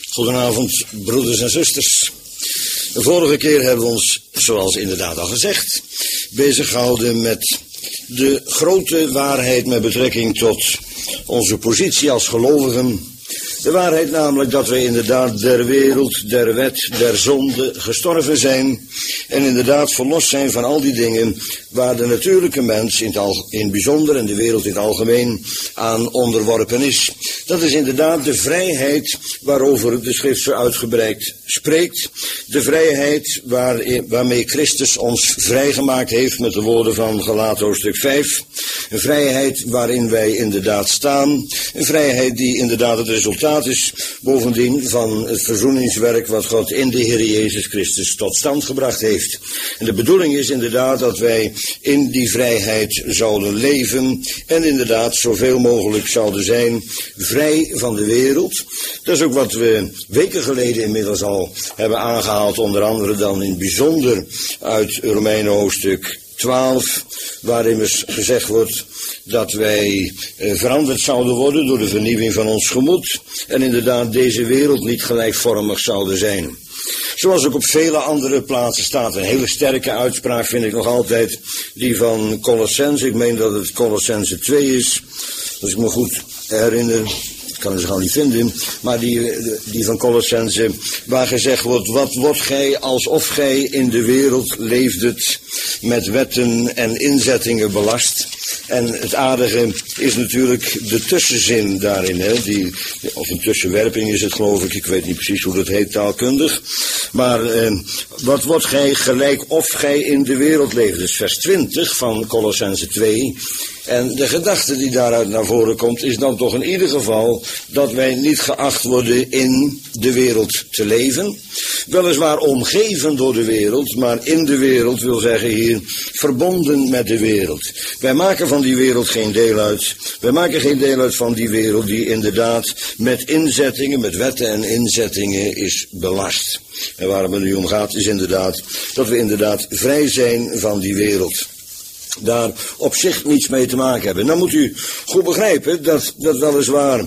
Goedenavond, broeders en zusters. De vorige keer hebben we ons, zoals inderdaad al gezegd, bezig gehouden met de grote waarheid met betrekking tot onze positie als gelovigen. De waarheid namelijk dat wij inderdaad der wereld, der wet, der zonde gestorven zijn en inderdaad verlost zijn van al die dingen waar de natuurlijke mens in het bijzonder en de wereld in het algemeen aan onderworpen is. Dat is inderdaad de vrijheid waarover de schrift zo uitgebreid spreekt. De vrijheid waarmee Christus ons vrijgemaakt heeft met de woorden van Galaten hoofdstuk 5. Een vrijheid waarin wij inderdaad staan. Een vrijheid die inderdaad het resultaat is bovendien van het verzoeningswerk wat God in de Heer Jezus Christus tot stand gebracht heeft. En de bedoeling is inderdaad dat wij in die vrijheid zouden leven en inderdaad zoveel mogelijk zouden zijn vrij van de wereld. Dat is ook wat we weken geleden inmiddels al hebben aangehaald, onder andere dan in het bijzonder uit Romeinen hoofdstuk 12, waarin gezegd wordt dat wij veranderd zouden worden door de vernieuwing van ons gemoed en inderdaad deze wereld niet gelijkvormig zouden zijn. Zoals ook op vele andere plaatsen staat. Een hele sterke uitspraak vind ik nog altijd die van Colossense. Ik meen dat het Colossense 2 is, als ik me goed herinner. Ik kan het al niet vinden, maar die van Colossense, waar gezegd wordt, wat wordt gij alsof gij in de wereld leefdet met wetten en inzettingen belast. En het aardige is natuurlijk de tussenzin daarin, hè? Of een tussenwerping is het geloof ik weet niet precies hoe dat heet taalkundig. Maar wat wordt gij gelijk of gij in de wereld leeft, dus vers 20 van Colossense 2. En de gedachte die daaruit naar voren komt is dan toch in ieder geval dat wij niet geacht worden in de wereld te leven. Weliswaar omgeven door de wereld, maar in de wereld wil zeggen hier verbonden met de wereld. Wij maken van die wereld geen deel uit. Wij maken geen deel uit van die wereld die inderdaad met inzettingen, met wetten en inzettingen is belast. En waar het nu om gaat is inderdaad dat we inderdaad vrij zijn van die wereld. Daar op zich niets mee te maken hebben. Dan moet u goed begrijpen dat weliswaar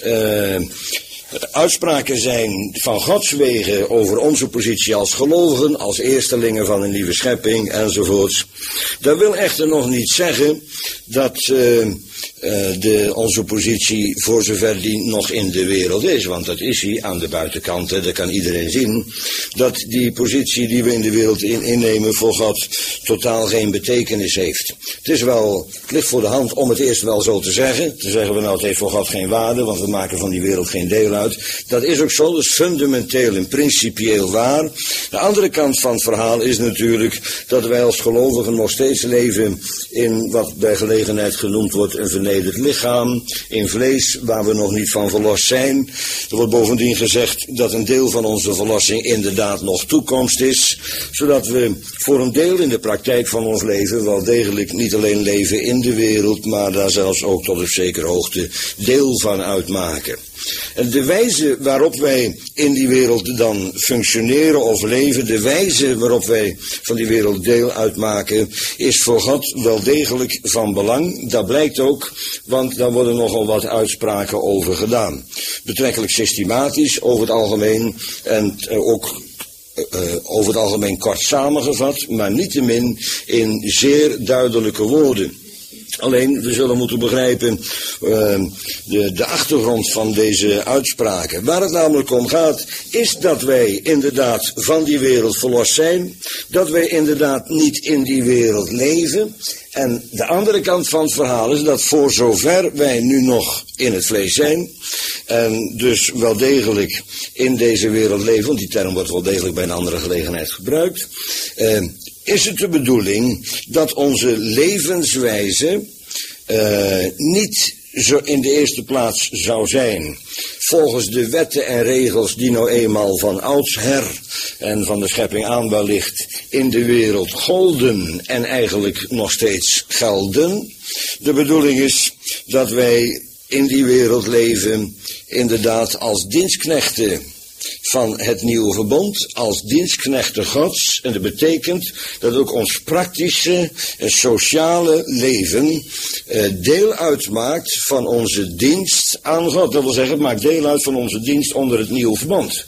uitspraken zijn van Gods wegen over onze positie als gelovigen, als eerstelingen van een nieuwe schepping enzovoorts. Dat wil echter nog niet zeggen dat onze positie voor zover die nog in de wereld is, want dat is hij aan de buitenkant, hè, dat kan iedereen zien, dat die positie die we in de wereld innemen voor God totaal geen betekenis heeft. Het ligt voor de hand om het eerst wel zo te zeggen we nou het heeft voor God geen waarde, want we maken van die wereld geen deel uit. Dat is ook zo, dat is fundamenteel en principieel waar. De andere kant van het verhaal is natuurlijk dat wij als gelovigen nog steeds leven in wat bij gelegenheid genoemd wordt een vernederd lichaam, in vlees waar we nog niet van verlost zijn. Er wordt bovendien gezegd dat een deel van onze verlossing inderdaad nog toekomst is, zodat we voor een deel in de praktijk van ons leven wel degelijk niet alleen leven in de wereld, maar daar zelfs ook tot op zekere hoogte deel van uitmaken. En de wijze waarop wij in die wereld dan functioneren of leven, de wijze waarop wij van die wereld deel uitmaken, is voor God wel degelijk van belang. Dat blijkt ook, want daar worden nogal wat uitspraken over gedaan. Betrekkelijk systematisch, over het algemeen en ook over het algemeen kort samengevat, maar niettemin in zeer duidelijke woorden. Alleen, we zullen moeten begrijpen de achtergrond van deze uitspraken. Waar het namelijk om gaat, is dat wij inderdaad van die wereld verlost zijn. Dat wij inderdaad niet in die wereld leven. En de andere kant van het verhaal is dat voor zover wij nu nog in het vlees zijn, en dus wel degelijk in deze wereld leven, want die term wordt wel degelijk bij een andere gelegenheid gebruikt, is het de bedoeling dat onze levenswijze niet zo in de eerste plaats zou zijn volgens de wetten en regels die nou eenmaal van oudsher en van de schepping aan wellicht in de wereld golden en eigenlijk nog steeds gelden. De bedoeling is dat wij in die wereld leven inderdaad als dienstknechten van het nieuwe verbond als dienstknechten Gods. En dat betekent dat ook ons praktische en sociale leven deel uitmaakt van onze dienst aan God. Dat wil zeggen, het maakt deel uit van onze dienst onder het nieuwe verbond.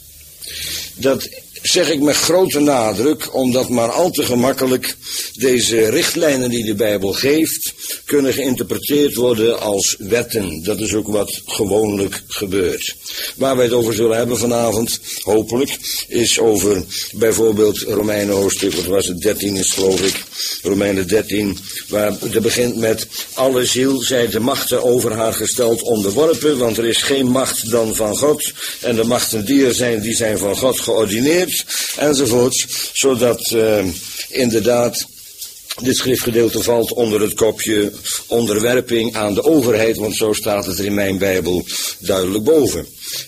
Dat zeg ik met grote nadruk, omdat maar al te gemakkelijk deze richtlijnen die de Bijbel geeft, kunnen geïnterpreteerd worden als wetten. Dat is ook wat gewoonlijk gebeurt. Waar wij het over zullen hebben vanavond, hopelijk, is over bijvoorbeeld Romeinen hoofdstuk, wat was het, 13 is geloof ik, Romeinen 13, waar het begint met: alle ziel zij de machten over haar gesteld onderworpen, want er is geen macht dan van God, en de machten die er zijn, die zijn van God geordineerd, enzovoorts, zodat inderdaad dit schriftgedeelte valt onder het kopje onderwerping aan de overheid, want zo staat het er in mijn Bijbel duidelijk boven.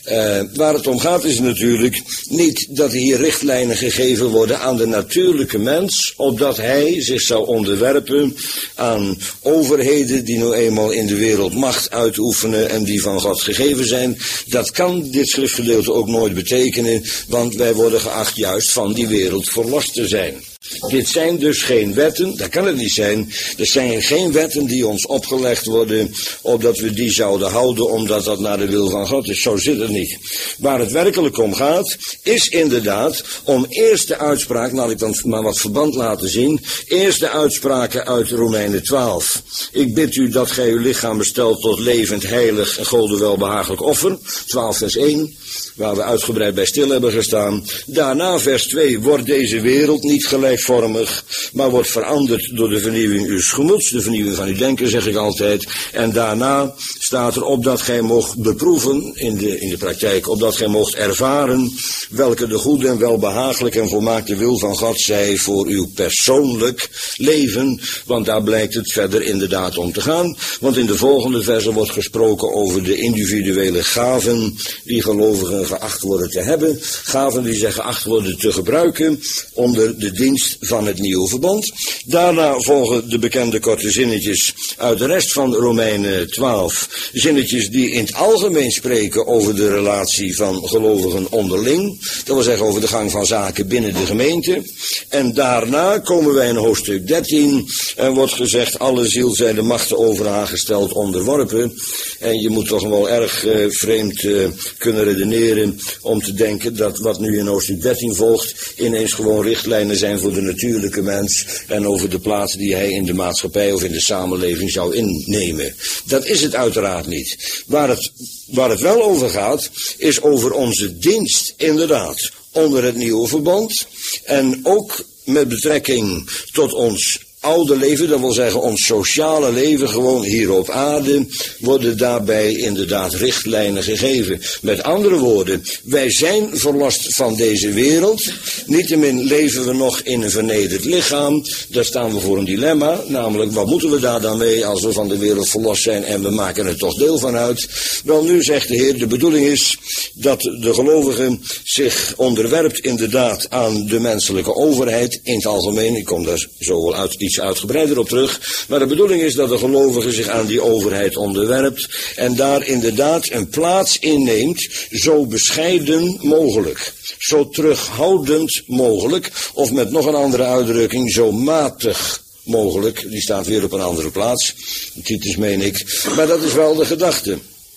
Waar het om gaat is natuurlijk niet dat hier richtlijnen gegeven worden aan de natuurlijke mens, opdat hij zich zou onderwerpen aan overheden die nou eenmaal in de wereld macht uitoefenen en die van God gegeven zijn. Dat kan dit schriftgedeelte ook nooit betekenen, want wij worden geacht juist van die wereld verlost te zijn. Dit zijn dus geen wetten, dat kan het niet zijn. Er zijn geen wetten die ons opgelegd worden, opdat we die zouden houden, omdat dat naar de wil van God is. Zo zit het niet. Waar het werkelijk om gaat, is inderdaad om eerst de uitspraak, laat ik dan maar wat verband laten zien, eerst de uitspraken uit Romeinen 12. Ik bid u dat gij uw lichaam bestelt tot levend, heilig en Gode welbehagelijk offer. 12 vers 1. Waar we uitgebreid bij stil hebben gestaan. Daarna vers 2, wordt deze wereld niet gelijkvormig, maar wordt veranderd door de vernieuwing uws gemoeds, de vernieuwing van uw denken, zeg ik altijd. En daarna staat er opdat gij mocht beproeven, in de praktijk, opdat gij mocht ervaren welke de goede en welbehagelijke en volmaakte wil van God zij voor uw persoonlijk leven, want daar blijkt het verder inderdaad om te gaan. Want in de volgende versen wordt gesproken over de individuele gaven die gelovigen geacht worden te hebben, gaven die zij geacht worden te gebruiken onder de dienst van het nieuwe verbond. Daarna volgen de bekende korte zinnetjes uit de rest van Romeinen 12, zinnetjes die in het algemeen spreken over de relatie van gelovigen onderling, dat wil zeggen over de gang van zaken binnen de gemeente. En daarna komen wij in hoofdstuk 13 en wordt gezegd: alle ziel zij de machten over haar gesteld onderworpen. En je moet toch wel erg vreemd kunnen redeneren om te denken dat wat nu in hoofdstuk 13 volgt ineens gewoon richtlijnen zijn voor de natuurlijke mens en over de plaats die hij in de maatschappij of in de samenleving zou innemen. Dat is het uiteraard niet. Waar het wel over gaat, is over onze dienst inderdaad onder het nieuwe verbond en ook met betrekking tot ons oude leven, dat wil zeggen ons sociale leven, gewoon hier op aarde, worden daarbij inderdaad richtlijnen gegeven. Met andere woorden, wij zijn verlost van deze wereld, niettemin leven we nog in een vernederd lichaam. Daar staan we voor een dilemma, namelijk wat moeten we daar dan mee als we van de wereld verlost zijn en we maken er toch deel van uit. Wel, nu zegt de Heer, de bedoeling is dat de gelovige zich onderwerpt inderdaad aan de menselijke overheid in het algemeen. Ik kom daar zo wel uit iets uitgebreider op terug, maar de bedoeling is dat de gelovige zich aan die overheid onderwerpt en daar inderdaad een plaats inneemt, zo bescheiden mogelijk, zo terughoudend mogelijk, of met nog een andere uitdrukking, zo matig mogelijk. Die staat weer op een andere plaats, Titus meen ik, maar dat is wel de gedachte.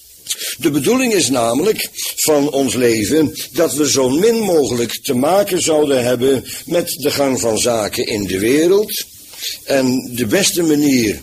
De bedoeling is namelijk van ons leven dat we zo min mogelijk te maken zouden hebben met de gang van zaken in de wereld. En de beste manier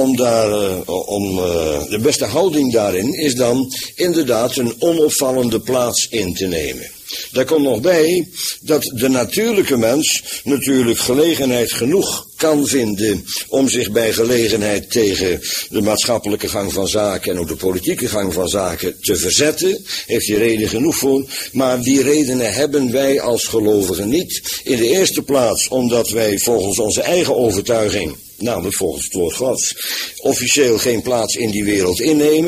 de beste houding daarin is dan inderdaad een onopvallende plaats in te nemen. Daar komt nog bij dat de natuurlijke mens natuurlijk gelegenheid genoeg kan vinden om zich bij gelegenheid tegen de maatschappelijke gang van zaken en ook de politieke gang van zaken te verzetten. Heeft hij reden genoeg voor, maar die redenen hebben wij als gelovigen niet. In de eerste plaats omdat wij volgens onze eigen overtuiging, namelijk volgens het woord Gods, officieel geen plaats in die wereld innemen.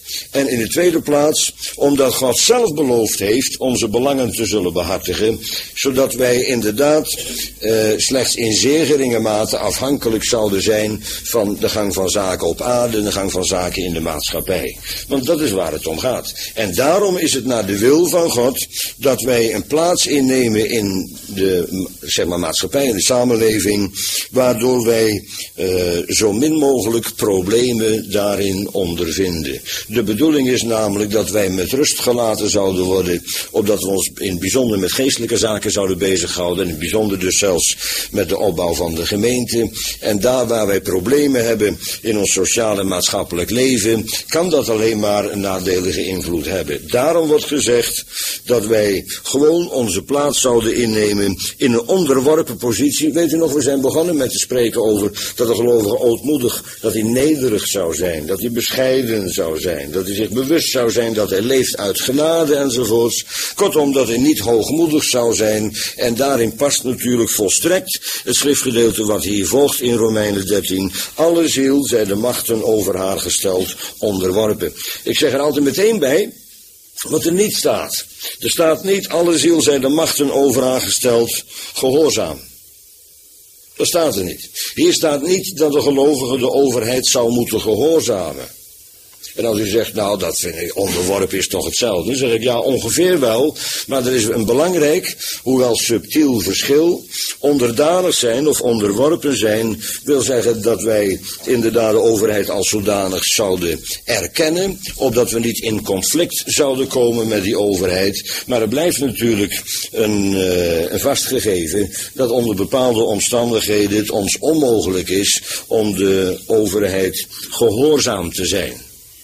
En in de tweede plaats, omdat God zelf beloofd heeft onze belangen te zullen behartigen, zodat wij inderdaad slechts in zeer geringe mate afhankelijk zouden zijn van de gang van zaken op aarde en de gang van zaken in de maatschappij. Want dat is waar het om gaat. En daarom is het naar de wil van God dat wij een plaats innemen in de maatschappij, in de samenleving, waardoor wij zo min mogelijk problemen daarin ondervinden. De bedoeling is namelijk dat wij met rust gelaten zouden worden, opdat we ons in het bijzonder met geestelijke zaken zouden bezighouden, en in het bijzonder dus zelfs met de opbouw van de gemeente. En daar waar wij problemen hebben in ons sociaal en maatschappelijk leven, kan dat alleen maar een nadelige invloed hebben. Daarom wordt gezegd dat wij gewoon onze plaats zouden innemen in een onderworpen positie. Weet u nog, we zijn begonnen met te spreken over dat de gelovige ootmoedig, dat hij nederig zou zijn, dat hij bescheiden zou zijn, dat hij zich bewust zou zijn dat hij leeft uit genade enzovoorts. Kortom, dat hij niet hoogmoedig zou zijn. En daarin past natuurlijk volstrekt het schriftgedeelte wat hier volgt in Romeinen 13. Alle ziel zij de machten over haar gesteld onderworpen. Ik zeg er altijd meteen bij wat er niet staat. Er staat niet alle ziel zij de machten over haar gesteld gehoorzaam. Dat staat er niet. Hier staat niet dat de gelovige de overheid zou moeten gehoorzamen. En als u zegt, nou dat vind ik, onderworpen is toch hetzelfde. Dan zeg ik, ja ongeveer wel, maar er is een belangrijk, hoewel subtiel verschil. Onderdanig zijn of onderworpen zijn, wil zeggen dat wij inderdaad de overheid als zodanig zouden erkennen, opdat we niet in conflict zouden komen met die overheid. Maar er blijft natuurlijk een vast gegeven dat onder bepaalde omstandigheden het ons onmogelijk is om de overheid gehoorzaam te zijn.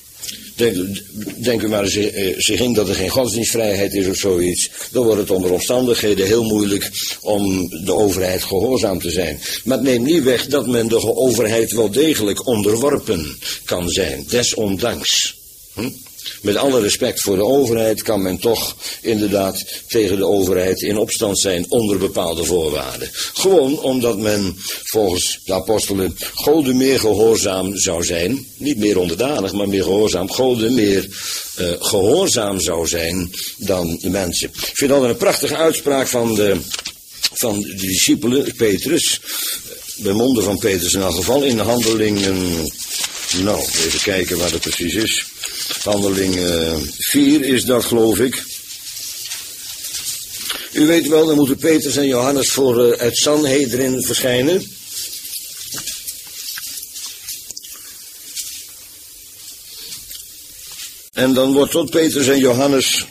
Denk u maar zich in dat er geen godsdienstvrijheid is of zoiets. Dan wordt het onder omstandigheden heel moeilijk om de overheid gehoorzaam te zijn. Maar het neemt niet weg dat men de overheid wel degelijk onderworpen kan zijn. Desondanks. Met alle respect voor de overheid kan men toch inderdaad tegen de overheid in opstand zijn onder bepaalde voorwaarden. Gewoon omdat men volgens de apostelen Gode meer gehoorzaam zou zijn. Niet meer onderdanig, maar meer gehoorzaam. Gode meer gehoorzaam zou zijn dan de mensen. Ik vind dat een prachtige uitspraak van de discipelen, Petrus. Bij monden van Petrus in elk geval in Handelingen. Nou, even kijken waar dat precies is. Handeling 4 is dat, geloof ik. U weet wel, dan moeten Petrus en Johannes voor het Sanhedrin verschijnen. En dan wordt tot Petrus en Johannes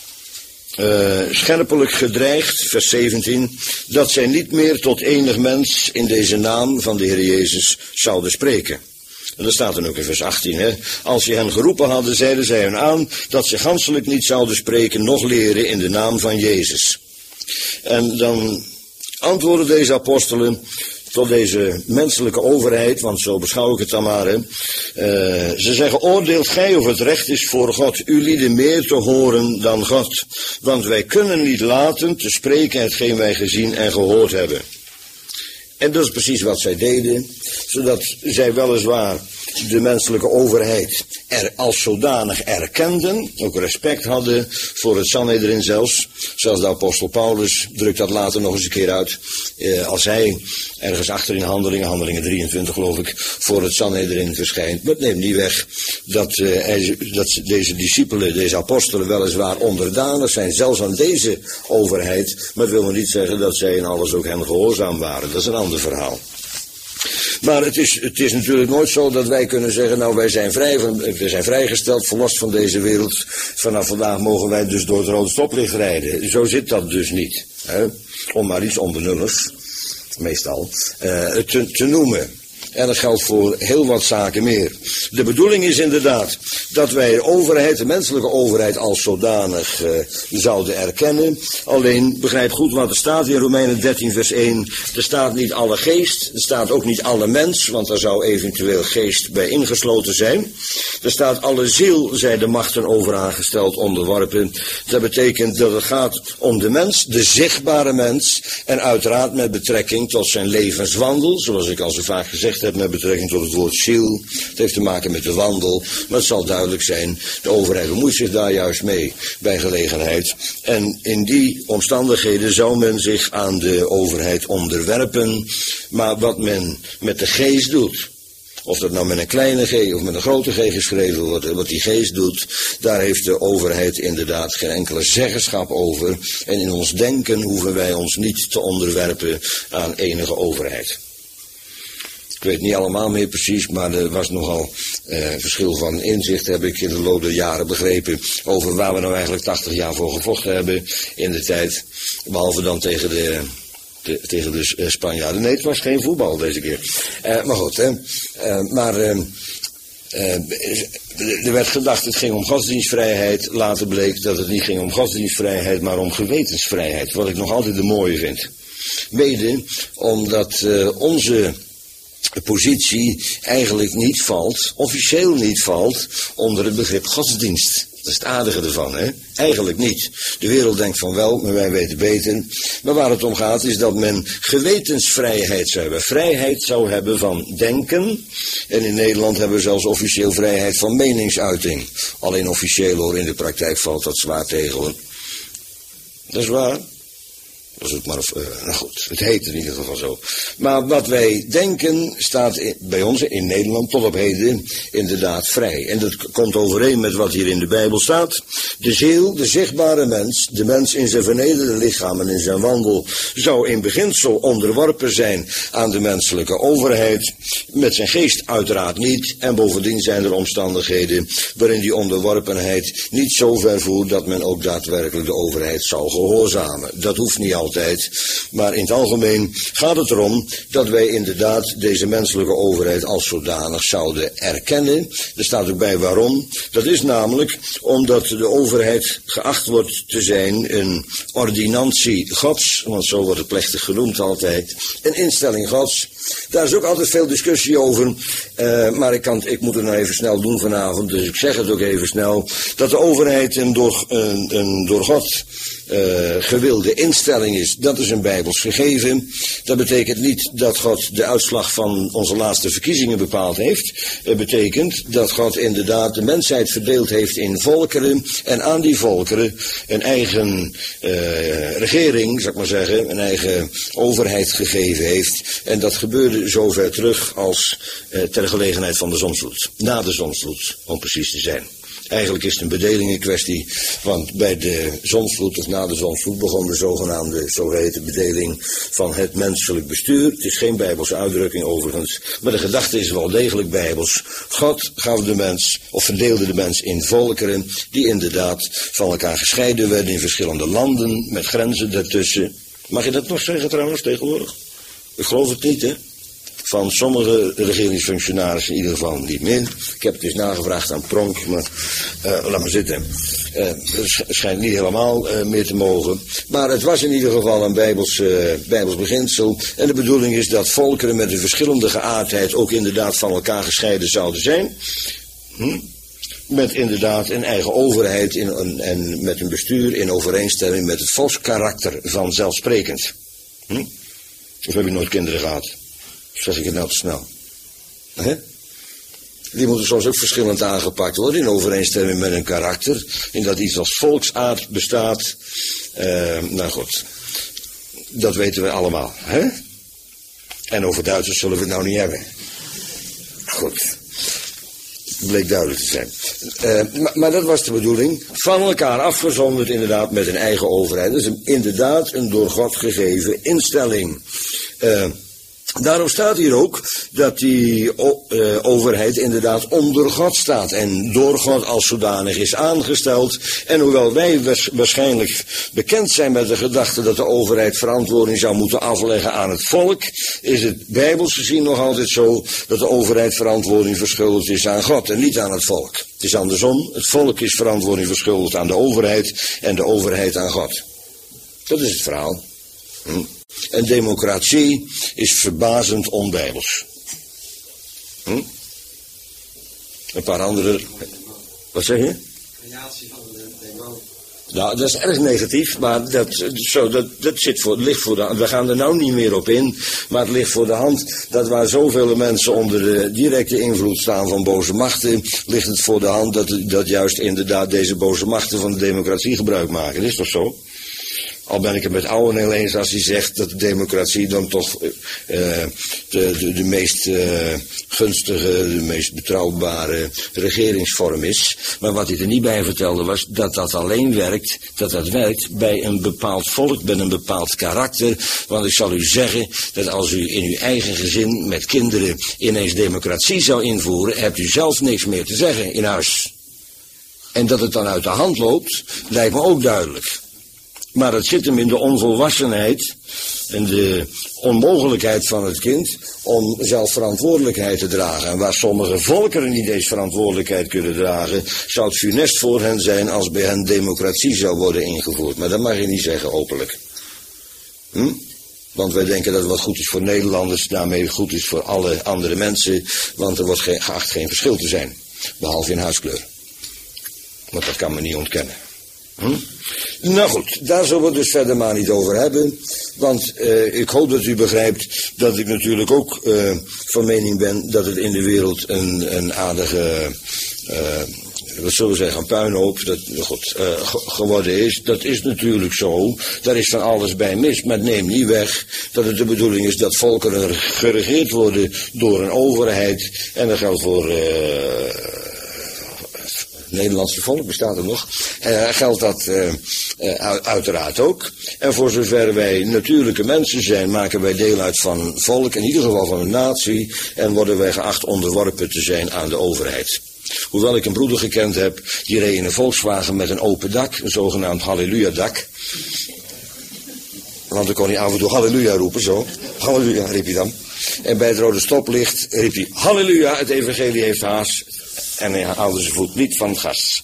scherpelijk gedreigd, vers 17, dat zij niet meer tot enig mens in deze naam van de Heer Jezus zouden spreken. En dat staat dan ook in vers 18, hè. Als ze hen geroepen hadden, zeiden zij hun aan dat ze ganselijk niet zouden spreken, noch leren in de naam van Jezus. En dan antwoorden deze apostelen tot deze menselijke overheid, want zo beschouw ik het dan maar, hè. Ze zeggen, oordeelt gij of het recht is voor God, u lieden meer te horen dan God. Want wij kunnen niet laten te spreken hetgeen wij gezien en gehoord hebben. En dat is precies wat zij deden, zodat zij weliswaar de menselijke overheid er als zodanig erkenden, ook respect hadden voor het Sanhedrin zelfs. Zoals de apostel Paulus drukt dat later nog eens een keer uit. Als hij ergens achter in Handelingen 23 geloof ik, voor het Sanhedrin verschijnt. Maar het neemt niet weg dat deze discipelen, deze apostelen weliswaar onderdanig zijn, zelfs aan deze overheid. Maar het wil maar niet zeggen dat zij in alles ook hen gehoorzaam waren. Dat is een ander verhaal. Maar het is natuurlijk nooit zo dat wij kunnen zeggen, nou wij zijn vrijgesteld, verlost van deze wereld. Vanaf vandaag mogen wij dus door het rode stoplicht rijden. Zo zit dat dus niet. Hè? Om maar iets onbenulligs, meestal, te noemen. En dat geldt voor heel wat zaken meer. De bedoeling is inderdaad dat wij de overheid, de menselijke overheid als zodanig zouden erkennen. Alleen, begrijp goed wat er staat in Romeinen 13 vers 1. Er staat niet alle geest, er staat ook niet alle mens, want daar zou eventueel geest bij ingesloten zijn. Er staat alle ziel, zij de machten over aangesteld onderworpen. Dat betekent dat het gaat om de mens, de zichtbare mens. En uiteraard met betrekking tot zijn levenswandel, zoals ik al zo vaak gezegd gezegd heb met betrekking tot het woord ziel. Het heeft te maken met de wandel. Maar het zal duidelijk zijn, de overheid bemoeit zich daar juist mee bij gelegenheid. En in die omstandigheden zou men zich aan de overheid onderwerpen. Maar wat men met de geest doet, of dat nou met een kleine g of met een grote g geschreven wordt, wat die geest doet, daar heeft de overheid inderdaad geen enkele zeggenschap over. En in ons denken hoeven wij ons niet te onderwerpen aan enige overheid. Ik weet niet allemaal meer precies, maar er was nogal verschil van inzicht, heb ik in de loop der jaren begrepen, over waar we nou eigenlijk 80 jaar voor gevochten hebben in de tijd. Behalve dan tegen de Spanjaarden. Nee, het was geen voetbal deze keer. Maar goed, hè. Er werd gedacht het ging om godsdienstvrijheid. Later bleek dat het niet ging om godsdienstvrijheid, maar om gewetensvrijheid. Wat ik nog altijd de mooie vind. Mede omdat onze positie eigenlijk niet valt, officieel niet valt, onder het begrip godsdienst. Dat is het aardige ervan, hè? Eigenlijk niet. De wereld denkt van wel, maar wij weten beter. Maar waar het om gaat is dat men gewetensvrijheid zou hebben. Vrijheid zou hebben van denken. En in Nederland hebben we zelfs officieel vrijheid van meningsuiting. Alleen officieel hoor, in de praktijk valt dat zwaar tegen hoor. Dat is waar. Dat is het maar, nou goed, het heet in ieder geval zo. Maar wat wij denken staat bij ons in Nederland tot op heden inderdaad vrij. En dat komt overeen met wat hier in de Bijbel staat. De ziel, de zichtbare mens, de mens in zijn vernederde lichaam en in zijn wandel, zou in beginsel onderworpen zijn aan de menselijke overheid. Met zijn geest uiteraard niet. En bovendien zijn er omstandigheden waarin die onderworpenheid niet zo ver voert dat men ook daadwerkelijk de overheid zou gehoorzamen. Dat hoeft niet altijd. Maar in het algemeen gaat het erom dat wij inderdaad deze menselijke overheid als zodanig zouden erkennen. Er staat ook bij waarom. Dat is namelijk omdat de overheid geacht wordt te zijn een ordinantie Gods, want zo wordt het plechtig genoemd altijd, een instelling Gods. Daar is ook altijd veel discussie over, maar ik moet het nou even snel doen vanavond, dus ik zeg het ook even snel, dat de overheid een door God gewilde instelling is. Dat is een Bijbels gegeven. Dat betekent niet dat God de uitslag van onze laatste verkiezingen bepaald heeft. Het betekent dat God inderdaad de mensheid verdeeld heeft in volkeren en aan die volkeren een eigen regering, zou ik maar zeggen, een eigen overheid gegeven heeft. En dat gebeurde zover terug als ter gelegenheid van de zondvloed. Na de zondvloed, om precies te zijn. Eigenlijk is het een bedelingenkwestie, want bij de zondvloed of na de zondvloed begon de zogenaamde zogeheten bedeling van het menselijk bestuur. Het is geen Bijbelse uitdrukking overigens, maar de gedachte is wel degelijk Bijbels. God gaf de mens, of verdeelde de mens in volkeren die inderdaad van elkaar gescheiden werden in verschillende landen met grenzen daartussen. Mag je dat nog zeggen trouwens tegenwoordig? Ik geloof het niet, hè? Van sommige regeringsfunctionarissen in ieder geval niet meer. Ik heb het eens nagevraagd aan Pronk, maar laat maar zitten. Het schijnt niet helemaal meer te mogen. Maar het was in ieder geval een Bijbels beginsel. En de bedoeling is dat volkeren met een verschillende geaardheid ook inderdaad van elkaar gescheiden zouden zijn. Met inderdaad een eigen overheid en met een bestuur in overeenstemming met het volkskarakter vanzelfsprekend. Of heb je nooit kinderen gehad? Zeg ik het nou te snel? Die moeten soms ook verschillend aangepakt worden in overeenstemming met hun karakter. In dat iets als volksaard bestaat. Nou goed, dat weten we allemaal. Hè? En over Duitsers zullen we het nou niet hebben. Goed, bleek duidelijk te zijn. Maar dat was de bedoeling. Van elkaar afgezonderd inderdaad met een eigen overheid. Dat is inderdaad een door God gegeven instelling. Daarom staat hier ook dat die overheid inderdaad onder God staat en door God als zodanig is aangesteld. En hoewel wij waarschijnlijk bekend zijn met de gedachte dat de overheid verantwoording zou moeten afleggen aan het volk, is het bijbels gezien nog altijd zo dat de overheid verantwoording verschuldigd is aan God en niet aan het volk. Het is andersom, het volk is verantwoording verschuldigd aan de overheid en de overheid aan God. Dat is het verhaal. En democratie is verbazend onbijbels. Een paar andere... Wat zeg je? Creatie van de demon. Nou, dat is erg negatief, maar dat ligt voor de hand. We gaan er nou niet meer op in, maar het ligt voor de hand dat waar zoveel mensen onder de directe invloed staan van boze machten, ligt het voor de hand dat juist inderdaad deze boze machten van de democratie gebruik maken. Is toch zo? Al ben ik het met Ouweneel eens als hij zegt dat de democratie dan toch de meest gunstige, de meest betrouwbare regeringsvorm is. Maar wat hij er niet bij vertelde was dat dat alleen werkt, dat werkt bij een bepaald volk, bij een bepaald karakter. Want ik zal u zeggen dat als u in uw eigen gezin met kinderen ineens democratie zou invoeren, hebt u zelf niks meer te zeggen in huis. En dat het dan uit de hand loopt, lijkt me ook duidelijk. Maar het zit hem in de onvolwassenheid en de onmogelijkheid van het kind om zelf verantwoordelijkheid te dragen. En waar sommige volkeren niet eens verantwoordelijkheid kunnen dragen, zou het funest voor hen zijn als bij hen democratie zou worden ingevoerd. Maar dat mag je niet zeggen openlijk. Want wij denken dat wat goed is voor Nederlanders, daarmee goed is voor alle andere mensen, want er wordt geacht geen verschil te zijn, behalve in huidskleur. Want dat kan men niet ontkennen. Nou goed, daar zullen we het dus verder maar niet over hebben. Want ik hoop dat u begrijpt dat ik natuurlijk ook van mening ben dat het in de wereld een aardige, wat zullen we zeggen, een puinhoop geworden is. Dat is natuurlijk zo. Daar is van alles bij mis. Maar neem niet weg dat het de bedoeling is dat volkeren geregeerd worden door een overheid. En dat geldt voor het Nederlandse volk, bestaat er nog, geldt dat uiteraard ook. En voor zover wij natuurlijke mensen zijn, maken wij deel uit van volk, in ieder geval van een natie, en worden wij geacht onderworpen te zijn aan de overheid. Hoewel ik een broeder gekend heb, die reed in een Volkswagen met een open dak, een zogenaamd halleluja-dak. Want dan kon hij af en toe halleluja roepen, zo. Halleluja, riep hij dan. En bij het rode stoplicht riep hij, halleluja, het evangelie heeft haast. En hij haalde zijn voet niet van het gas.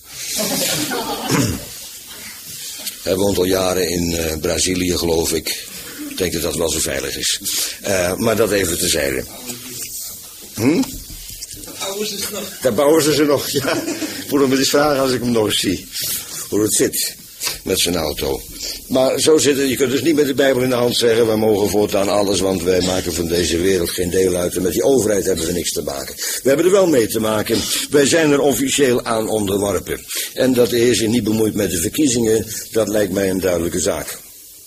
Hij woont al jaren in Brazilië, geloof ik. Ik denk dat dat wel zo veilig is. Maar dat even terzijde. Daar bouwen ze nog, ja. Ik moet hem eens vragen als ik hem nog eens zie. Hoe het zit met zijn auto. Maar zo zit het, je kunt dus niet met de Bijbel in de hand zeggen, wij mogen voortaan alles, want wij maken van deze wereld geen deel uit. En met die overheid hebben we niks te maken. We hebben er wel mee te maken. Wij zijn er officieel aan onderworpen. En dat de Heer zich niet bemoeit met de verkiezingen, dat lijkt mij een duidelijke zaak.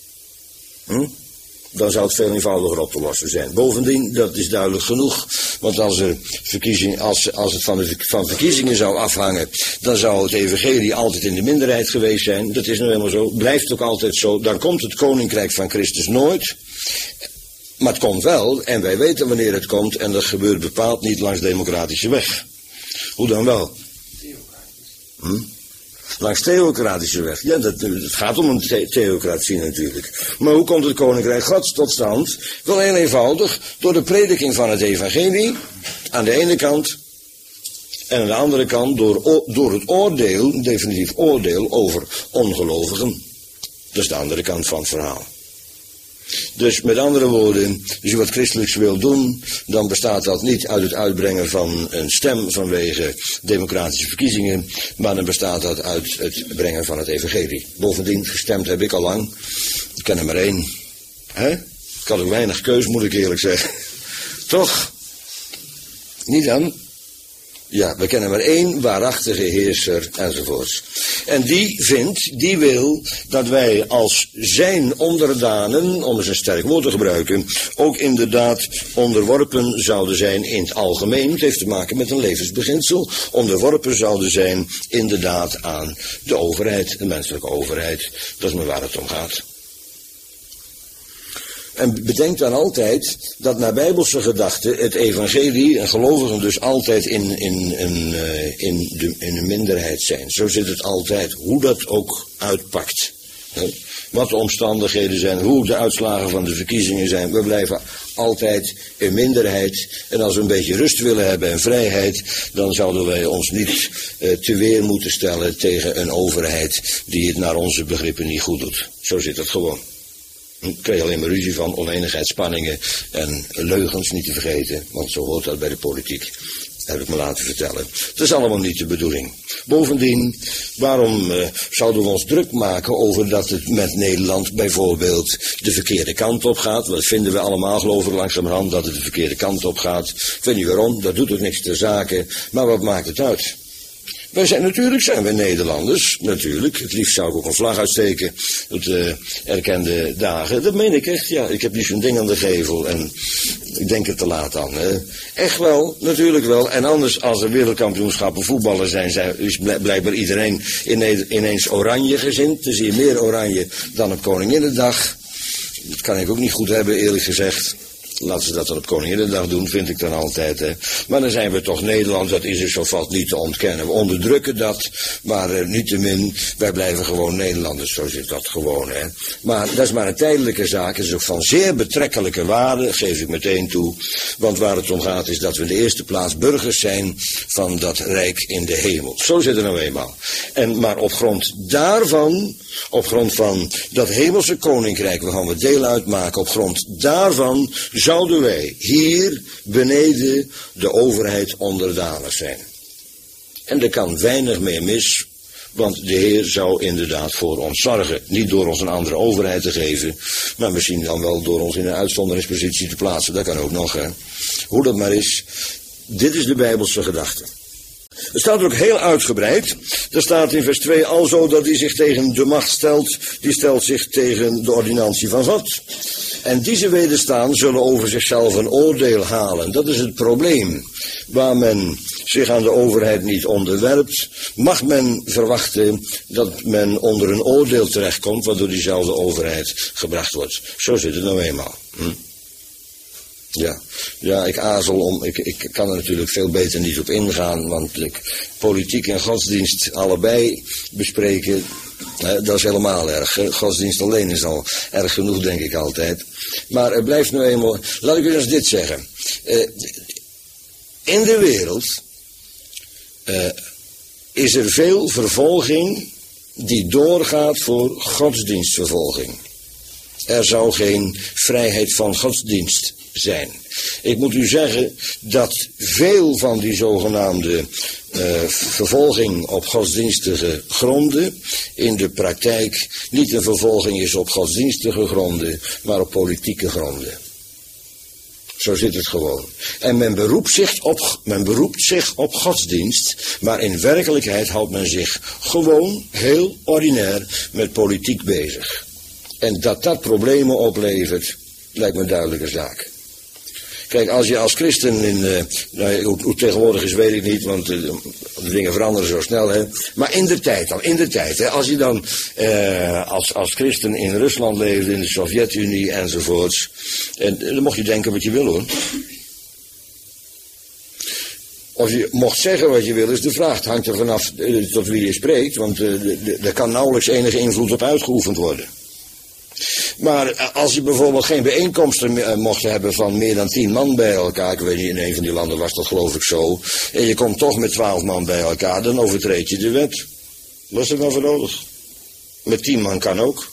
Dan zou het veel eenvoudiger op te lossen zijn. Bovendien, dat is duidelijk genoeg, want als het van verkiezingen zou afhangen, dan zou het evangelie altijd in de minderheid geweest zijn. Dat is nou helemaal zo, blijft ook altijd zo. Dan komt het koninkrijk van Christus nooit. Maar het komt wel, en wij weten wanneer het komt, en dat gebeurt bepaald niet langs democratische weg. Hoe dan wel? Langs theocratische weg. Ja, het gaat om een theocratie natuurlijk. Maar hoe komt het koninkrijk Gods tot stand? Wel heel eenvoudig, door de prediking van het evangelie, aan de ene kant, en aan de andere kant door het oordeel, definitief oordeel over ongelovigen. Dat is de andere kant van het verhaal. Dus met andere woorden, als je wat christelijks wil doen, dan bestaat dat niet uit het uitbrengen van een stem vanwege democratische verkiezingen, maar dan bestaat dat uit het brengen van het evangelie. Bovendien, gestemd heb ik al lang. Ik ken er maar één. Ik had ook weinig keus, moet ik eerlijk zeggen. Toch? Niet dan? Ja, we kennen maar één waarachtige heerser enzovoorts. En die wil dat wij als zijn onderdanen, om eens een sterk woord te gebruiken, ook inderdaad onderworpen zouden zijn in het algemeen. Het heeft te maken met een levensbeginsel. Onderworpen zouden zijn inderdaad aan de overheid, de menselijke overheid. Dat is maar waar het om gaat. En bedenk dan altijd dat naar bijbelse gedachten het evangelie en gelovigen dus altijd in een minderheid zijn. Zo zit het altijd, hoe dat ook uitpakt. Wat de omstandigheden zijn, hoe de uitslagen van de verkiezingen zijn. We blijven altijd een minderheid. En als we een beetje rust willen hebben en vrijheid, dan zouden wij ons niet te weer moeten stellen tegen een overheid die het naar onze begrippen niet goed doet. Zo zit het gewoon. Ik kreeg alleen maar ruzie van oneenigheid, spanningen en leugens niet te vergeten, want zo hoort dat bij de politiek. heb ik me laten vertellen. Dat is allemaal niet de bedoeling. Bovendien, waarom zouden we ons druk maken over dat het met Nederland bijvoorbeeld de verkeerde kant op gaat? Dat vinden we allemaal, geloof ik, langzamerhand dat het de verkeerde kant op gaat. Ik weet niet waarom, dat doet ook niks ter zake. Maar wat maakt het uit? Natuurlijk zijn we Nederlanders, natuurlijk. Het liefst zou ik ook een vlag uitsteken op de erkende dagen. Dat meen ik echt, ja. Ik heb niet zo'n ding aan de gevel en ik denk er te laat aan. Hè. Echt wel, natuurlijk wel. En anders, als er wereldkampioenschappen voetballen zijn, is blijkbaar iedereen ineens oranje gezind. Dan zie je meer oranje dan op Koninginnedag. Dat kan ik ook niet goed hebben, eerlijk gezegd. Laten ze dat dan op Koninginnedag doen, vind ik dan altijd. Hè. Maar dan zijn we toch Nederland, dat is dus zo vast niet te ontkennen. We onderdrukken dat, maar niettemin, wij blijven gewoon Nederlanders, zo zit dat gewoon. Hè. Maar dat is maar een tijdelijke zaak, het is ook van zeer betrekkelijke waarde, geef ik meteen toe. Want waar het om gaat is dat we in de eerste plaats burgers zijn van dat rijk in de hemel. Zo zit het nou eenmaal. Maar op grond daarvan, op grond van dat hemelse koninkrijk waarvan we deel uitmaken, op grond daarvan zouden wij hier beneden de overheid onderdanig zijn. En er kan weinig meer mis, want de Heer zou inderdaad voor ons zorgen. Niet door ons een andere overheid te geven, maar misschien dan wel door ons in een uitzonderingspositie te plaatsen. Dat kan ook nog, hè. Hoe dat maar is, dit is de Bijbelse gedachte. Het staat ook heel uitgebreid. Er staat in vers 2 alzo dat hij zich tegen de macht stelt, die stelt zich tegen de ordinantie van God. En die ze wederstaan zullen over zichzelf een oordeel halen. Dat is het probleem. Waar men zich aan de overheid niet onderwerpt, mag men verwachten dat men onder een oordeel terechtkomt, waardoor diezelfde overheid gebracht wordt. Zo zit het nou eenmaal. Ja, ik aarzel om, ik kan er natuurlijk veel beter niet op ingaan, want politiek en godsdienst allebei bespreken, dat is helemaal erg. Godsdienst alleen is al erg genoeg, denk ik altijd. Maar het blijft nu eenmaal, laat ik u eens dit zeggen. In de wereld is er veel vervolging die doorgaat voor godsdienstvervolging. Er zou geen vrijheid van godsdienst zijn. Ik moet u zeggen dat veel van die zogenaamde vervolging op godsdienstige gronden in de praktijk niet een vervolging is op godsdienstige gronden, maar op politieke gronden. Zo zit het gewoon. En men beroept zich op godsdienst, maar in werkelijkheid houdt men zich gewoon heel ordinair met politiek bezig. En dat problemen oplevert, lijkt me een duidelijke zaak. Kijk, als je als christen hoe tegenwoordig is weet ik niet, want de dingen veranderen zo snel, hè. Maar in de tijd, hè, als je dan als christen in Rusland leefde, in de Sovjet-Unie enzovoorts, en dan mocht je denken wat je wil, hoor. Of je mocht zeggen wat je wil, is de vraag. Het hangt er vanaf tot wie je spreekt, want er kan nauwelijks enige invloed op uitgeoefend worden. Maar als je bijvoorbeeld geen bijeenkomsten mocht hebben van meer dan 10 man bij elkaar, ik weet niet, in een van die landen was dat geloof ik zo, en je komt toch met 12 man bij elkaar, dan overtreed je de wet. Wat is er dan voor nodig? Met 10 man kan ook.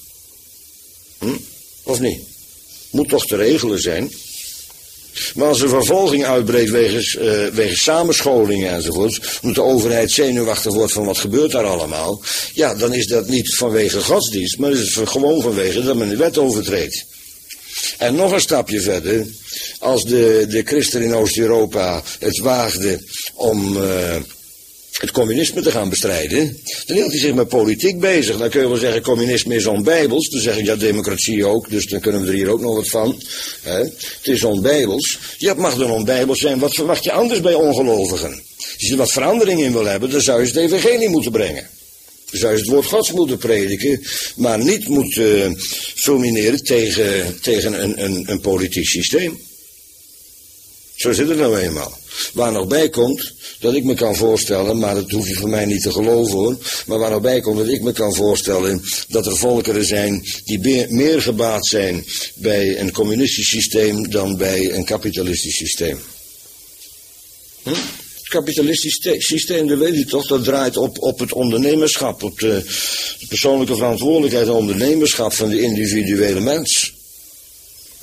Of niet? Moet toch te regelen zijn. Maar als er vervolging uitbreekt wegens samenscholingen enzovoorts, omdat de overheid zenuwachtig wordt van wat gebeurt daar allemaal, ja, dan is dat niet vanwege godsdienst, maar is het gewoon vanwege dat men de wet overtreedt. En nog een stapje verder, als de christen in Oost-Europa het waagden om het communisme te gaan bestrijden, dan hield hij zich met politiek bezig. Dan kun je wel zeggen, communisme is onbijbels. Dan zeg ik, ja, democratie ook, dus dan kunnen we er hier ook nog wat van. Het is onbijbels. Ja, het mag dan onbijbels zijn. Wat verwacht je anders bij ongelovigen? Als je er wat verandering in wil hebben, dan zou je het evangelie moeten brengen. Dan zou je het woord Gods moeten prediken, maar niet moeten fulmineren tegen een politiek systeem. Zo zit het nou eenmaal. Waar nog bij komt, dat ik me kan voorstellen, maar dat hoef je van mij niet te geloven hoor, maar waar nog bij komt dat ik me kan voorstellen dat er volkeren zijn die meer gebaat zijn bij een communistisch systeem dan bij een kapitalistisch systeem. Het kapitalistisch systeem, dat weet je toch, dat draait op het ondernemerschap, op de persoonlijke verantwoordelijkheid en ondernemerschap van de individuele mens.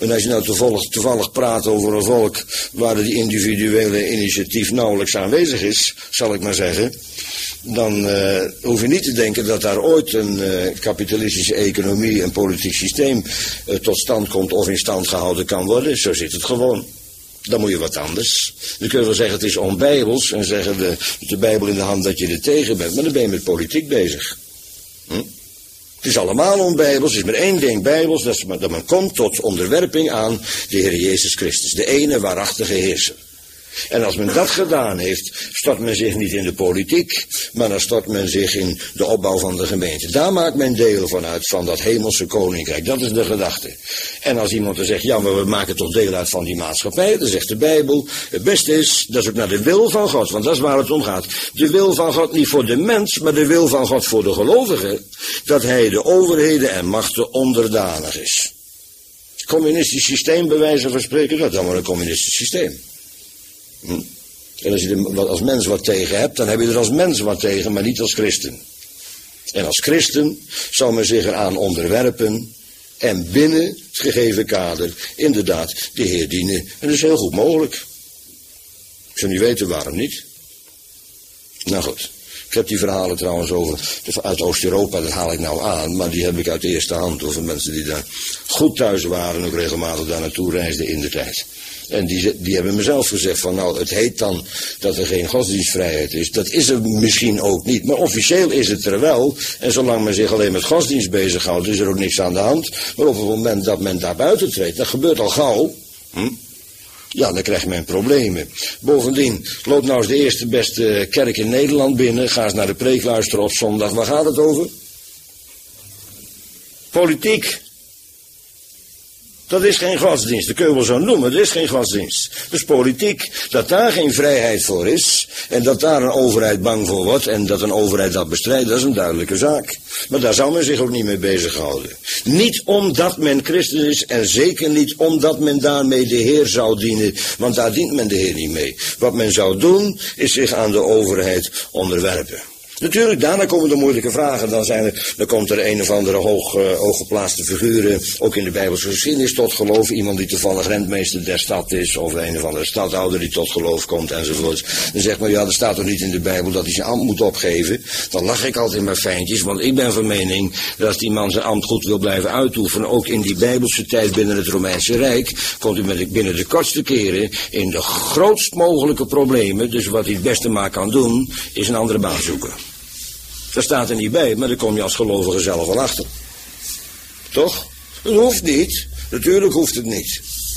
En als je nou toevallig praat over een volk waar die individuele initiatief nauwelijks aanwezig is, zal ik maar zeggen, dan hoef je niet te denken dat daar ooit een kapitalistische economie, een politiek systeem tot stand komt of in stand gehouden kan worden. Zo zit het gewoon. Dan moet je wat anders. Dan kun je wel zeggen het is onbijbels en zeggen met de Bijbel in de hand dat je er tegen bent, maar dan ben je met politiek bezig. Het is allemaal onbijbels, er is maar één ding bijbels, dat men komt tot onderwerping aan de Heer Jezus Christus, de ene waarachtige heerser. En als men dat gedaan heeft, stort men zich niet in de politiek, maar dan stort men zich in de opbouw van de gemeente. Daar maakt men deel van uit, van dat hemelse koninkrijk. Dat is de gedachte. En als iemand dan zegt, ja, maar we maken toch deel uit van die maatschappij, dan zegt de Bijbel, het beste is, dat is ook naar de wil van God, want dat is waar het om gaat. De wil van God niet voor de mens, maar de wil van God voor de gelovigen, dat hij de overheden en machten onderdanig is. Communistisch systeem, bij wijze van spreken, dat is dan maar een communistisch systeem. En als je er als mens wat tegen hebt, dan heb je er als mens wat tegen, maar niet als christen. En als christen zal men zich eraan onderwerpen en binnen het gegeven kader inderdaad de Heer dienen. En dat is heel goed mogelijk. Ik zou niet weten waarom niet. Nou goed. Ik heb die verhalen trouwens uit Oost-Europa, dat haal ik nou aan, maar die heb ik uit eerste hand over mensen die daar goed thuis waren, ook regelmatig daar naartoe reisden in de tijd. En die hebben mezelf gezegd van nou, het heet dan dat er geen godsdienstvrijheid is. Dat is er misschien ook niet, maar officieel is het er wel. En zolang men zich alleen met godsdienst bezighoudt, is er ook niks aan de hand. Maar op het moment dat men daar buiten treedt, dat gebeurt al gauw. Ja, dan krijgt men problemen. Bovendien, loop nou eens de eerste beste kerk in Nederland binnen. Ga eens naar de preek luisteren op zondag. Waar gaat het over? Politiek. Dat is geen godsdienst, dat kun je wel zo noemen, dat is geen godsdienst. Dus politiek, dat daar geen vrijheid voor is, en dat daar een overheid bang voor wordt, en dat een overheid dat bestrijdt, dat is een duidelijke zaak. Maar daar zou men zich ook niet mee bezighouden. Niet omdat men christen is, en zeker niet omdat men daarmee de Heer zou dienen, want daar dient men de Heer niet mee. Wat men zou doen, is zich aan de overheid onderwerpen. Natuurlijk, daarna komen de moeilijke vragen. Dan komt er een of andere hooggeplaatste figuren, ook in de Bijbelse geschiedenis, tot geloof. Iemand die toevallig rentmeester der stad is, of een of andere stadhouder die tot geloof komt, enzovoort. Dan zegt men, ja, er staat toch niet in de Bijbel dat hij zijn ambt moet opgeven. Dan lach ik altijd maar fijntjes, want ik ben van mening dat als die man zijn ambt goed wil blijven uitoefenen, ook in die Bijbelse tijd binnen het Romeinse Rijk, komt hij binnen de kortste keren in de grootst mogelijke problemen. Dus wat hij het beste maar kan doen, is een andere baan zoeken. Dat staat er niet bij, maar daar kom je als gelovige zelf wel achter. Toch? Het hoeft niet. Natuurlijk hoeft het niet.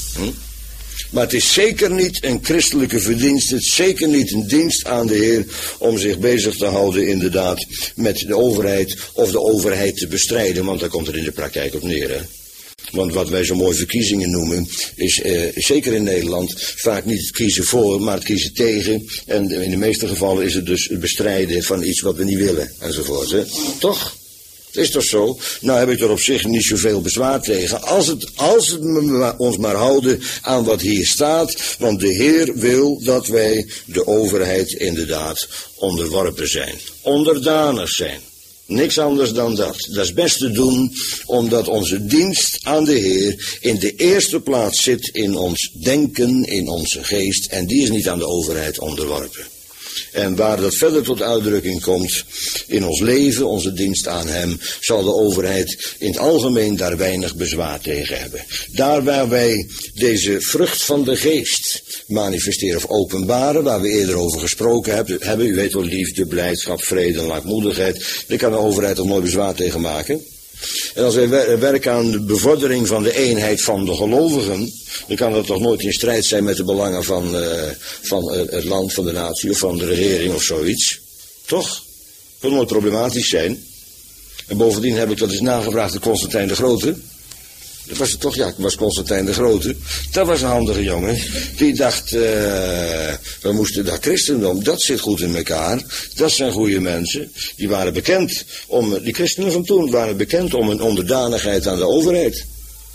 Maar het is zeker niet een christelijke verdienste. Het is zeker niet een dienst aan de Heer om zich bezig te houden inderdaad met de overheid of de overheid te bestrijden. Want daar komt het in de praktijk op neer, hè. Want wat wij zo mooi verkiezingen noemen, is zeker in Nederland vaak niet het kiezen voor, maar het kiezen tegen. En in de meeste gevallen is het dus het bestrijden van iets wat we niet willen, enzovoort. Hè? Toch? Is toch zo? Nou heb ik er op zich niet zoveel bezwaar tegen. Als het ons maar houden aan wat hier staat. Want de Heer wil dat wij de overheid inderdaad onderworpen zijn. Onderdanig zijn. Niks anders dan dat. Dat is best te doen omdat onze dienst aan de Heer in de eerste plaats zit in ons denken, in onze geest. En die is niet aan de overheid onderworpen. En waar dat verder tot uitdrukking komt in ons leven, onze dienst aan Hem, zal de overheid in het algemeen daar weinig bezwaar tegen hebben. Daar waar wij deze vrucht van de geest manifesteren of openbaren, waar we eerder over gesproken hebben, u weet wel, liefde, blijdschap, vrede en lankmoedigheid, daar kan de overheid toch nooit bezwaar tegen maken. En als wij werken aan de bevordering van de eenheid van de gelovigen, dan kan dat toch nooit in strijd zijn met de belangen van het land, van de natie of van de regering of zoiets. Toch? Dat kan nooit problematisch zijn. En bovendien heb ik dat eens nagevraagd aan Constantijn de Grote. Dat was het toch? Ja, het was Constantijn de Grote. Dat was een handige jongen. Die dacht, we moesten dat christendom, dat zit goed in elkaar. Dat zijn goede mensen. Die waren bekend die christenen van toen waren bekend om een onderdanigheid aan de overheid.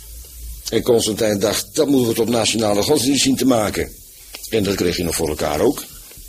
En Constantijn dacht, dat moeten we tot nationale godsdienst zien te maken. En dat kreeg hij nog voor elkaar ook.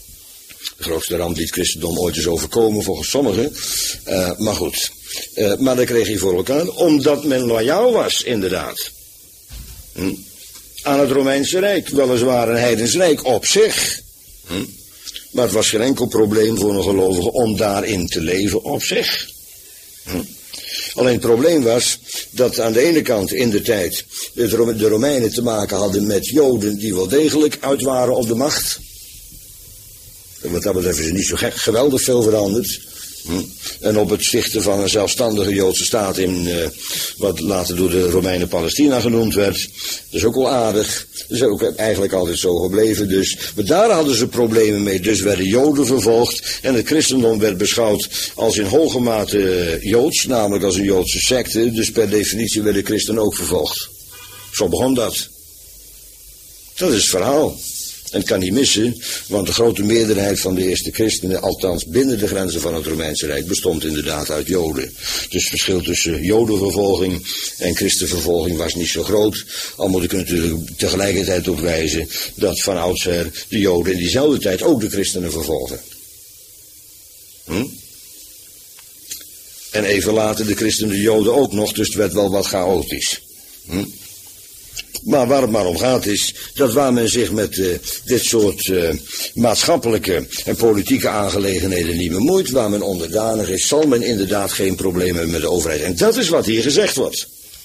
De grootste ramp die het christendom ooit is overkomen, volgens sommigen. Maar goed. Maar dat kreeg hij voor elkaar, omdat men loyaal was, inderdaad. Aan het Romeinse Rijk. Weliswaar een heidens rijk op zich. Maar het was geen enkel probleem voor een gelovige om daarin te leven op zich. Alleen het probleem was dat aan de ene kant in de tijd de Romeinen te maken hadden met Joden die wel degelijk uit waren op de macht. En wat dat betreft is er niet zo geweldig veel veranderd. En op het stichten van een zelfstandige Joodse staat in wat later door de Romeinen Palestina genoemd werd. Dat is ook wel aardig. Dat is ook eigenlijk altijd zo gebleven. Dus. Maar daar hadden ze problemen mee. Dus werden Joden vervolgd. En het christendom werd beschouwd als in hoge mate Joods. Namelijk als een Joodse secte. Dus per definitie werden christenen ook vervolgd. Zo begon dat. Dat is het verhaal. En het kan niet missen, want de grote meerderheid van de eerste christenen, althans binnen de grenzen van het Romeinse Rijk, bestond inderdaad uit Joden. Dus het verschil tussen Jodenvervolging en christenvervolging was niet zo groot. Al moet ik er natuurlijk tegelijkertijd op wijzen dat van oudsher de Joden in diezelfde tijd ook de christenen vervolgden. En even later de christenen de Joden ook nog, dus het werd wel wat chaotisch. Maar waar het maar om gaat is dat waar men zich met dit soort maatschappelijke en politieke aangelegenheden niet bemoeit, waar men onderdanig is, zal men inderdaad geen probleem hebben met de overheid. En dat is wat hier gezegd wordt.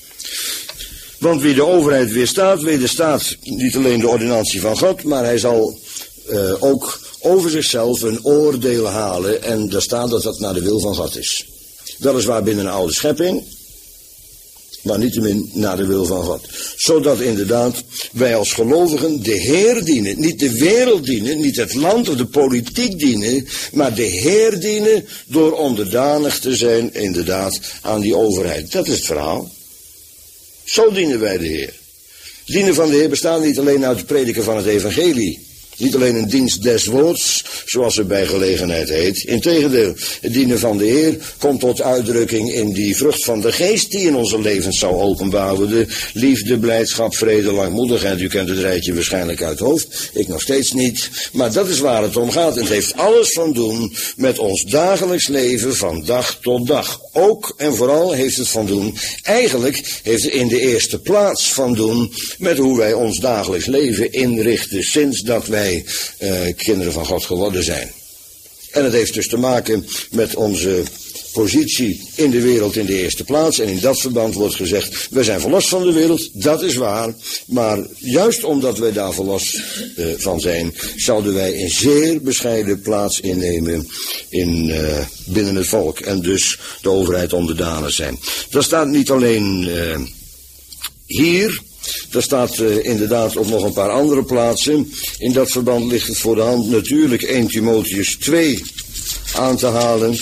Want wie de overheid weerstaat, wederstaat niet alleen de ordonnantie van God, maar hij zal ook over zichzelf een oordeel halen. En daar staat dat dat naar de wil van God is. Weliswaar binnen een oude schepping, maar niettemin naar de wil van God. Zodat inderdaad wij als gelovigen de Heer dienen. Niet de wereld dienen, niet het land of de politiek dienen, maar de Heer dienen door onderdanig te zijn inderdaad aan die overheid. Dat is het verhaal. Zo dienen wij de Heer. Dienen van de Heer bestaat niet alleen uit het prediken van het evangelie. Niet alleen een dienst des woords, zoals het bij gelegenheid heet. Integendeel, het dienen van de Heer komt tot uitdrukking in die vrucht van de geest die in onze levens zou openbaren. De liefde, blijdschap, vrede, langmoedigheid. U kent het rijtje waarschijnlijk uit het hoofd. Ik nog steeds niet. Maar dat is waar het om gaat. Het heeft alles van doen met ons dagelijks leven van dag tot dag. Ook en vooral heeft het van doen, eigenlijk heeft het in de eerste plaats van doen met hoe wij ons dagelijks leven inrichten sinds dat wij kinderen van God geworden zijn. En het heeft dus te maken met onze positie in de wereld in de eerste plaats. En in dat verband wordt gezegd, wij zijn verlost van de wereld, dat is waar. Maar juist omdat wij daar verlost van zijn, zouden wij een zeer bescheiden plaats innemen binnen het volk. En dus de overheid onderdanig zijn. Dat staat niet alleen hier. Daar staat inderdaad op nog een paar andere plaatsen. In dat verband ligt het voor de hand natuurlijk 1 Timotheüs 2 aan te halen.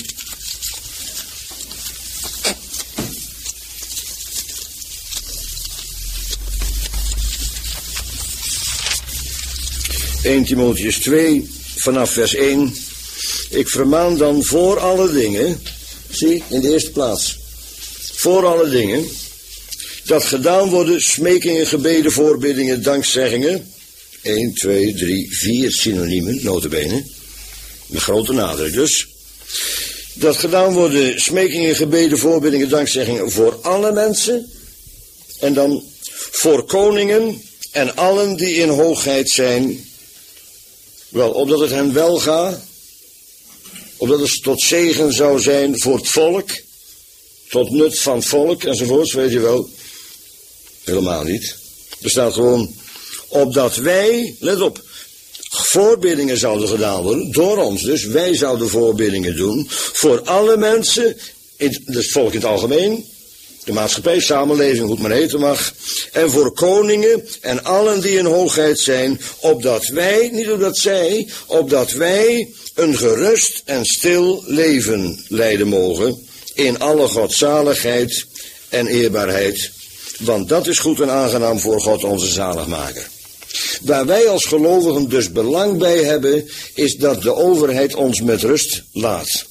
...1 Timotheüs 2, vanaf vers 1... ...ik vermaan dan voor alle dingen... ...zie, in de eerste plaats... ...voor alle dingen... ...dat gedaan worden, smekingen, gebeden, voorbiddingen, dankzeggingen... ...1, 2, 3, 4 synoniemen, nota bene... ...met grote nadruk dus... ...dat gedaan worden, smekingen, gebeden, voorbiddingen, dankzeggingen... ...voor alle mensen... ...en dan voor koningen en allen die in hoogheid zijn... Wel, opdat het hen wel gaat, opdat het tot zegen zou zijn voor het volk, tot nut van het volk enzovoorts, weet je wel. Helemaal niet. Er staat gewoon, opdat wij, let op, voorbiddingen zouden gedaan worden, door ons dus, wij zouden voorbiddingen doen, voor alle mensen, het volk in het algemeen, de maatschappij, samenleving, hoe het maar heten mag. En voor koningen en allen die in hoogheid zijn. Opdat wij, niet opdat zij, opdat wij een gerust en stil leven leiden mogen. In alle godzaligheid en eerbaarheid. Want dat is goed en aangenaam voor God onze zaligmaker. Waar wij als gelovigen dus belang bij hebben. Is dat de overheid ons met rust laat.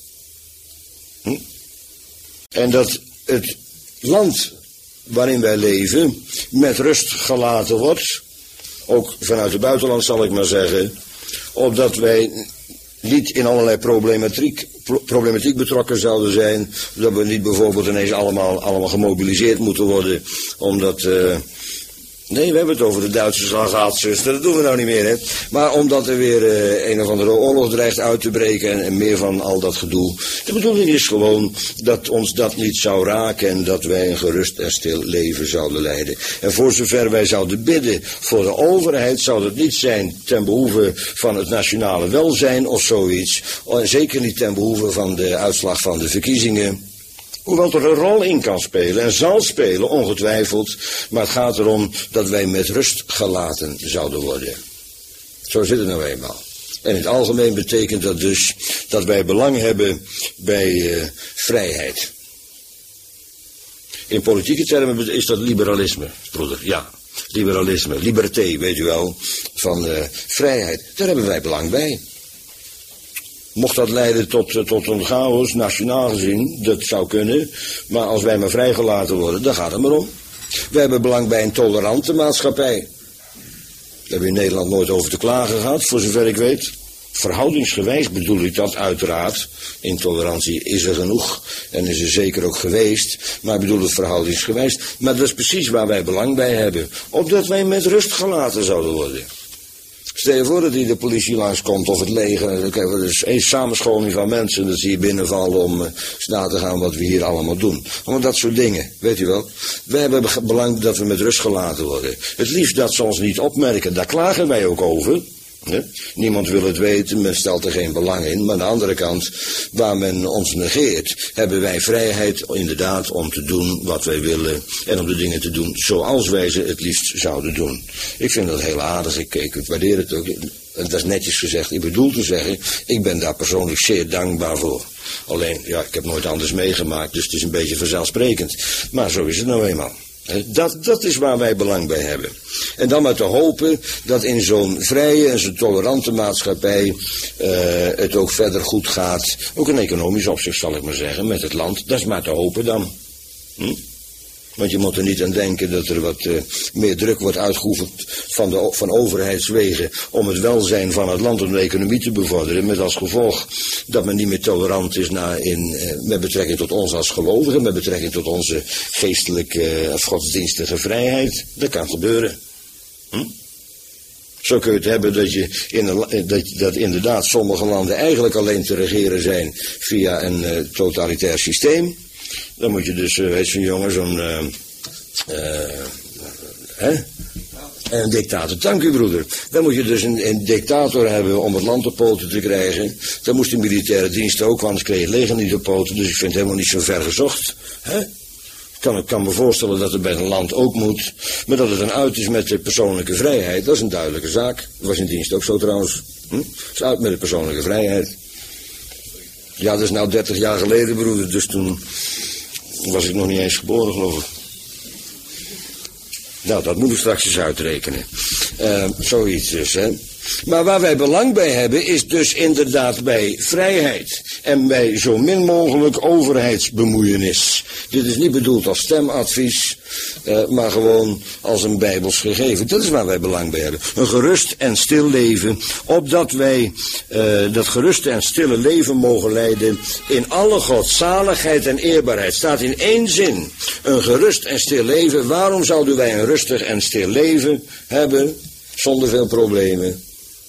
En dat het land waarin wij leven met rust gelaten wordt, ook vanuit het buitenland zal ik maar zeggen, opdat wij niet in allerlei problematiek betrokken zouden zijn, dat we niet bijvoorbeeld ineens allemaal gemobiliseerd moeten worden, omdat Nee, we hebben het over de Duitsers al gehad, zuster. Dat doen we nou niet meer, hè. Maar omdat er weer een of andere oorlog dreigt uit te breken en meer van al dat gedoe. De bedoeling is gewoon dat ons dat niet zou raken en dat wij een gerust en stil leven zouden leiden. En voor zover wij zouden bidden voor de overheid, zou dat niet zijn ten behoeve van het nationale welzijn of zoiets. En zeker niet ten behoeve van de uitslag van de verkiezingen. Hoewel er een rol in kan spelen en zal spelen, ongetwijfeld. Maar het gaat erom dat wij met rust gelaten zouden worden. Zo zit het nou eenmaal. En in het algemeen betekent dat dus dat wij belang hebben bij vrijheid. In politieke termen is dat liberalisme, broeder. Ja, liberalisme, liberté, weet u wel, van vrijheid. Daar hebben wij belang bij. Mocht dat leiden tot een chaos, nationaal gezien, dat zou kunnen. Maar als wij maar vrijgelaten worden, dan gaat het maar om. We hebben belang bij een tolerante maatschappij. Daar hebben we in Nederland nooit over te klagen gehad, voor zover ik weet. Verhoudingsgewijs bedoel ik dat uiteraard. Intolerantie is er genoeg en is er zeker ook geweest. Maar ik bedoel het verhoudingsgewijs. Maar dat is precies waar wij belang bij hebben. Opdat wij met rust gelaten zouden worden. Stel je voor dat hier de politie langskomt of het leger. Dan krijgen we dus een samenscholing van mensen dat ze hier binnenvallen om eens na te gaan wat we hier allemaal doen. Allemaal dat soort dingen, weet u wel. Wij hebben belang dat we met rust gelaten worden. Het liefst dat ze ons niet opmerken, daar klagen wij ook over. Niemand wil het weten, men stelt er geen belang in. Maar aan de andere kant, waar men ons negeert, hebben wij vrijheid inderdaad om te doen wat wij willen. En om de dingen te doen zoals wij ze het liefst zouden doen. Ik vind dat heel aardig, ik waardeer het ook. Dat is netjes gezegd. Ik bedoel te zeggen, ik ben daar persoonlijk zeer dankbaar voor. Alleen, ja, ik heb nooit anders meegemaakt, dus het is een beetje vanzelfsprekend. Maar zo is het nou eenmaal. Dat is waar wij belang bij hebben. En dan maar te hopen dat in zo'n vrije en zo'n tolerante maatschappij het ook verder goed gaat. Ook in economisch opzicht zal ik maar zeggen, met het land. Dat is maar te hopen dan. Want je moet er niet aan denken dat er wat meer druk wordt uitgeoefend van overheidswegen om het welzijn van het land, om de economie te bevorderen. Met als gevolg dat men niet meer tolerant is met betrekking tot ons als gelovigen, met betrekking tot onze geestelijke of godsdienstige vrijheid. Dat kan gebeuren. Zo kun je het hebben dat inderdaad sommige landen eigenlijk alleen te regeren zijn via een totalitair systeem. Dan moet je dus, weet zo'n jongen, een dictator. Dank u, broeder. Dan moet je dus een dictator hebben om het land op poten te krijgen. Dan moest de militaire dienst ook, want anders kreeg je het leger niet op poten. Dus ik vind het helemaal niet zo ver gezocht. Ik kan me voorstellen dat het bij een land ook moet. Maar dat het dan uit is met de persoonlijke vrijheid, dat is een duidelijke zaak. Dat was in dienst ook zo trouwens. Het is uit met de persoonlijke vrijheid. Ja, dat is nou 30 jaar geleden, broeder. Dus toen was ik nog niet eens geboren, geloof ik. Nou, dat moet ik straks eens uitrekenen. Zoiets dus, hè. Maar waar wij belang bij hebben is dus inderdaad bij vrijheid. En bij zo min mogelijk overheidsbemoeienis. Dit is niet bedoeld als stemadvies, maar gewoon als een bijbels gegeven. Dat is waar wij belang bij hebben. Een gerust en stil leven, opdat wij dat geruste en stille leven mogen leiden in alle godzaligheid en eerbaarheid. Staat in één zin. Een gerust en stil leven. Waarom zouden wij een rustig en stil leven hebben zonder veel problemen?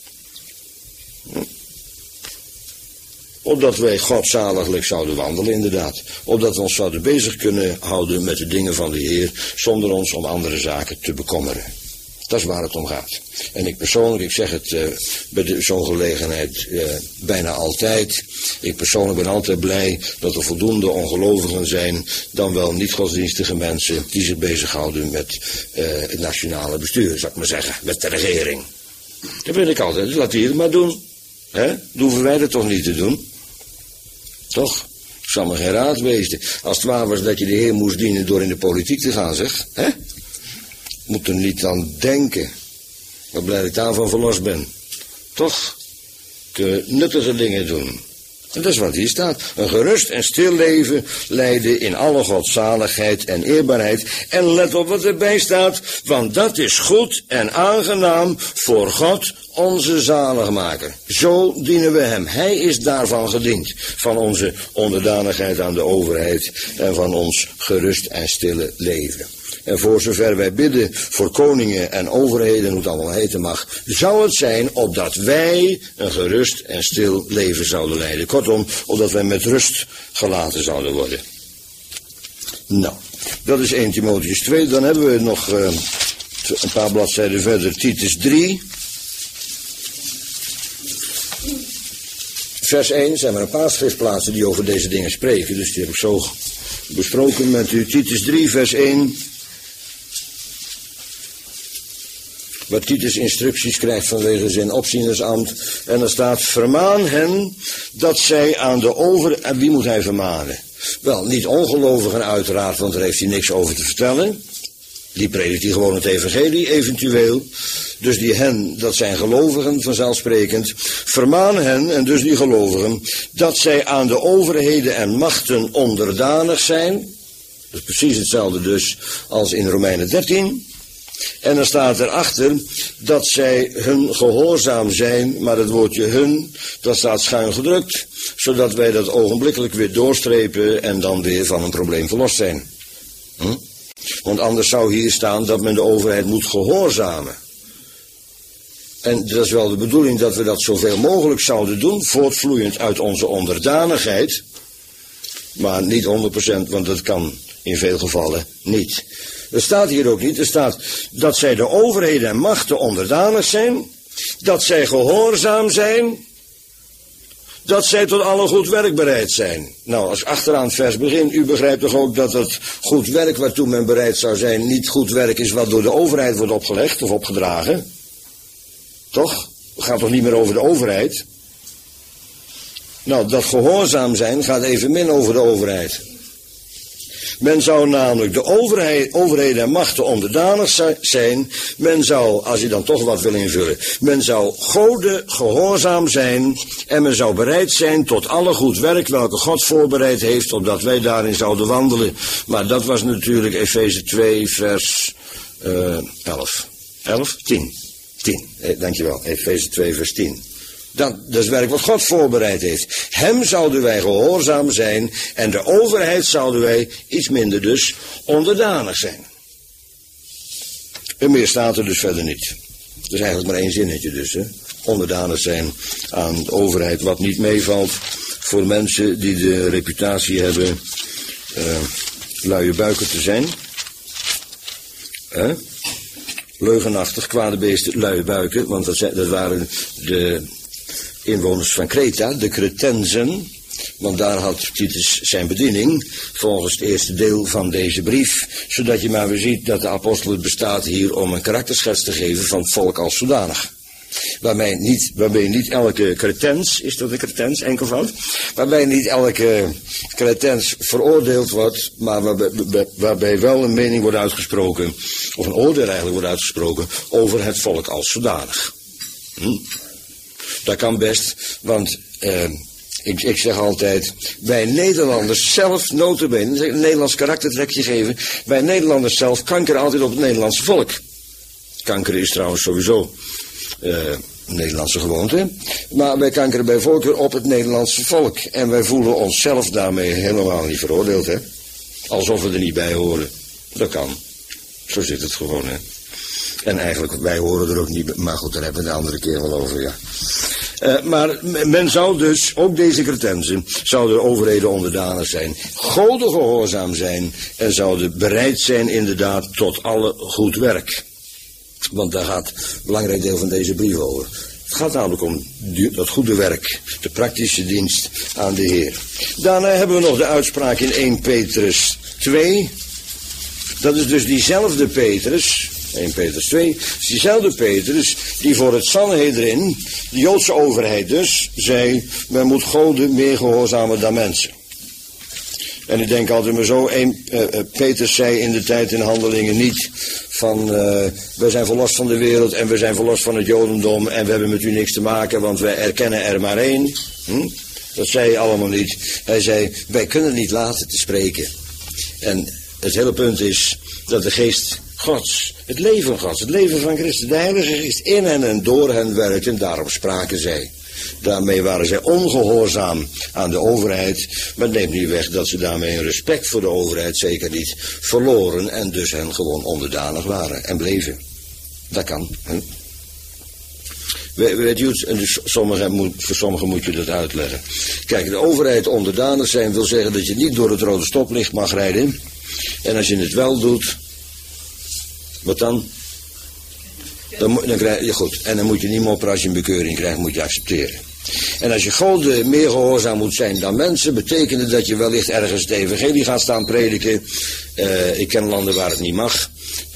Opdat wij godzaliglijk zouden wandelen, inderdaad. Opdat we ons zouden bezig kunnen houden met de dingen van de Heer, zonder ons om andere zaken te bekommeren. Dat is waar het om gaat. En ik persoonlijk, ik zeg het bij zo'n gelegenheid bijna altijd. Ik persoonlijk ben altijd blij dat er voldoende ongelovigen zijn, dan wel niet-godsdienstige mensen, die zich bezighouden met het nationale bestuur, zou ik maar zeggen, met de regering. Dat ben ik altijd. Dus laat die het maar doen. Dan hoeven wij dat toch niet te doen. Toch? Het zal me geen raad wezen. Als het waar was dat je de Heer moest dienen door in de politiek te gaan, zeg. Moet er niet aan denken. Maar blij dat ik daarvan verlost ben. Toch? Nuttige dingen doen. En dat is wat hier staat. Een gerust en stil leven leiden in alle godzaligheid en eerbaarheid. En let op wat erbij staat, want dat is goed en aangenaam voor God, onze zaligmaker. Zo dienen we hem. Hij is daarvan gediend. Van onze onderdanigheid aan de overheid en van ons gerust en stille leven. En voor zover wij bidden voor koningen en overheden, hoe het allemaal heten mag, zou het zijn opdat wij een gerust en stil leven zouden leiden. Kortom, opdat wij met rust gelaten zouden worden. Nou, dat is 1 Timotheüs 2. Dan hebben we nog een paar bladzijden verder, Titus 3. Vers 1 zijn er een paar schriftplaatsen die over deze dingen spreken. Dus die heb ik zo besproken met u. Titus 3, vers 1. Waar Titus instructies krijgt vanwege zijn opzienersambt. En er staat, vermaan hen dat zij aan de En wie moet hij vermanen? Wel, niet ongelovigen uiteraard, want daar heeft hij niks over te vertellen. Die predikt hij gewoon het evangelie, eventueel. Dus die hen, dat zijn gelovigen vanzelfsprekend. Vermaan hen, en dus die gelovigen, dat zij aan de overheden en machten onderdanig zijn. Dat is precies hetzelfde dus als in Romeinen 13. En dan staat erachter dat zij hun gehoorzaam zijn, maar het woordje hun, dat staat schuin gedrukt, zodat wij dat ogenblikkelijk weer doorstrepen en dan weer van een probleem verlost zijn. Want anders zou hier staan dat men de overheid moet gehoorzamen. En dat is wel de bedoeling dat we dat zoveel mogelijk zouden doen, voortvloeiend uit onze onderdanigheid, maar niet 100%, want dat kan in veel gevallen niet. Er staat hier ook niet, er staat dat zij de overheden en machten onderdanig zijn, dat zij gehoorzaam zijn, dat zij tot alle goed werk bereid zijn. Nou, als ik achteraan het vers begin, u begrijpt toch ook dat het goed werk waartoe men bereid zou zijn, niet goed werk is wat door de overheid wordt opgelegd of opgedragen? Toch? Het gaat toch niet meer over de overheid? Nou, dat gehoorzaam zijn gaat evenmin over de overheid. Men zou namelijk de overheden en machten onderdanig zijn. Men zou, als je dan toch wat wil invullen, men zou Gode gehoorzaam zijn en men zou bereid zijn tot alle goed werk welke God voorbereid heeft, opdat wij daarin zouden wandelen. Maar dat was natuurlijk Efeze 2 vers 10. Dankjewel, Efeze 2 vers 10. Dat is werk wat God voorbereid heeft. Hem zouden wij gehoorzaam zijn en de overheid zouden wij, iets minder dus, onderdanig zijn. En meer staat er dus verder niet. Dat is eigenlijk maar één zinnetje dus. Hè? Onderdanig zijn aan de overheid, wat niet meevalt voor mensen die de reputatie hebben luie buiken te zijn. Leugenachtig, kwade beesten, luie buiken, want dat waren de inwoners van Kreta, de Cretensen, want daar had Titus zijn bediening, volgens het eerste deel van deze brief, zodat je maar weer ziet dat de apostel het bestaat hier om een karakterschets te geven van het volk als zodanig. Waarbij niet elke Cretens, is dat een Cretens, enkelvoud? Waarbij niet elke Cretens veroordeeld wordt, maar waarbij wel een mening wordt uitgesproken, of een oordeel eigenlijk wordt uitgesproken, over het volk als zodanig. Dat kan best, want ik zeg altijd, wij Nederlanders zelf, nota bene, een Nederlands karaktertrekje geven, wij Nederlanders zelf kankeren altijd op het Nederlandse volk. Kankeren is trouwens sowieso een Nederlandse gewoonte, maar wij kankeren bij voorkeur op het Nederlandse volk. En wij voelen onszelf daarmee helemaal niet veroordeeld, hè. Alsof we er niet bij horen. Dat kan. Zo zit het gewoon, hè. En eigenlijk, wij horen er ook niet, maar goed, daar hebben we de andere keer wel over, ja. Maar men zou dus, ook deze Cretensen, zouden de overheden onderdanig zijn, Gode gehoorzaam zijn en zouden bereid zijn inderdaad tot alle goed werk. Want daar gaat een belangrijk deel van deze brief over. Het gaat namelijk om dat goede werk, de praktische dienst aan de Heer. Daarna hebben we nog de uitspraak in 1 Petrus 2. Dat is dus diezelfde Petrus, 1 Petrus 2, diezelfde Petrus die voor het Sanhedrin, de Joodse overheid dus, zei, men moet Gode meer gehoorzamen dan mensen. En ik denk altijd maar zo, Petrus zei in de tijd in Handelingen niet van, we zijn verlost van de wereld en we zijn verlost van het Jodendom en we hebben met u niks te maken, want wij erkennen er maar één. Dat zei hij allemaal niet. Hij zei, wij kunnen niet laten te spreken. En het hele punt is dat de geest Gods, het leven van Christus, de Heilige Geest in hen en door hen werkt en daarom spraken zij. Daarmee waren zij ongehoorzaam aan de overheid, maar het neemt niet weg dat ze daarmee hun respect voor de overheid zeker niet verloren en dus hen gewoon onderdanig waren en bleven. Dat kan. Hè? Weet u het? En dus voor sommigen moet je dat uitleggen. Kijk, de overheid onderdanig zijn wil zeggen dat je niet door het rode stoplicht mag rijden. En als je het wel doet, wat dan? Dan krijg je goed. En dan moet je niet mopperen als je een bekeuring krijgt, moet je accepteren. En als je God meer gehoorzaam moet zijn dan mensen, betekent het dat je wellicht ergens het evangelie gaat staan prediken. Ik ken landen waar het niet mag.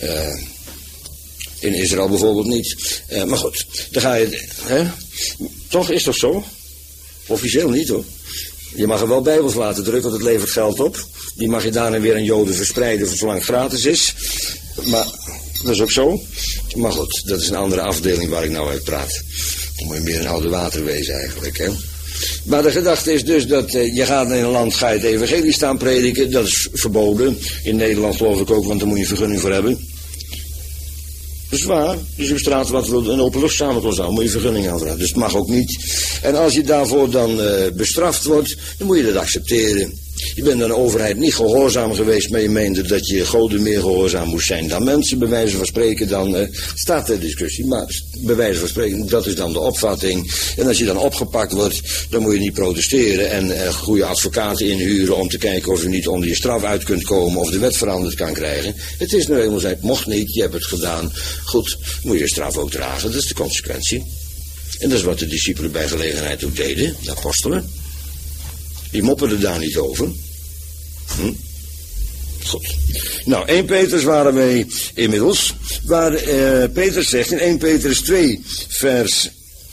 In Israël bijvoorbeeld niet. Maar goed, dan ga je... Hè? Toch, is toch zo? Officieel niet hoor. Je mag er wel bijbels laten drukken, want het levert geld op. Die mag je daarna weer aan Joden verspreiden, zolang het gratis is. Maar dat is ook zo. Maar goed, dat is een andere afdeling waar ik nou uit praat. Dan moet je meer een oude water wezen eigenlijk, hè. Maar de gedachte is dus dat je gaat in een land, ga je het evangelie staan prediken. Dat is verboden. In Nederland geloof ik ook, want daar moet je een vergunning voor hebben. Dat is waar. Dus op straat wat wil een openluchtsamenkomst aan, moet je vergunning aanvragen. Dus het mag ook niet. En als je daarvoor dan bestraft wordt, dan moet je dat accepteren. Je bent aan de overheid niet gehoorzaam geweest, maar je meende dat je goden meer gehoorzaam moest zijn dan mensen. Bij wijze van spreken dan staat de discussie, maar bij wijze van spreken, dat is dan de opvatting. En als je dan opgepakt wordt, dan moet je niet protesteren en goede advocaten inhuren om te kijken of je niet onder je straf uit kunt komen of de wet veranderd kan krijgen. Het is nou eenmaal zo, het mocht niet, je hebt het gedaan. Goed, moet je je straf ook dragen, dat is de consequentie. En dat is wat de discipelen bij gelegenheid ook deden, de apostelen. Die mopperden daar niet over. Goed. Nou, 1 Petrus waren wij inmiddels. Waar Petrus zegt in 1 Petrus 2 vers...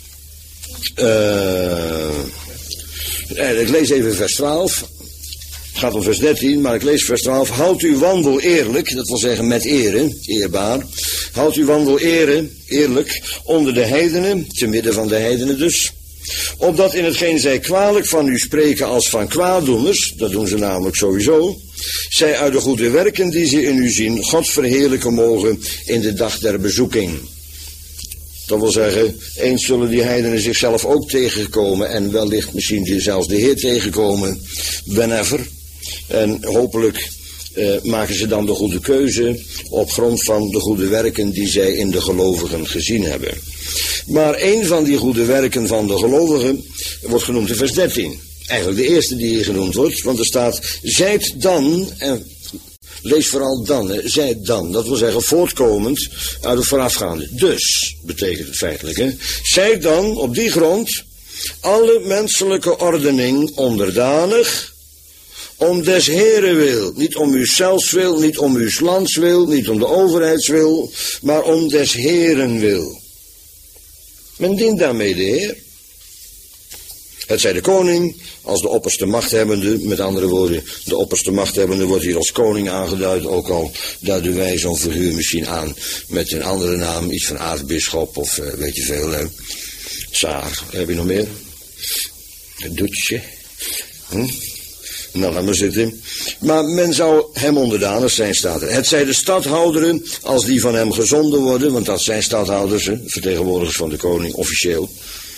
ik lees even vers 12. Het gaat om vers 13, maar ik lees vers 12. Houd uw wandel eerlijk, dat wil zeggen met ere, eerbaar. Houd uw wandel eerlijk onder de heidenen, te midden van de heidenen dus. Opdat in hetgeen zij kwalijk van u spreken als van kwaaddoeners, dat doen ze namelijk sowieso, zij uit de goede werken die ze in u zien, God verheerlijken mogen in de dag der bezoeking. Dat wil zeggen, eens zullen die heidenen zichzelf ook tegenkomen en wellicht misschien zelfs de Heer tegenkomen, whenever. En hopelijk maken ze dan de goede keuze op grond van de goede werken die zij in de gelovigen gezien hebben. Maar een van die goede werken van de gelovigen wordt genoemd in vers 13. Eigenlijk de eerste die hier genoemd wordt, want er staat, zijt dan, en lees vooral dan, zijt dan, dat wil zeggen voortkomend uit het voorafgaande. Dus, betekent het feitelijk, hè. Zijt dan op die grond alle menselijke ordening onderdanig, om des Heren wil, niet om uw zelfs wil, niet om uw lands wil, niet om de overheidswil, maar om des Heren wil. Men dient daarmee de Heer. Het zij de koning als de opperste machthebbende, met andere woorden, de opperste machthebbende wordt hier als koning aangeduid, ook al duiden wij zo'n figuur misschien aan met een andere naam, iets van aartsbisschop of weet je veel, Tsaar, heb je nog meer? Een Dutje. Nou, laat maar zitten. Maar men zou hem onderdanig zijn, staat er. Het zij de stadhouderen, als die van hem gezonden worden, want dat zijn stadhouders, vertegenwoordigers van de koning, officieel.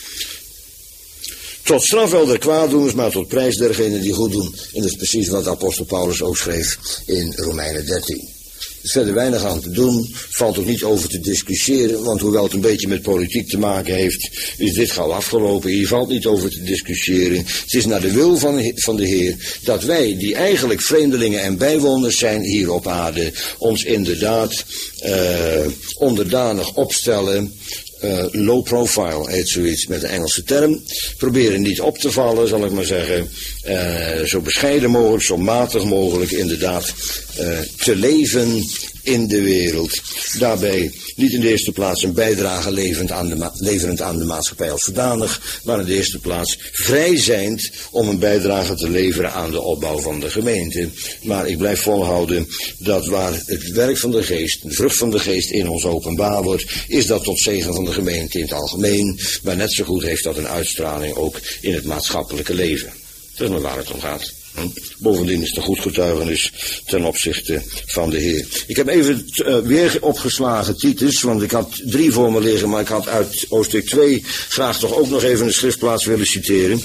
Tot straf wel der kwaaddoeners, maar tot prijs dergenen die goed doen. En dat is precies wat de apostel Paulus ook schreef in Romeinen 13. Er is verder weinig aan te doen, valt ook niet over te discussiëren, want hoewel het een beetje met politiek te maken heeft, is dit gauw afgelopen. Hier valt niet over te discussiëren. Het is naar de wil van de Heer dat wij, die eigenlijk vreemdelingen en bijwoners zijn hier op aarde, ons inderdaad onderdanig opstellen. Low profile heet zoiets met een Engelse term. Proberen niet op te vallen, zal ik maar zeggen. Zo bescheiden mogelijk, zo matig mogelijk inderdaad te leven in de wereld. Daarbij niet in de eerste plaats een bijdrage leverend aan de maatschappij als zodanig, maar in de eerste plaats vrij zijnd om een bijdrage te leveren aan de opbouw van de gemeente. Maar ik blijf volhouden dat waar het werk van de geest, de vrucht van de geest in ons openbaar wordt, is dat tot zegen van de gemeente in het algemeen, maar net zo goed heeft dat een uitstraling ook in het maatschappelijke leven. Dat is maar waar het om gaat. Bovendien is het een goed getuigenis ten opzichte van de Heer. Ik heb even weer opgeslagen Titus, want ik had 3 voor me liggen, maar ik had uit hoofdstuk 2 graag toch ook nog even een schriftplaats willen citeren.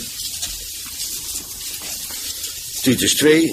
Titus 2.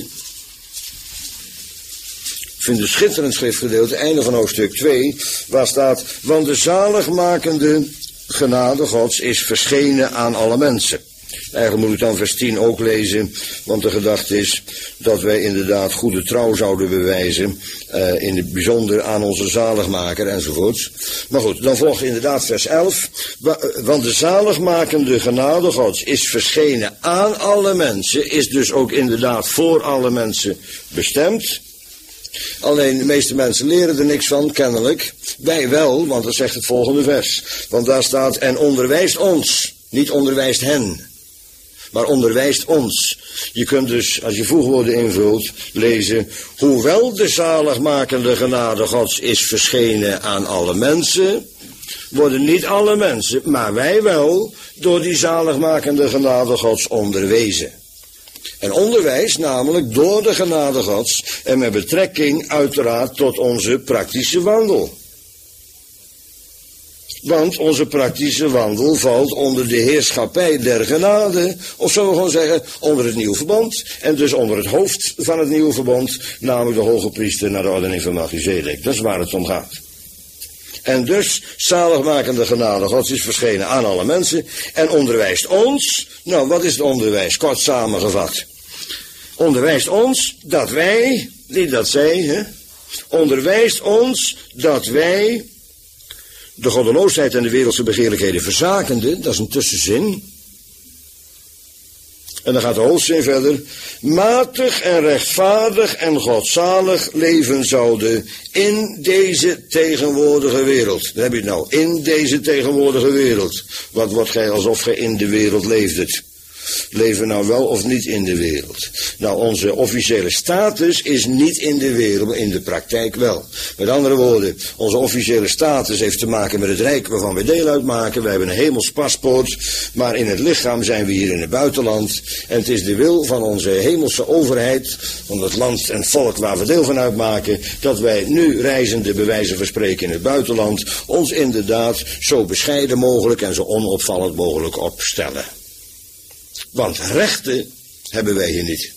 Ik vind een schitterend schriftgedeelte, einde van hoofdstuk 2, waar staat: want de zaligmakende genade Gods is verschenen aan alle mensen. Eigenlijk moet ik dan vers 10 ook lezen, want de gedachte is dat wij inderdaad goede trouw zouden bewijzen, in het bijzonder aan onze zaligmaker enzovoorts. Maar goed, dan volgt inderdaad vers 11, want de zaligmakende genade Gods is verschenen aan alle mensen, is dus ook inderdaad voor alle mensen bestemd. Alleen de meeste mensen leren er niks van, kennelijk. Wij wel, want dat zegt het volgende vers. Want daar staat: en onderwijst ons, niet onderwijst hen, maar onderwijst ons. Je kunt dus, als je voegwoorden invult, lezen: hoewel de zaligmakende genade Gods is verschenen aan alle mensen, worden niet alle mensen, maar wij wel, door die zaligmakende genade Gods onderwezen. En onderwijs namelijk door de genade Gods en met betrekking uiteraard tot onze praktische wandel. Want onze praktische wandel valt onder de heerschappij der genade, of zullen we gewoon zeggen, onder het nieuwe verbond, en dus onder het hoofd van het nieuwe verbond, namelijk de hoge priester naar de ordening van Melchizedek. Dat is waar het om gaat. En dus, zaligmakende genade Gods is verschenen aan alle mensen en onderwijst ons. Nou, wat is het onderwijs? Kort samengevat. Onderwijst ons dat wij, niet dat zij, hè? Onderwijst ons dat wij de goddeloosheid en de wereldse begeerlijkheden verzakende, dat is een tussenzin. En dan gaat de hoofdzin verder: matig en rechtvaardig en godzalig leven zouden in deze tegenwoordige wereld. Daar heb je het nou, in deze tegenwoordige wereld. Wat wordt gij alsof gij in de wereld leefdet? Leven we nou wel of niet in de wereld? Nou, onze officiële status is niet in de wereld, maar in de praktijk wel. Met andere woorden, onze officiële status heeft te maken met het rijk waarvan we deel uitmaken. Wij hebben een hemels paspoort, maar in het lichaam zijn we hier in het buitenland. En het is de wil van onze hemelse overheid, van het land en volk waar we deel van uitmaken, dat wij nu reizende bij wijze van spreken in het buitenland ons inderdaad zo bescheiden mogelijk en zo onopvallend mogelijk opstellen. Want rechten hebben wij hier niet.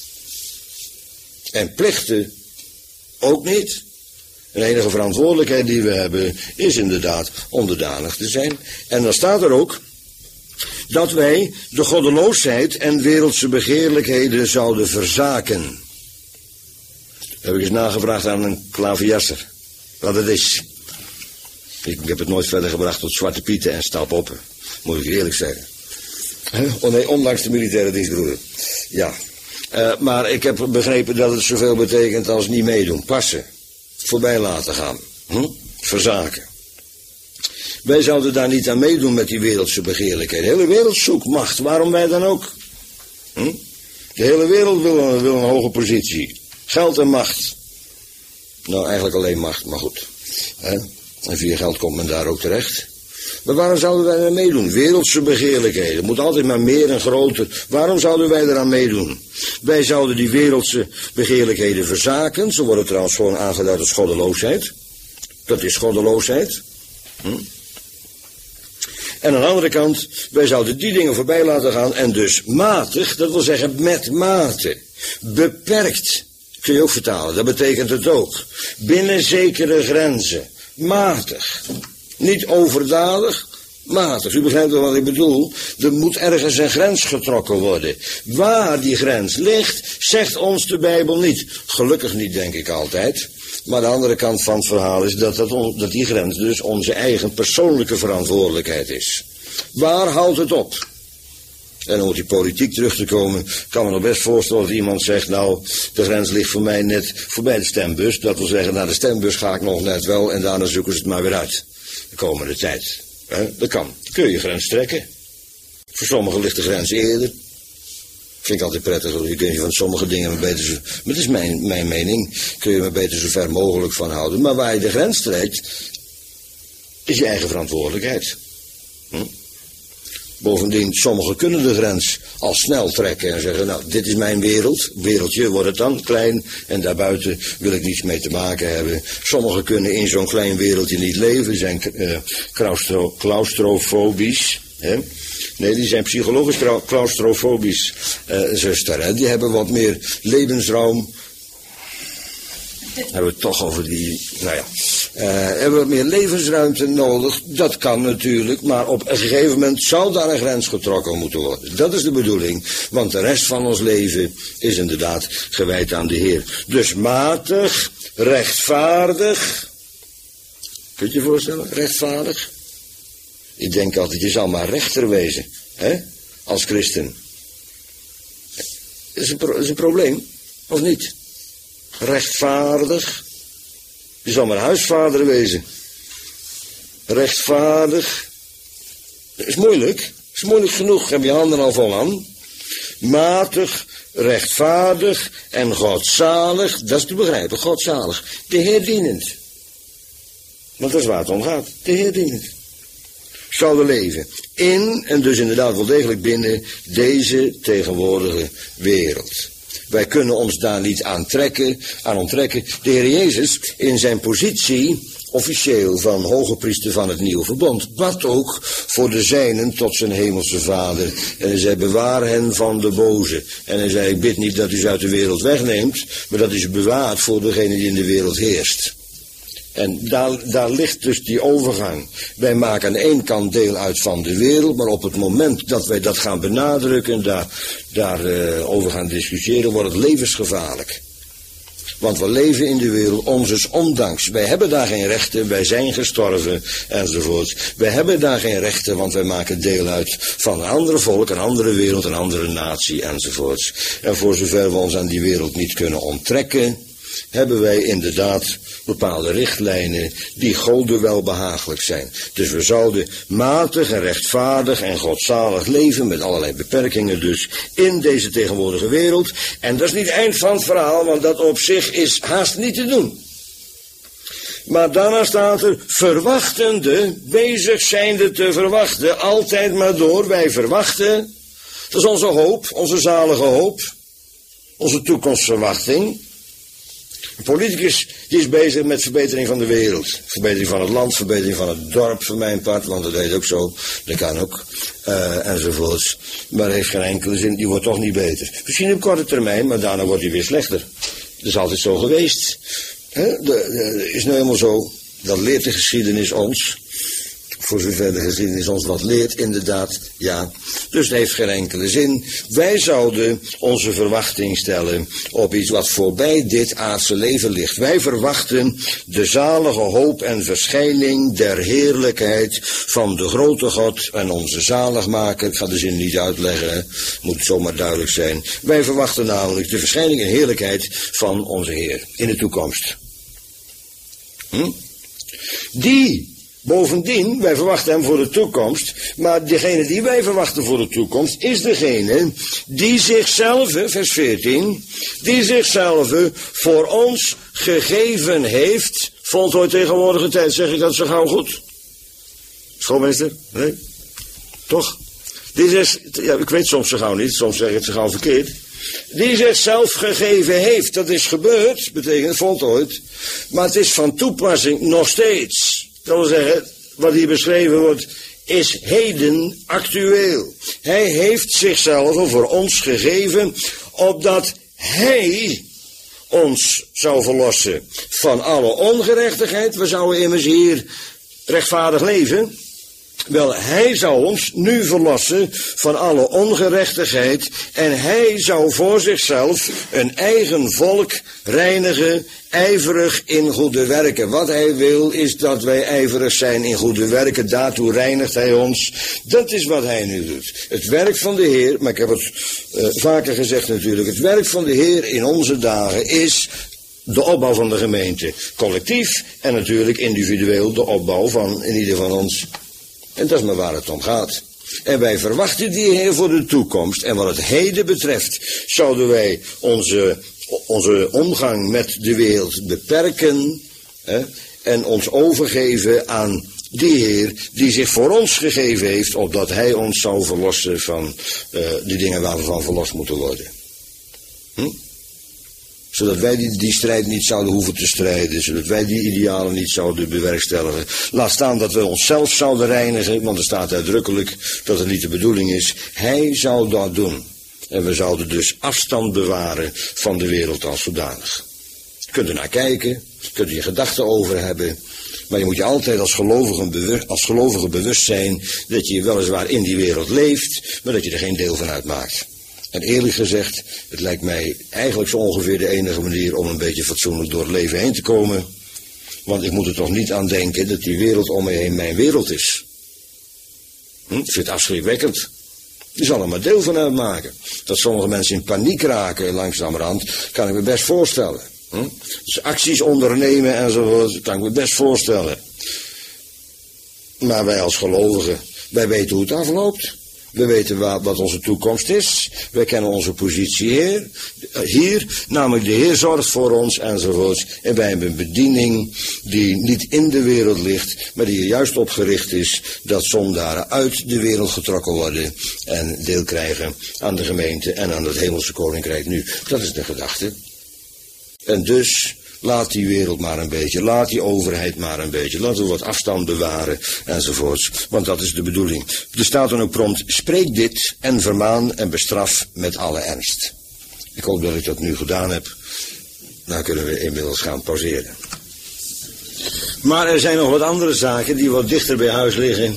En plichten ook niet. De enige verantwoordelijkheid die we hebben is inderdaad onderdanig te zijn. En dan staat er ook dat wij de goddeloosheid en wereldse begeerlijkheden zouden verzaken. Dat heb ik eens nagevraagd aan een klaverjasser wat het is. Ik heb het nooit verder gebracht tot Zwarte Pieten en Stapoppen, moet ik eerlijk zeggen. Oh nee, ondanks de militaire dienstbroeder. Ja. Maar ik heb begrepen dat het zoveel betekent als niet meedoen. Passen. Voorbij laten gaan. Verzaken. Wij zouden daar niet aan meedoen met die wereldse begeerlijkheid. De hele wereld zoekt macht. Waarom wij dan ook? De hele wereld wil een hoge positie. Geld en macht. Nou, eigenlijk alleen macht, maar goed. En via geld komt men daar ook terecht. Maar waarom zouden wij daar meedoen? Wereldse begeerlijkheden. Het moet altijd maar meer en groter. Waarom zouden wij eraan meedoen? Wij zouden die wereldse begeerlijkheden verzaken. Zo wordt het trouwens gewoon aangeduid als goddeloosheid. Dat is goddeloosheid. En aan de andere kant, wij zouden die dingen voorbij laten gaan. En dus matig, dat wil zeggen met mate. Beperkt. Kun je ook vertalen, dat betekent het ook. Binnen zekere grenzen. Matig. Niet overdadig, matig. U begrijpt wel wat ik bedoel. Er moet ergens een grens getrokken worden. Waar die grens ligt, zegt ons de Bijbel niet. Gelukkig niet, denk ik altijd. Maar de andere kant van het verhaal is dat die grens dus onze eigen persoonlijke verantwoordelijkheid is. Waar houdt het op? En om op die politiek terug te komen, kan me nog best voorstellen dat iemand zegt, nou, de grens ligt voor mij net voorbij de stembus. Dat wil zeggen, naar de stembus ga ik nog net wel en daarna zoeken ze het maar weer uit. De komende tijd. Dat kan. Kun je je grens trekken. Voor sommigen ligt de grens eerder. Vind ik altijd prettig. Je kunt je van sommige dingen maar beter zo... Maar dat is mijn mening. Kun je maar beter zo ver mogelijk van houden. Maar waar je de grens trekt, is je eigen verantwoordelijkheid. Bovendien, sommigen kunnen de grens al snel trekken en zeggen, nou, dit is mijn wereld. Wereldje wordt het dan, klein, en daarbuiten wil ik niets mee te maken hebben. Sommigen kunnen in zo'n klein wereldje niet leven, zijn claustrofobisch. Hè? Nee, die zijn psychologisch claustrofobisch, zuster. Hè? Die hebben wat meer levensruim. Hebben we het toch over die, nou ja, hebben we meer levensruimte nodig? Dat kan natuurlijk, maar op een gegeven moment zou daar een grens getrokken moeten worden. Dat is de bedoeling, want de rest van ons leven is inderdaad gewijd aan de Heer. Dus matig, rechtvaardig. Kun je je voorstellen, rechtvaardig? Ik denk altijd, je zal maar rechter wezen, hè, als christen. Is een probleem, of niet? Rechtvaardig. Je zal maar huisvader wezen. Rechtvaardig. Dat is moeilijk. Dat is moeilijk genoeg. Heb je handen al vol aan. Matig, rechtvaardig en godzalig. Dat is te begrijpen. Godzalig. De Heer dienend. Want dat is waar het om gaat. De Heer dienend. Zouden leven in en dus inderdaad wel degelijk binnen deze tegenwoordige wereld. Wij kunnen ons daar niet aan onttrekken. De Heer Jezus in zijn positie officieel van hoge priester van het nieuwe verbond bad ook voor de zijnen tot zijn hemelse Vader. En hij zei, bewaar hen van de boze. En hij zei, ik bid niet dat u ze uit de wereld wegneemt, maar dat u ze bewaart voor degene die in de wereld heerst. En daar ligt dus die overgang. Wij maken aan de ene kant deel uit van de wereld, maar op het moment dat wij dat gaan benadrukken, over gaan discussiëren, wordt het levensgevaarlijk. Want we leven in de wereld onzes ondanks. Wij hebben daar geen rechten, wij zijn gestorven, enzovoort. Wij hebben daar geen rechten, want wij maken deel uit van een ander volk, een andere wereld, een andere natie, enzovoort. En voor zover we ons aan die wereld niet kunnen onttrekken, hebben wij inderdaad bepaalde richtlijnen die Gode welbehagelijk zijn. Dus we zouden matig en rechtvaardig en godzalig leven, met allerlei beperkingen dus, in deze tegenwoordige wereld. En dat is niet het eind van het verhaal, want dat op zich is haast niet te doen. Maar daarna staat er, verwachtende, bezig zijnde te verwachten, altijd maar door, wij verwachten. Dat is onze hoop, onze zalige hoop, onze toekomstverwachting. Een politicus die is bezig met verbetering van de wereld. Verbetering van het land, verbetering van het dorp voor mijn part, want dat heet ook zo, dat kan ook, enzovoorts. Maar heeft geen enkele zin, die wordt toch niet beter. Misschien op korte termijn, maar daarna wordt hij weer slechter. Dat is altijd zo geweest. Is nou helemaal zo, dat leert de geschiedenis ons. Voor zover de geschiedenis ons wat leert, inderdaad, ja. Dus het heeft geen enkele zin. Wij zouden onze verwachting stellen op iets wat voorbij dit aardse leven ligt. Wij verwachten de zalige hoop en verschijning der heerlijkheid van de grote God en onze zaligmaker. Ik ga de zin niet uitleggen, moet zomaar duidelijk zijn. Wij verwachten namelijk de verschijning en heerlijkheid van onze Heer in de toekomst. Bovendien, wij verwachten hem voor de toekomst, maar degene die wij verwachten voor de toekomst is degene die zichzelf, vers 14, die zichzelf voor ons gegeven heeft, voltooid tegenwoordige tijd, zeg ik dat zo gauw goed? Schoolmeester? Nee? Toch? Ik weet soms zo gauw niet, soms zeg ik het zo gauw verkeerd. Die zichzelf gegeven heeft, dat is gebeurd, betekent voltooid, maar het is van toepassing nog steeds. Dat wil zeggen, wat hier beschreven wordt, is heden actueel. Hij heeft zichzelf voor ons gegeven, opdat hij ons zou verlossen van alle ongerechtigheid. We zouden immers hier rechtvaardig leven. Wel, hij zou ons nu verlossen van alle ongerechtigheid en hij zou voor zichzelf een eigen volk reinigen, ijverig in goede werken. Wat hij wil is dat wij ijverig zijn in goede werken, daartoe reinigt hij ons. Dat is wat hij nu doet. Het werk van de Heer, maar ik heb het vaker gezegd natuurlijk, het werk van de Heer in onze dagen is de opbouw van de gemeente. Collectief en natuurlijk individueel de opbouw van in ieder van ons. En dat is maar waar het om gaat. En wij verwachten die Heer voor de toekomst. En wat het heden betreft, zouden wij onze omgang met de wereld beperken. En ons overgeven aan die Heer die zich voor ons gegeven heeft, opdat hij ons zou verlossen van de dingen waar we van verlost moeten worden. Zodat wij die strijd niet zouden hoeven te strijden, zodat wij die idealen niet zouden bewerkstelligen. Laat staan dat we onszelf zouden reinigen, want er staat uitdrukkelijk dat het niet de bedoeling is. Hij zou dat doen. En we zouden dus afstand bewaren van de wereld als zodanig. Je kunt er naar kijken, je kunt er je gedachten over hebben. Maar je moet je altijd als gelovige bewust zijn dat je weliswaar in die wereld leeft, maar dat je er geen deel van uitmaakt. En eerlijk gezegd, het lijkt mij eigenlijk zo ongeveer de enige manier om een beetje fatsoenlijk door het leven heen te komen. Want ik moet er toch niet aan denken dat die wereld om me heen mijn wereld is. Ik vind het afschrikwekkend. Je zal er maar deel van uitmaken. Dat sommige mensen in paniek raken langzamerhand, kan ik me best voorstellen. Dus acties ondernemen enzovoort, kan ik me best voorstellen. Maar wij als gelovigen, wij weten hoe het afloopt. We weten wat onze toekomst is. Wij kennen onze positie hier. Namelijk de Heer zorgt voor ons enzovoort. En wij hebben een bediening die niet in de wereld ligt, maar die er juist op gericht is dat zondaren uit de wereld getrokken worden en deel krijgen aan de gemeente en aan het hemelse koninkrijk nu. Dat is de gedachte. En dus laat die wereld maar een beetje, laat die overheid maar een beetje, laten we wat afstand bewaren enzovoorts, want dat is de bedoeling. Er staat dan ook prompt, spreek dit en vermaan en bestraf met alle ernst. Ik hoop dat ik dat nu gedaan heb, dan kunnen we inmiddels gaan pauzeren. Maar er zijn nog wat andere zaken die wat dichter bij huis liggen,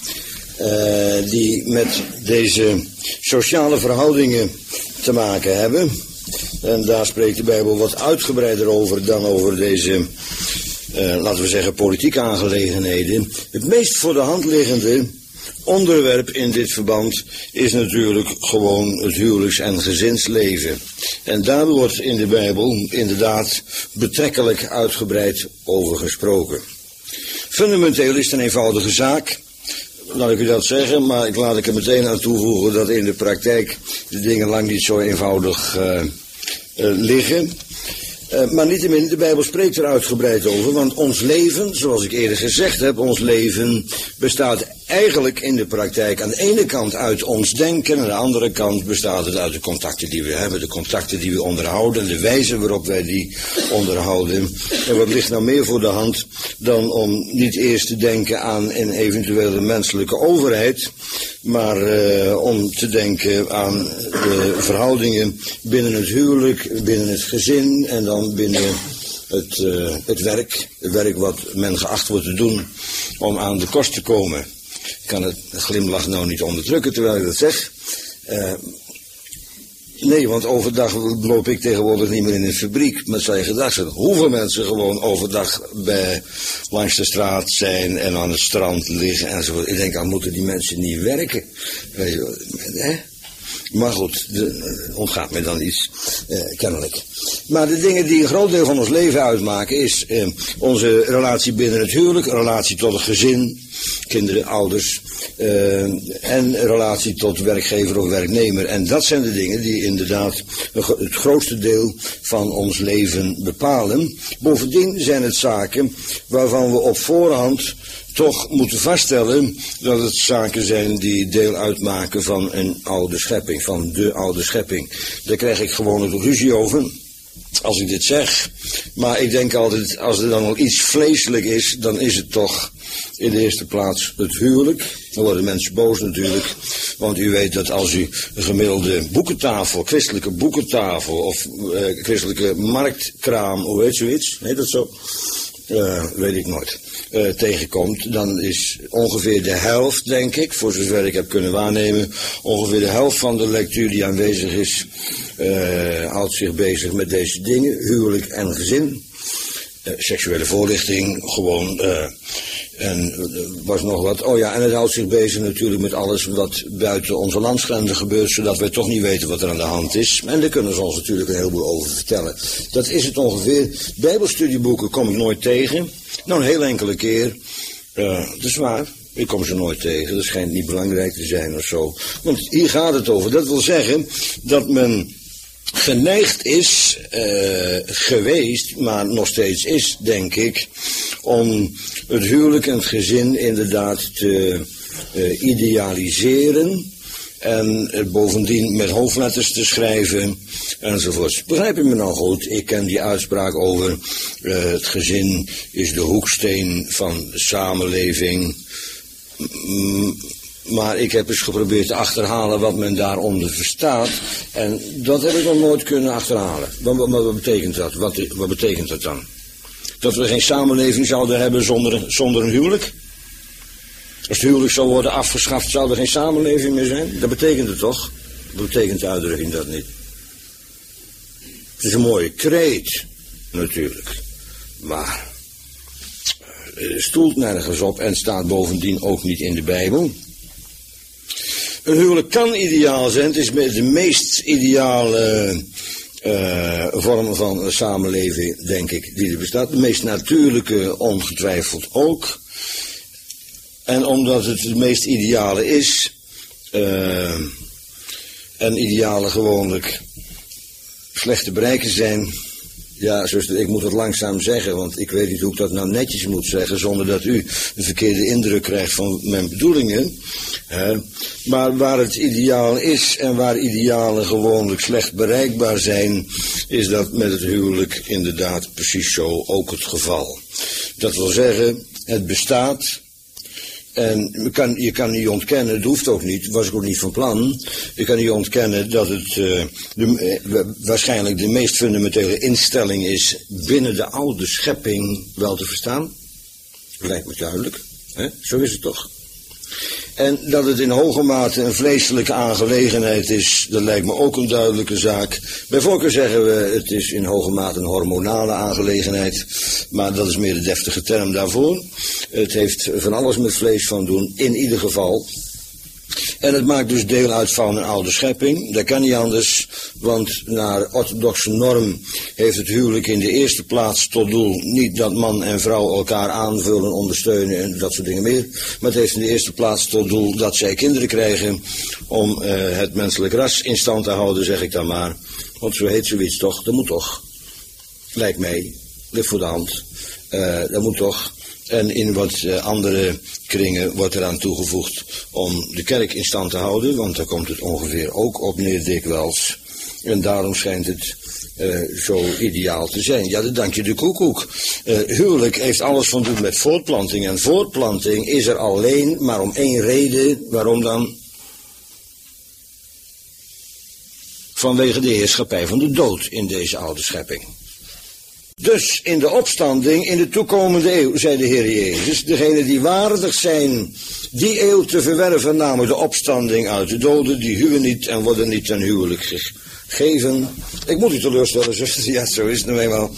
die met deze sociale verhoudingen te maken hebben. En daar spreekt de Bijbel wat uitgebreider over dan over deze, laten we zeggen, politieke aangelegenheden. Het meest voor de hand liggende onderwerp in dit verband is natuurlijk gewoon het huwelijks- en gezinsleven. En daar wordt in de Bijbel inderdaad betrekkelijk uitgebreid over gesproken. Fundamenteel is het een eenvoudige zaak. Laat ik u dat zeggen, maar laat ik er meteen aan toevoegen dat in de praktijk de dingen lang niet zo eenvoudig liggen. Maar niettemin, de Bijbel spreekt er uitgebreid over, want ons leven, zoals ik eerder gezegd heb, ons leven bestaat eigenlijk in de praktijk aan de ene kant uit ons denken, en aan de andere kant bestaat het uit de contacten die we hebben, de contacten die we onderhouden, en de wijze waarop wij die onderhouden. En wat ligt nou meer voor de hand dan om niet eerst te denken aan een eventuele menselijke overheid, maar om te denken aan de verhoudingen binnen het huwelijk, binnen het gezin en dan binnen het werk wat men geacht wordt te doen om aan de kost te komen. Ik kan het glimlach nou niet onderdrukken terwijl ik dat zeg. Nee, want overdag loop ik tegenwoordig niet meer in een fabriek met zijn gedachten. Hoeveel mensen gewoon overdag langs de straat zijn en aan het strand liggen enzovoort. Ik denk, moeten die mensen niet werken? Weet je wel, hè? Maar goed, ontgaat mij dan iets, kennelijk. Maar de dingen die een groot deel van ons leven uitmaken is onze relatie binnen het huwelijk, relatie tot het gezin, kinderen, ouders, en relatie tot werkgever of werknemer. En dat zijn de dingen die inderdaad het grootste deel van ons leven bepalen. Bovendien zijn het zaken waarvan we op voorhand toch moeten vaststellen dat het zaken zijn die deel uitmaken van een oude schepping, van de oude schepping. Daar krijg ik gewoon een ruzie over, als ik dit zeg. Maar ik denk altijd, als er dan al iets vleeselijk is, dan is het toch in de eerste plaats het huwelijk. Dan worden mensen boos natuurlijk, want u weet dat als u een gemiddelde boekentafel, christelijke boekentafel of christelijke marktkraam, hoe heet zoiets, heet dat zo? Weet ik nooit, tegenkomt, dan is ongeveer de helft, denk ik, voor zover ik heb kunnen waarnemen, ongeveer de helft van de lectuur die aanwezig is, houdt zich bezig met deze dingen, huwelijk en gezin, seksuele voorlichting, gewoon, en was nog wat, oh ja, en het houdt zich bezig natuurlijk met alles wat buiten onze landsgrenzen gebeurt, zodat wij toch niet weten wat er aan de hand is. En daar kunnen ze ons natuurlijk een heleboel over vertellen. Dat is het ongeveer. Bijbelstudieboeken kom ik nooit tegen. Nou, een heel enkele keer. Dat is waar. Ik kom ze nooit tegen. Dat schijnt niet belangrijk te zijn of zo. Want hier gaat het over. Dat wil zeggen dat men geneigd is, geweest, maar nog steeds is, denk ik, om het huwelijk en het gezin inderdaad te idealiseren en bovendien met hoofdletters te schrijven enzovoort. Begrijp je me nou goed? Ik ken die uitspraak over het gezin is de hoeksteen van de samenleving. Maar ik heb eens geprobeerd te achterhalen wat men daaronder verstaat. En dat heb ik nog nooit kunnen achterhalen. Wat betekent dat? Wat betekent dat dan? Dat we geen samenleving zouden hebben zonder een huwelijk? Als het huwelijk zou worden afgeschaft, zou er geen samenleving meer zijn? Dat betekent het toch? Dat betekent de uitdrukking dat niet. Het is een mooie kreet, natuurlijk. Maar het stoelt nergens op en staat bovendien ook niet in de Bijbel. Een huwelijk kan ideaal zijn. Het is de meest ideale vorm van samenleving, denk ik, die er bestaat. De meest natuurlijke, ongetwijfeld ook. En omdat het het meest ideale is, en idealen gewoonlijk slecht te bereiken zijn. Ja, zuster, ik moet het langzaam zeggen, want ik weet niet hoe ik dat nou netjes moet zeggen, zonder dat u een verkeerde indruk krijgt van mijn bedoelingen. Maar waar het ideaal is en waar idealen gewoonlijk slecht bereikbaar zijn, is dat met het huwelijk inderdaad precies zo ook het geval. Dat wil zeggen, het bestaat. En je kan niet ontkennen, het hoeft ook niet, was ik ook niet van plan. Je kan niet ontkennen dat het waarschijnlijk de meest fundamentele instelling is binnen de oude schepping wel te verstaan. Lijkt me duidelijk, hè? Zo is het toch. En dat het in hoge mate een vleeselijke aangelegenheid is, dat lijkt me ook een duidelijke zaak. Bij voorkeur zeggen we, het is in hoge mate een hormonale aangelegenheid, maar dat is meer de deftige term daarvoor. Het heeft van alles met vlees van doen, in ieder geval. En het maakt dus deel uit van een oude schepping. Dat kan niet anders, want naar orthodoxe norm heeft het huwelijk in de eerste plaats tot doel niet dat man en vrouw elkaar aanvullen, ondersteunen en dat soort dingen meer. Maar het heeft in de eerste plaats tot doel dat zij kinderen krijgen om het menselijk ras in stand te houden, zeg ik dan maar. Want zo heet zoiets toch, dat moet toch. Lijkt mij, ligt voor de hand. Dat moet toch. En in wat andere kringen wordt eraan toegevoegd om de kerk in stand te houden, want daar komt het ongeveer ook op neer dikwijls. En daarom schijnt het zo ideaal te zijn. Ja, dan dank je de koekoek. Huwelijk heeft alles van doen met voortplanting. En voortplanting is er alleen maar om één reden. Waarom dan? Vanwege de heerschappij van de dood in deze oude schepping. Dus in de opstanding, in de toekomende eeuw, zei de Heer Jezus, degenen die waardig zijn die eeuw te verwerven, namelijk de opstanding uit de doden, die huwen niet en worden niet ten huwelijk gegeven. Ik moet u teleurstellen, zuster, ja, zo is het nou eenmaal.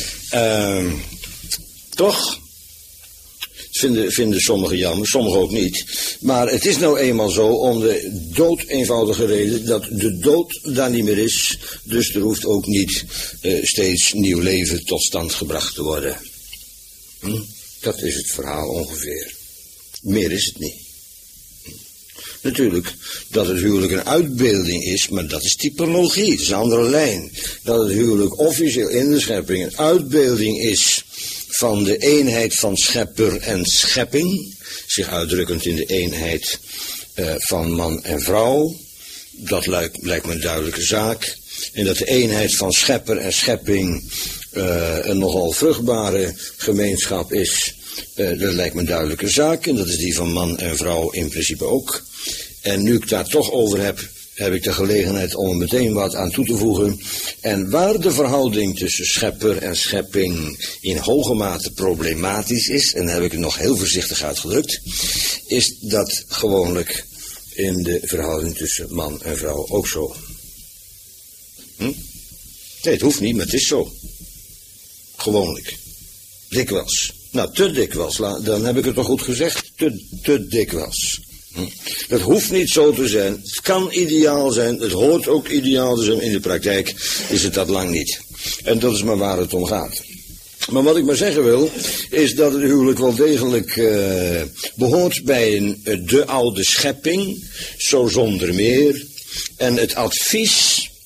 Toch? Vinden sommigen jammer, sommigen ook niet. Maar het is nou eenmaal zo om de dood-eenvoudige reden dat de dood daar niet meer is. Dus er hoeft ook niet steeds nieuw leven tot stand gebracht te worden. Dat is het verhaal ongeveer. Meer is het niet. Natuurlijk, dat het huwelijk een uitbeelding is, maar dat is typologie, dat is een andere lijn. Dat het huwelijk officieel in de schepping een uitbeelding is van de eenheid van schepper en schepping, zich uitdrukkend in de eenheid van man en vrouw. Dat lijkt me een duidelijke zaak. En dat de eenheid van schepper en schepping een nogal vruchtbare gemeenschap is, dat lijkt me een duidelijke zaak. En dat is die van man en vrouw in principe ook. En nu ik het daar toch over heb ik de gelegenheid om er meteen wat aan toe te voegen. En waar de verhouding tussen schepper en schepping in hoge mate problematisch is, en dan heb ik het nog heel voorzichtig uitgedrukt, is dat gewoonlijk in de verhouding tussen man en vrouw ook zo. Nee, het hoeft niet, maar het is zo. Gewoonlijk. Dikwijls. Nou, te dikwijls, dan heb ik het toch goed gezegd. Te dikwijls. Dat hoeft niet zo te zijn. Het kan ideaal zijn. Het hoort ook ideaal te zijn. In de praktijk is het dat lang niet. En dat is maar waar het om gaat. Maar wat ik maar zeggen wil, is dat het huwelijk wel degelijk behoort bij de oude schepping. Zo zonder meer. En het advies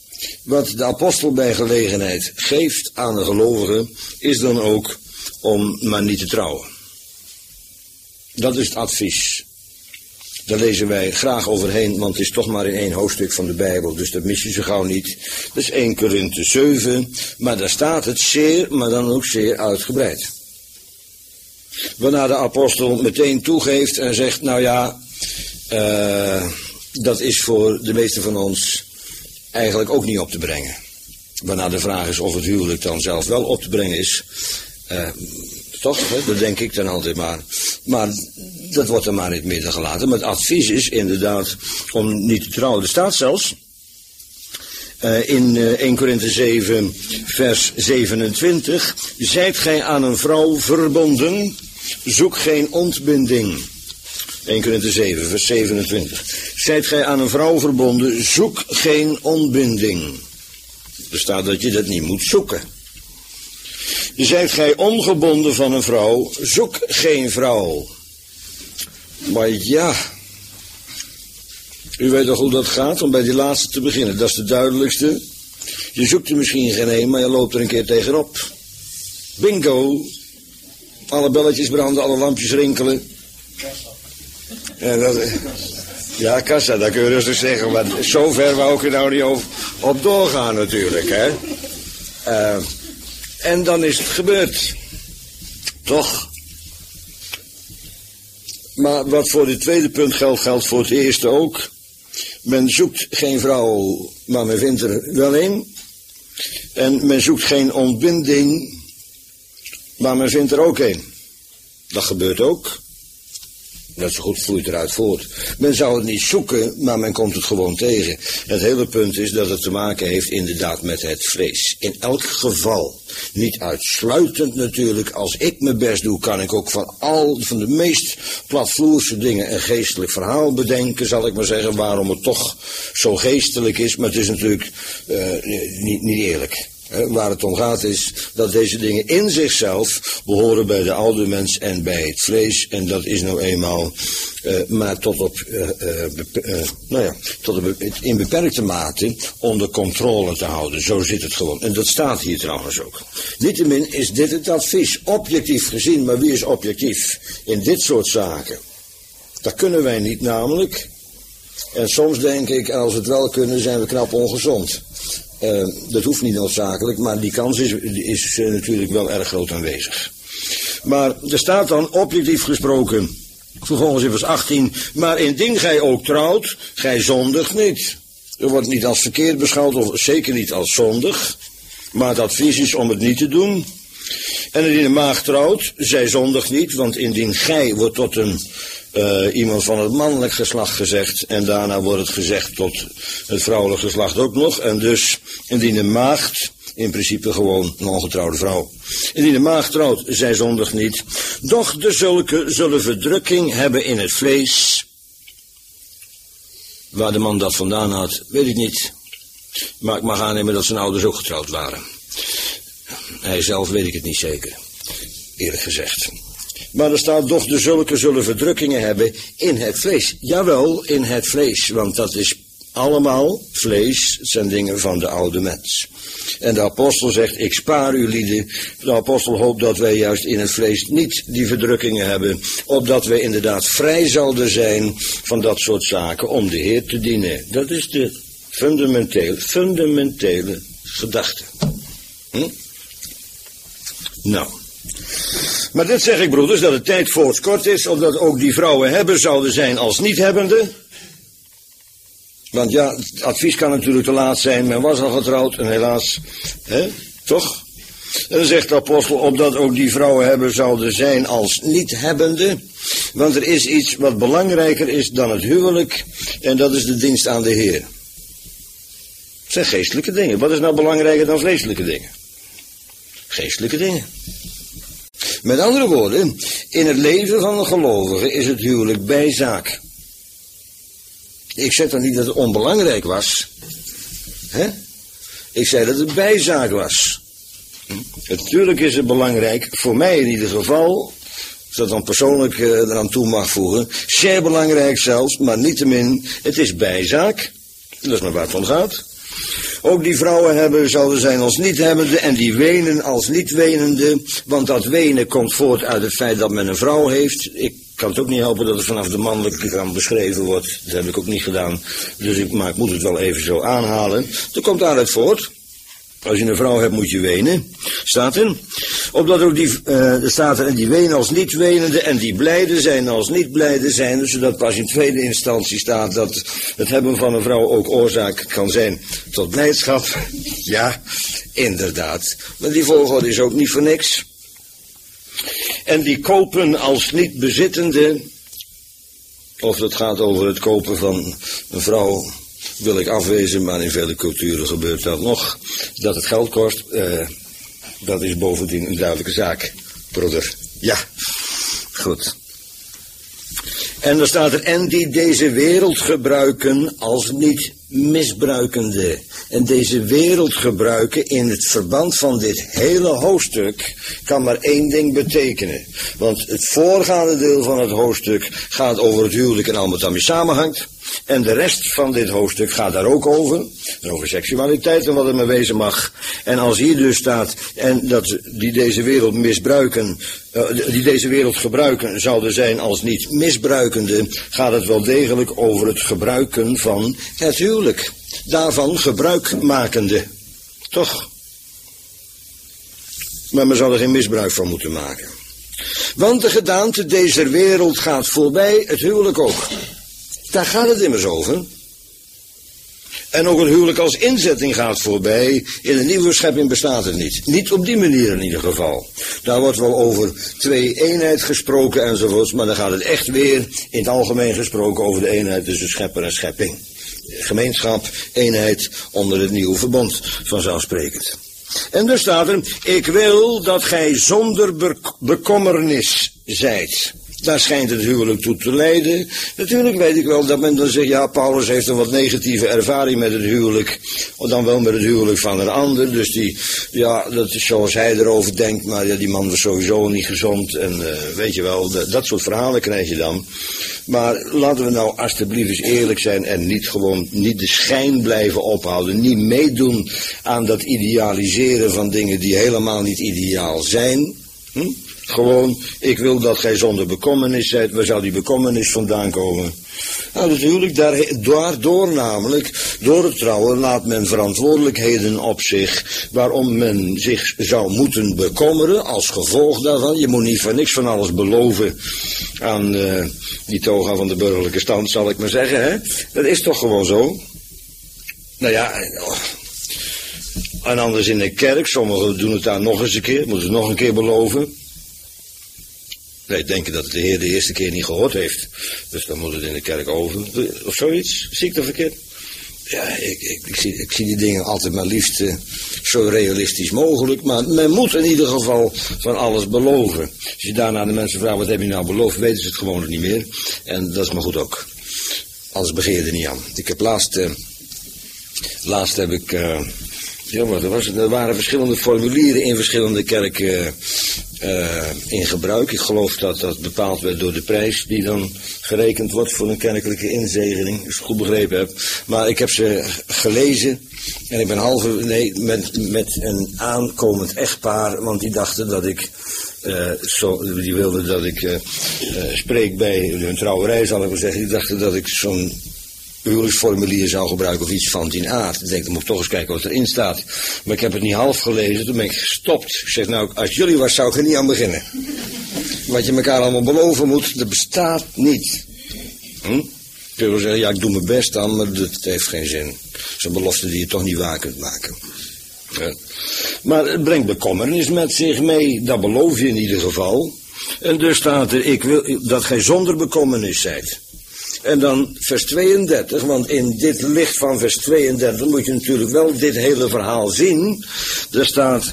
wat de apostel bij gelegenheid geeft aan de gelovigen, is dan ook om maar niet te trouwen. Dat is het advies. Daar lezen wij graag overheen, want het is toch maar in 1 hoofdstuk van de Bijbel, dus dat mis je zo gauw niet. Dat is 1 Korinthe 7, maar daar staat het zeer, maar dan ook zeer uitgebreid. Waarna de apostel meteen toegeeft en zegt, nou ja, dat is voor de meesten van ons eigenlijk ook niet op te brengen. Waarna de vraag is of het huwelijk dan zelf wel op te brengen is. Toch, hè? Dat denk ik dan altijd maar. Maar dat wordt er maar in het midden gelaten. Maar het advies is inderdaad om niet te trouwen. Er staat zelfs in 1 Korinthe 7 vers 27. Zijt gij aan een vrouw verbonden, zoek geen ontbinding. 1 Korinthe 7 vers 27. Zijt gij aan een vrouw verbonden, zoek geen ontbinding. Er staat dat je dat niet moet zoeken. Zijt gij ongebonden van een vrouw, zoek geen vrouw. Maar ja, u weet toch hoe dat gaat om bij die laatste te beginnen. Dat is de duidelijkste. Je zoekt er misschien geen een, maar je loopt er een keer tegenop. Bingo. Alle belletjes branden, alle lampjes rinkelen. Ja, kassa, dat kun je rustig zeggen. Maar zover wou ik er nou niet op doorgaan natuurlijk, hè. En dan is het gebeurd. Toch? Maar wat voor dit tweede punt geldt, geldt voor het eerste ook. Men zoekt geen vrouw, maar men vindt er wel een. En men zoekt geen ontbinding, maar men vindt er ook een. Dat gebeurt ook. Dat zo goed vloeit eruit voort. Men zou het niet zoeken, maar men komt het gewoon tegen. Het hele punt is dat het te maken heeft inderdaad met het vlees. In elk geval, niet uitsluitend natuurlijk, als ik mijn best doe, kan ik ook van de meest platvloerse dingen een geestelijk verhaal bedenken, zal ik maar zeggen, waarom het toch zo geestelijk is, maar het is natuurlijk niet eerlijk. Waar het om gaat is dat deze dingen in zichzelf behoren bij de oude mens en bij het vlees. En dat is nou eenmaal maar in beperkte mate onder controle te houden. Zo zit het gewoon. En dat staat hier trouwens ook. Niettemin is dit het advies. Objectief gezien, maar wie is objectief in dit soort zaken? Dat kunnen wij niet namelijk. En soms denk ik, als we het wel kunnen, zijn we knap ongezond. Dat hoeft niet noodzakelijk, maar die kans is natuurlijk wel erg groot aanwezig. Maar er staat dan objectief gesproken, vervolgens in vers 18, maar indien gij ook trouwt, gij zondigt niet. Er wordt niet als verkeerd beschouwd, of zeker niet als zondig, maar het advies is om het niet te doen. En indien een maagd trouwt, zij zondigt niet, want indien gij wordt tot iemand van het mannelijk geslacht gezegd, en daarna wordt het gezegd tot het vrouwelijk geslacht ook nog, en dus indien een maagd, in principe gewoon een ongetrouwde vrouw, indien een maagd trouwt, zij zondigt niet, doch de zulke zullen verdrukking hebben in het vlees. Waar de man dat vandaan had, weet ik niet, maar ik mag aannemen dat zijn ouders ook getrouwd waren. Hij zelf weet ik het niet zeker, eerlijk gezegd. Maar er staat, doch de zulke zullen verdrukkingen hebben in het vlees. Jawel, in het vlees, want dat is allemaal vlees, het zijn dingen van de oude mens. En de apostel zegt, ik spaar u lieden. De apostel hoopt dat wij juist in het vlees niet die verdrukkingen hebben, opdat wij inderdaad vrij zouden zijn van dat soort zaken om de Heer te dienen. Dat is de fundamentele gedachte. Nou. Maar dit zeg ik, broeders, dat de tijd voorts kort is, opdat ook die vrouwen hebben zouden zijn als niet-hebbende. Want ja, het advies kan natuurlijk te laat zijn, men was al getrouwd en helaas, toch? En dan zegt de apostel, opdat ook die vrouwen hebben zouden zijn als niet-hebbende. Want er is iets wat belangrijker is dan het huwelijk, en dat is de dienst aan de Heer. Het zijn geestelijke dingen. Wat is nou belangrijker dan vleeselijke dingen? Geestelijke dingen. Met andere woorden, in het leven van een gelovige is het huwelijk bijzaak. Ik zeg dan niet dat het onbelangrijk was. Ik zei dat het bijzaak was. Natuurlijk is het belangrijk, voor mij in ieder geval, als dat dan persoonlijk eraan toe mag voegen, zeer belangrijk zelfs, maar niettemin, het is bijzaak. Dat is maar waar het om gaat. Ook die vrouwen hebben, zouden zijn als niet-hebbende en die wenen als niet-wenende, want dat wenen komt voort uit het feit dat men een vrouw heeft. Ik kan het ook niet helpen dat het vanaf de mannelijke lichaam beschreven wordt. Dat heb ik ook niet gedaan, maar ik moet het wel even zo aanhalen. Dat komt daaruit voort. Als je een vrouw hebt moet je wenen, staat er. Opdat ook staat er, en die wenen als niet wenende en die blijde zijn als niet blijde zijn. Zodat pas in tweede instantie staat dat het hebben van een vrouw ook oorzaak kan zijn tot blijdschap. Ja, inderdaad. Maar die volgorde is ook niet voor niks. En die kopen als niet bezittende, of dat gaat over het kopen van een vrouw, wil ik afwezen, maar in vele culturen gebeurt dat nog. Dat het geld kost, dat is bovendien een duidelijke zaak, broeder. Ja, goed. En dan staat er, en die deze wereld gebruiken als niet misbruikende. En deze wereld gebruiken in het verband van dit hele hoofdstuk kan maar één ding betekenen. Want het voorgaande deel van het hoofdstuk gaat over het huwelijk en al wat daarmee samenhangt. En de rest van dit hoofdstuk gaat daar ook over. Over seksualiteit en wat er mee wezen mag. En als hier dus staat, en dat die deze wereld misbruiken, die deze wereld gebruiken zouden zijn als niet misbruikende, gaat het wel degelijk over het gebruiken van het huwelijk. Daarvan gebruikmakende. Toch? Maar men zou er geen misbruik van moeten maken. Want de gedaante deze wereld gaat voorbij, het huwelijk ook. Daar gaat het immers over. En ook het huwelijk als inzetting gaat voorbij. In een nieuwe schepping bestaat het niet. Niet op die manier in ieder geval. Daar wordt wel over twee-eenheid gesproken enzovoorts. Maar dan gaat het echt weer in het algemeen gesproken over de eenheid tussen schepper en schepping. Gemeenschap, eenheid onder het nieuwe verbond, vanzelfsprekend. En dus staat er, ik wil dat gij zonder bekommernis zijt. Daar schijnt het huwelijk toe te leiden. Natuurlijk weet ik wel dat men dan zegt, ja, Paulus heeft een wat negatieve ervaring met het huwelijk. Of dan wel met het huwelijk van een ander. Dus ja, dat is zoals hij erover denkt, maar ja, die man was sowieso niet gezond. En weet je wel, dat soort verhalen krijg je dan. Maar laten we nou alsjeblieft eens eerlijk zijn en niet de schijn blijven ophouden. Niet meedoen aan dat idealiseren van dingen die helemaal niet ideaal zijn. Gewoon, ik wil dat gij zonder bekommernis zijt. Waar zou die bekommernis vandaan komen? Nou, natuurlijk, daardoor namelijk, door het trouwen laat men verantwoordelijkheden op zich, waarom men zich zou moeten bekommeren, als gevolg daarvan. Je moet niet voor niks van alles beloven aan die toga van de burgerlijke stand, zal ik maar zeggen, hè? Dat is toch gewoon zo? Nou ja, en anders in de kerk, sommigen doen het daar nog eens een keer, moeten het nog een keer beloven. Nee, denken dat de Heer de eerste keer niet gehoord heeft. Dus dan moet het in de kerk over. Of zoiets. Zie ik dat verkeerd? Ja, ik zie die dingen altijd maar liefst zo realistisch mogelijk. Maar men moet in ieder geval van alles beloven. Als je daarna de mensen vraagt, wat heb je nou beloofd? Weten ze het gewoon nog niet meer. En dat is maar goed ook. Anders begeer je er niet aan. Ik heb laatst heb ik... ja, wat was het? Er waren verschillende formulieren in verschillende kerken in gebruik. Ik geloof dat dat bepaald werd door de prijs die dan gerekend wordt voor een kerkelijke inzegening, als ik het goed begrepen heb. Maar ik heb ze gelezen en ik ben met een aankomend echtpaar, want die dachten dat ik, die wilden dat ik spreek bij hun trouwerij, zal ik maar zeggen. Die dachten dat ik zo'n huwelijksformulier zou gebruiken of iets van die aard. Ik denk, dan moet ik toch eens kijken wat erin staat. Maar ik heb het niet half gelezen, toen ben ik gestopt. Ik zeg, nou, als jullie was, zou ik er niet aan beginnen. Wat je elkaar allemaal beloven moet, dat bestaat niet. Ik wil zeggen, ja, ik doe mijn best dan, maar dat heeft geen zin. Dat is een belofte die je toch niet waar kunt maken. Ja. Maar het brengt bekommernis met zich mee, dat beloof je in ieder geval. En dus staat er, ik wil dat gij zonder bekommernis zijt. En dan vers 32, want in dit licht van vers 32 moet je natuurlijk wel dit hele verhaal zien. Er staat,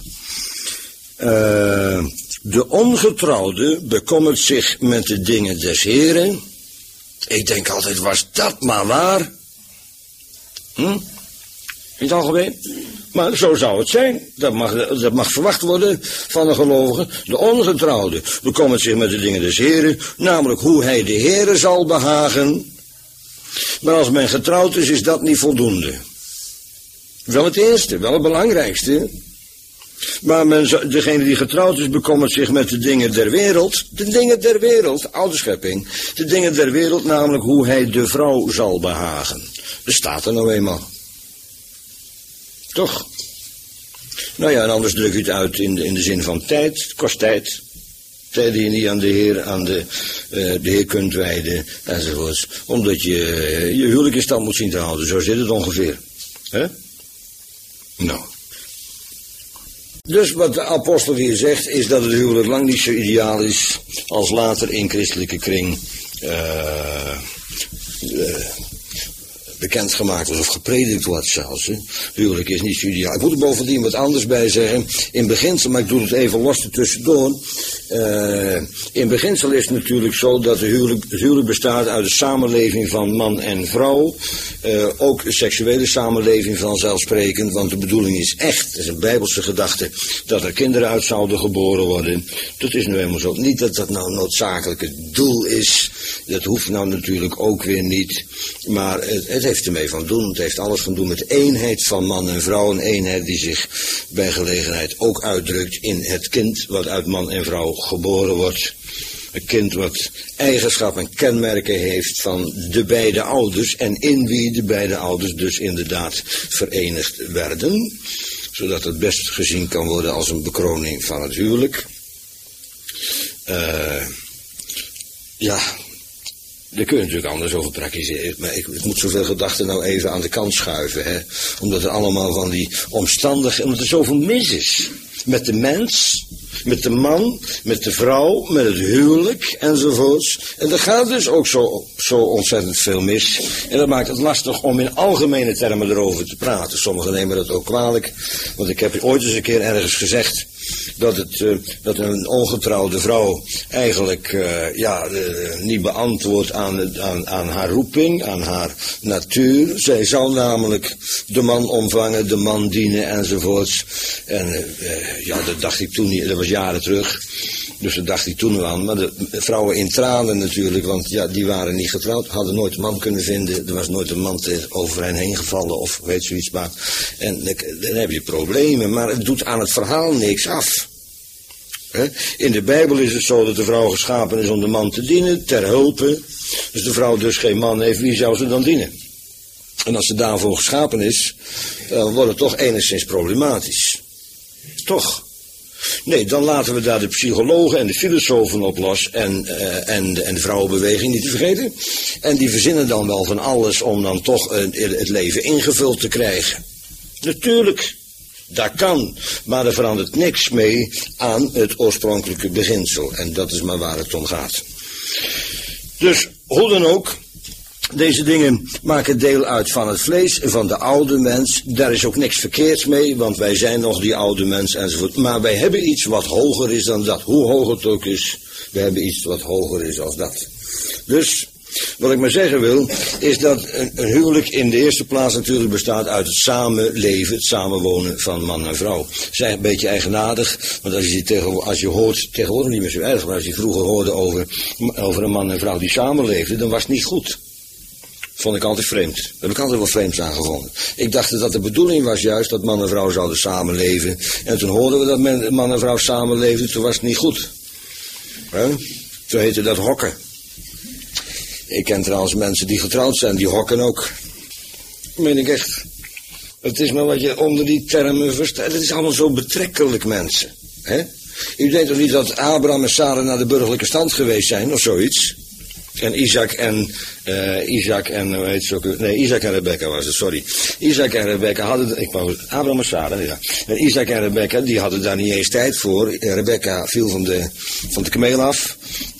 de ongetrouwde bekommert zich met de dingen des Heren. Ik denk altijd, was dat maar waar? In het algemeen? Maar zo zou het zijn. Dat mag verwacht worden van een gelovige. De ongetrouwde bekommert zich met de dingen des Heren, namelijk hoe hij de Heren zal behagen. Maar als men getrouwd is, is dat niet voldoende. Wel het eerste, wel het belangrijkste. Maar degene die getrouwd is, bekommert zich met de dingen der wereld. De dingen der wereld, oude schepping. De dingen der wereld, namelijk hoe hij de vrouw zal behagen. Dat staat er nou eenmaal. Toch? Nou ja, en anders druk je het uit in de zin van tijd. Het kost tijd. Tijd die je niet aan de Heer kunt wijden, enzovoorts. Omdat je huwelijk in stand moet zien te houden. Zo zit het ongeveer. Hè? Nou. Dus wat de apostel hier zegt, is dat het huwelijk lang niet zo ideaal is als later in christelijke kring bekendgemaakt wordt of gepredikt wordt zelfs. Hè. Huwelijk is niet zo ideaal. Ik moet er bovendien wat anders bij zeggen. In beginsel, maar ik doe het even los ertussendoor. In beginsel is het natuurlijk zo dat het huwelijk bestaat uit de samenleving van man en vrouw. Ook de seksuele samenleving vanzelfsprekend, want de bedoeling is echt, het is een bijbelse gedachte, dat er kinderen uit zouden geboren worden. Dat is nu helemaal zo. Niet dat dat nou noodzakelijk het doel is. Dat hoeft nou natuurlijk ook weer niet. Maar het heeft ermee van doen. Het heeft alles van doen met de eenheid van man en vrouw. Een eenheid die zich bij gelegenheid ook uitdrukt in het kind wat uit man en vrouw geboren wordt. Een kind wat eigenschappen en kenmerken heeft van de beide ouders. En in wie de beide ouders dus inderdaad verenigd werden. Zodat het best gezien kan worden als een bekroning van het huwelijk. Ja, daar kun je natuurlijk anders over praktiseren. Maar ik moet zoveel gedachten nou even aan de kant schuiven. Hè? Omdat er allemaal van die omstandigheden, omdat er zoveel mis is. Met de mens, met de man, met de vrouw, met het huwelijk enzovoorts. En er gaat dus ook zo ontzettend veel mis. En dat maakt het lastig om in algemene termen erover te praten. Sommigen nemen dat ook kwalijk. Want ik heb ooit eens een keer ergens gezegd dat een ongetrouwde vrouw eigenlijk niet beantwoordt aan haar roeping, aan haar natuur. Zij zou namelijk de man omvangen, de man dienen enzovoorts. En dat dacht ik toen niet, dat was jaren terug. Dus dat dacht ik toen wel aan. Maar de vrouwen in tranen natuurlijk, want ja, die waren niet getrouwd, hadden nooit een man kunnen vinden. Er was nooit een man over hen heen gevallen of weet zoiets maar. En dan heb je problemen, maar het doet aan het verhaal niks af. In de Bijbel is het zo dat de vrouw geschapen is om de man te dienen, ter hulpe. Als de vrouw dus geen man heeft, wie zou ze dan dienen? En als ze daarvoor geschapen is, wordt het toch enigszins problematisch. Toch? Nee, dan laten we daar de psychologen en de filosofen op los en de vrouwenbeweging niet te vergeten. En die verzinnen dan wel van alles om dan toch het leven ingevuld te krijgen. Natuurlijk, dat kan, maar er verandert niks mee aan het oorspronkelijke beginsel. En dat is maar waar het om gaat. Dus, hoe dan ook, deze dingen maken deel uit van het vlees, van de oude mens. Daar is ook niks verkeerds mee, want wij zijn nog die oude mens enzovoort. Maar wij hebben iets wat hoger is dan dat. Hoe hoog het ook is, we hebben iets wat hoger is als dat. Dus, wat ik maar zeggen wil, is dat een huwelijk in de eerste plaats natuurlijk bestaat uit het samenleven, het samenwonen van man en vrouw. Dat is een beetje eigenaardig, want als je hoort, tegenwoordig niet meer zo erg, maar als je vroeger hoorde over een man en vrouw die samenleefden, dan was het niet goed. Vond ik altijd vreemd. Daar heb ik altijd wel vreemds aan gevonden. Ik dacht dat de bedoeling was juist dat man en vrouw zouden samenleven. En toen hoorden we dat man en vrouw samenleefden, toen was het niet goed. Toen heette dat hokken. Ik ken trouwens mensen die getrouwd zijn, die hokken ook. Dat meen ik echt. Het is maar wat je onder die termen verstaat. Het is allemaal zo betrekkelijk, mensen. U denkt toch niet dat Abraham en Sarah naar de burgerlijke stand geweest zijn, of zoiets? En Isaac en Rebecca was het, sorry. Isaac en Rebecca hadden, Abraham en Sarah, ja. En Isaac en Rebecca, die hadden daar niet eens tijd voor. Rebecca viel van de kameel af.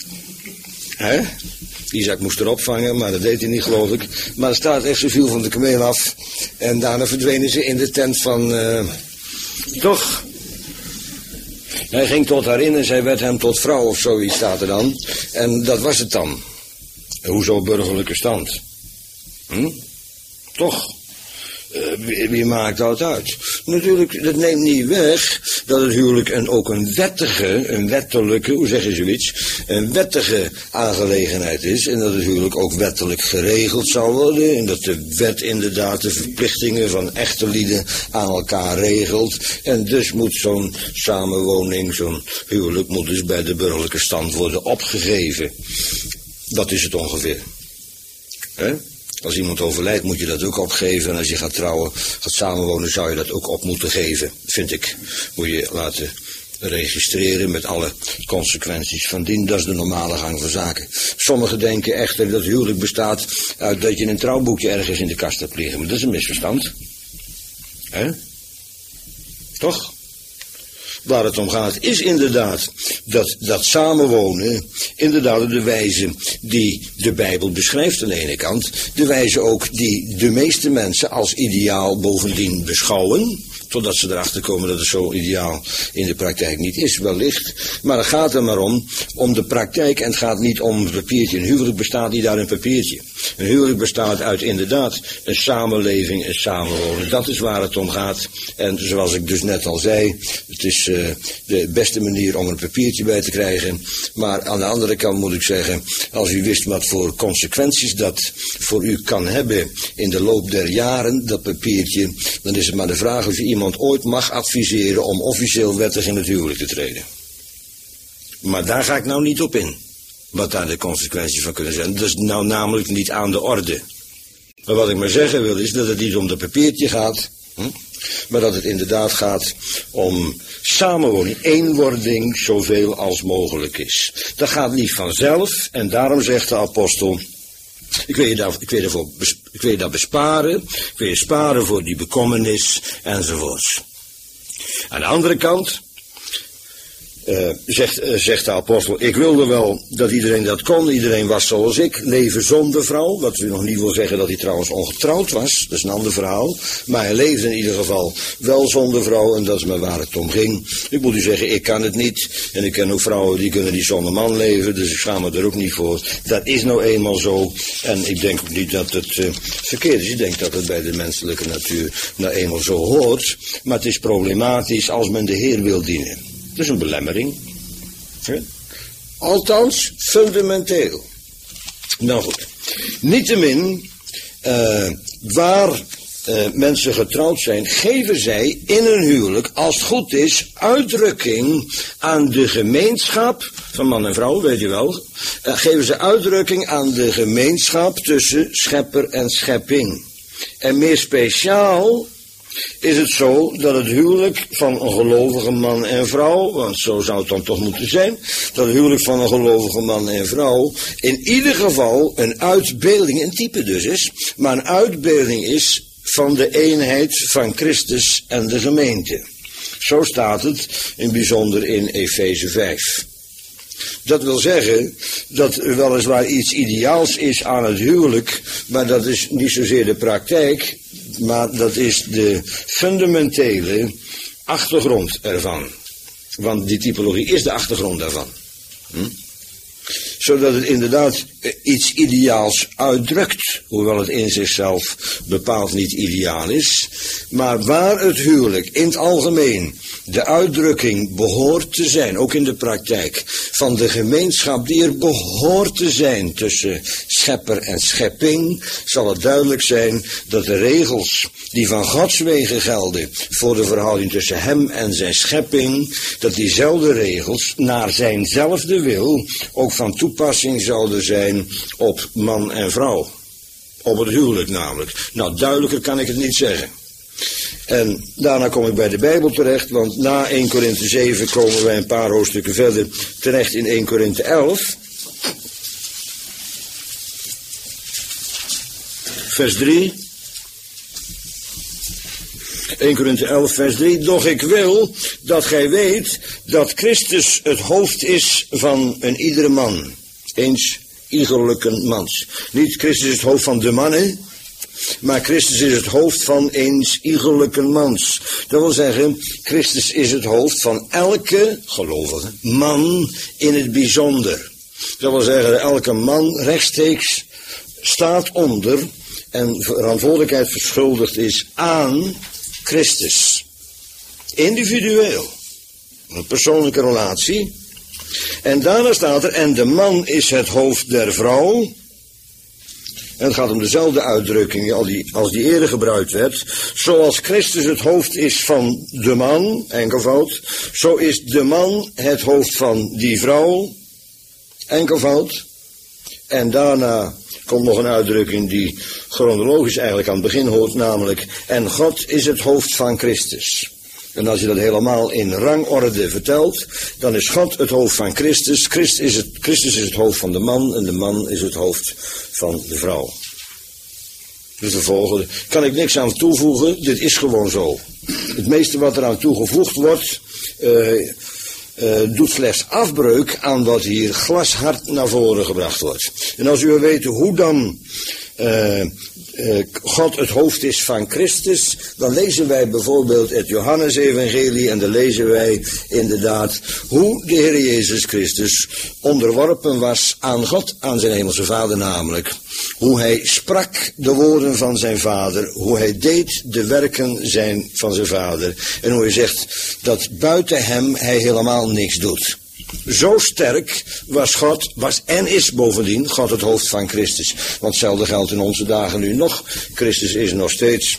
Isaac moest erop vangen, maar dat deed hij niet, geloof ik. Maar er staat echt, ze viel van de kameel af. En daarna verdwenen ze in de tent van, toch? Hij ging tot haar in en zij werd hem tot vrouw of zoiets, staat er dan. En dat was het dan. Hoezo burgerlijke stand? Toch? Wie maakt dat uit? Natuurlijk, dat neemt niet weg dat het huwelijk ook een wettelijke, hoe zeg je zoiets, een wettige aangelegenheid is. En dat het huwelijk ook wettelijk geregeld zal worden. En dat de wet inderdaad de verplichtingen van echte lieden aan elkaar regelt. En dus moet zo'n samenwoning, zo'n huwelijk, moet dus bij de burgerlijke stand worden opgegeven. Dat is het ongeveer. Als iemand overlijdt moet je dat ook opgeven. En als je gaat trouwen, gaat samenwonen, zou je dat ook op moeten geven, vind ik. Moet je laten registreren met alle consequenties van dien. Dat is de normale gang van zaken. Sommigen denken echter dat huwelijk bestaat uit dat je een trouwboekje ergens in de kast hebt liggen. Maar dat is een misverstand. Toch? Waar het om gaat is inderdaad dat samenwonen, inderdaad de wijze die de Bijbel beschrijft aan de ene kant, de wijze ook die de meeste mensen als ideaal bovendien beschouwen, totdat ze erachter komen dat het zo ideaal in de praktijk niet is, wellicht. Maar het gaat er maar om de praktijk en het gaat niet om een papiertje. Een huwelijk bestaat niet uit een papiertje. Een huwelijk bestaat uit inderdaad een samenleving, een samenwonen. Dat is waar het om gaat. En zoals ik dus net al zei, het is de beste manier om een papiertje bij te krijgen. Maar aan de andere kant moet ik zeggen, als u wist wat voor consequenties dat voor u kan hebben in de loop der jaren, dat papiertje, dan is het maar de vraag of je iemand ooit mag adviseren om officieel wettig in het huwelijk te treden. Maar daar ga ik nou niet op in. Wat daar de consequenties van kunnen zijn. Dat is nou namelijk niet aan de orde. Maar wat ik maar zeggen wil is dat het niet om dat papiertje gaat. Maar dat het inderdaad gaat om samenwoning, eenwording zoveel als mogelijk is. Dat gaat niet vanzelf en daarom zegt de apostel, ik wil je dat besparen, ik wil je sparen voor die bekommernis enzovoorts. Aan de andere kant zegt de apostel, ik wilde wel dat iedereen dat kon, iedereen was zoals ik, leven zonder vrouw, wat nog niet wil zeggen dat hij trouwens ongetrouwd was, dat is een ander verhaal, maar hij leefde in ieder geval wel zonder vrouw en dat is maar waar het om ging. Ik moet u zeggen, ik kan het niet en ik ken ook vrouwen die kunnen niet zonder man leven, dus ik schaam me er ook niet voor. Dat is nou eenmaal zo en ik denk ook niet dat het verkeerd is, ik denk dat het bij de menselijke natuur nou eenmaal zo hoort, maar het is problematisch als men de Heer wil dienen. Dat is een belemmering. Althans, fundamenteel. Nou goed. Niettemin, waar mensen getrouwd zijn, geven zij in een huwelijk, als het goed is, uitdrukking aan de gemeenschap, van man en vrouw, weet je wel, geven ze uitdrukking aan de gemeenschap tussen schepper en schepping. En meer speciaal is het zo dat het huwelijk van een gelovige man en vrouw, want zo zou het dan toch moeten zijn, dat het huwelijk van een gelovige man en vrouw in ieder geval een uitbeelding, een type dus is, maar een uitbeelding is van de eenheid van Christus en de gemeente. Zo staat het in bijzonder in Efeze 5. Dat wil zeggen dat er weliswaar iets ideaals is aan het huwelijk, maar dat is niet zozeer de praktijk, maar dat is de fundamentele achtergrond ervan. Want die typologie is de achtergrond daarvan. Zodat het inderdaad iets ideaals uitdrukt, hoewel het in zichzelf bepaald niet ideaal is. Maar waar het huwelijk in het algemeen de uitdrukking behoort te zijn, ook in de praktijk, van de gemeenschap die er behoort te zijn tussen schepper en schepping, zal het duidelijk zijn dat de regels die van Gods wegen gelden voor de verhouding tussen hem en zijn schepping, dat diezelfde regels naar zijnzelfde wil ook van toepassing zouden zijn op man en vrouw. Op het huwelijk namelijk. Nou, duidelijker kan ik het niet zeggen. En daarna kom ik bij de Bijbel terecht, want na 1 Korinthe 7 komen wij een paar hoofdstukken verder terecht in 1 Korinthe 11. Vers 3. 1 Korinthe 11 vers 3. Doch ik wil dat gij weet dat Christus het hoofd is van een iedere man. Eens iegelijke mans. Niet Christus is het hoofd van de mannen, maar Christus is het hoofd van eens iegelijke mans. Dat wil zeggen, Christus is het hoofd van elke gelovige man in het bijzonder. Dat wil zeggen, elke man rechtstreeks staat onder en verantwoordelijkheid verschuldigd is aan Christus. Individueel. Een persoonlijke relatie. En daarna staat er, en de man is het hoofd der vrouw. En het gaat om dezelfde uitdrukking als die eerder gebruikt werd. Zoals Christus het hoofd is van de man, enkelvoud, zo is de man het hoofd van die vrouw, enkelvoud. En daarna komt nog een uitdrukking die chronologisch eigenlijk aan het begin hoort, namelijk, en God is het hoofd van Christus. En als je dat helemaal in rangorde vertelt, dan is God het hoofd van Christus. Christus is het hoofd van de man en de man is het hoofd van de vrouw. Dus de volgende. Kan ik niks aan toevoegen, dit is gewoon zo. Het meeste wat eraan toegevoegd wordt, doet slechts afbreuk aan wat hier glashard naar voren gebracht wordt. En als u wil weten hoe dan God het hoofd is van Christus, dan lezen wij bijvoorbeeld het Johannesevangelie en dan lezen wij inderdaad hoe de Heer Jezus Christus onderworpen was aan God, aan zijn hemelse Vader namelijk. Hoe hij sprak de woorden van zijn Vader, hoe hij deed de werken van zijn Vader en hoe hij zegt dat buiten hem hij helemaal niks doet. Zo sterk was God, en is bovendien God het hoofd van Christus. Want hetzelfde geldt in onze dagen nu nog. Christus is nog steeds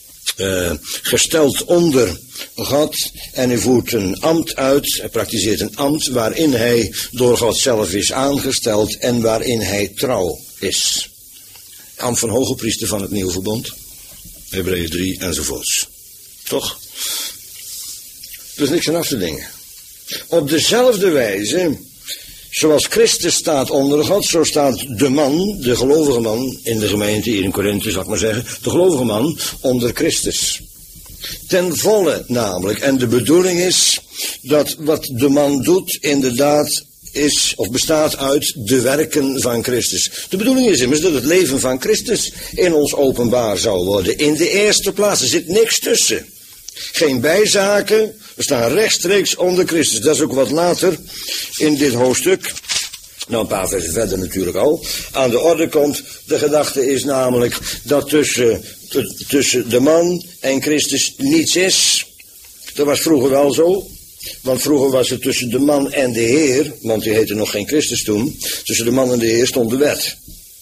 gesteld onder God en hij voert een ambt uit, hij praktiseert een ambt waarin hij door God zelf is aangesteld en waarin hij trouw is. Ambt van hoge priester van het Nieuwe Verbond, Hebreeën 3 enzovoorts. Toch? Er is niks aan af te dingen. Op dezelfde wijze, zoals Christus staat onder God, zo staat de man, de gelovige man in de gemeente, hier in Korinthe zal ik maar zeggen, de gelovige man onder Christus. Ten volle namelijk. En de bedoeling is dat wat de man doet inderdaad is of bestaat uit de werken van Christus. De bedoeling is immers dat het leven van Christus in ons openbaar zou worden. In de eerste plaats, er zit niks tussen. Geen bijzaken, we staan rechtstreeks onder Christus. Dat is ook wat later in dit hoofdstuk, nou een paar versen verder natuurlijk al, aan de orde komt. De gedachte is namelijk dat tussen de man en Christus niets is. Dat was vroeger wel zo. Want vroeger was het tussen de man en de Heer, want die heette nog geen Christus toen, tussen de man en de Heer stond de wet.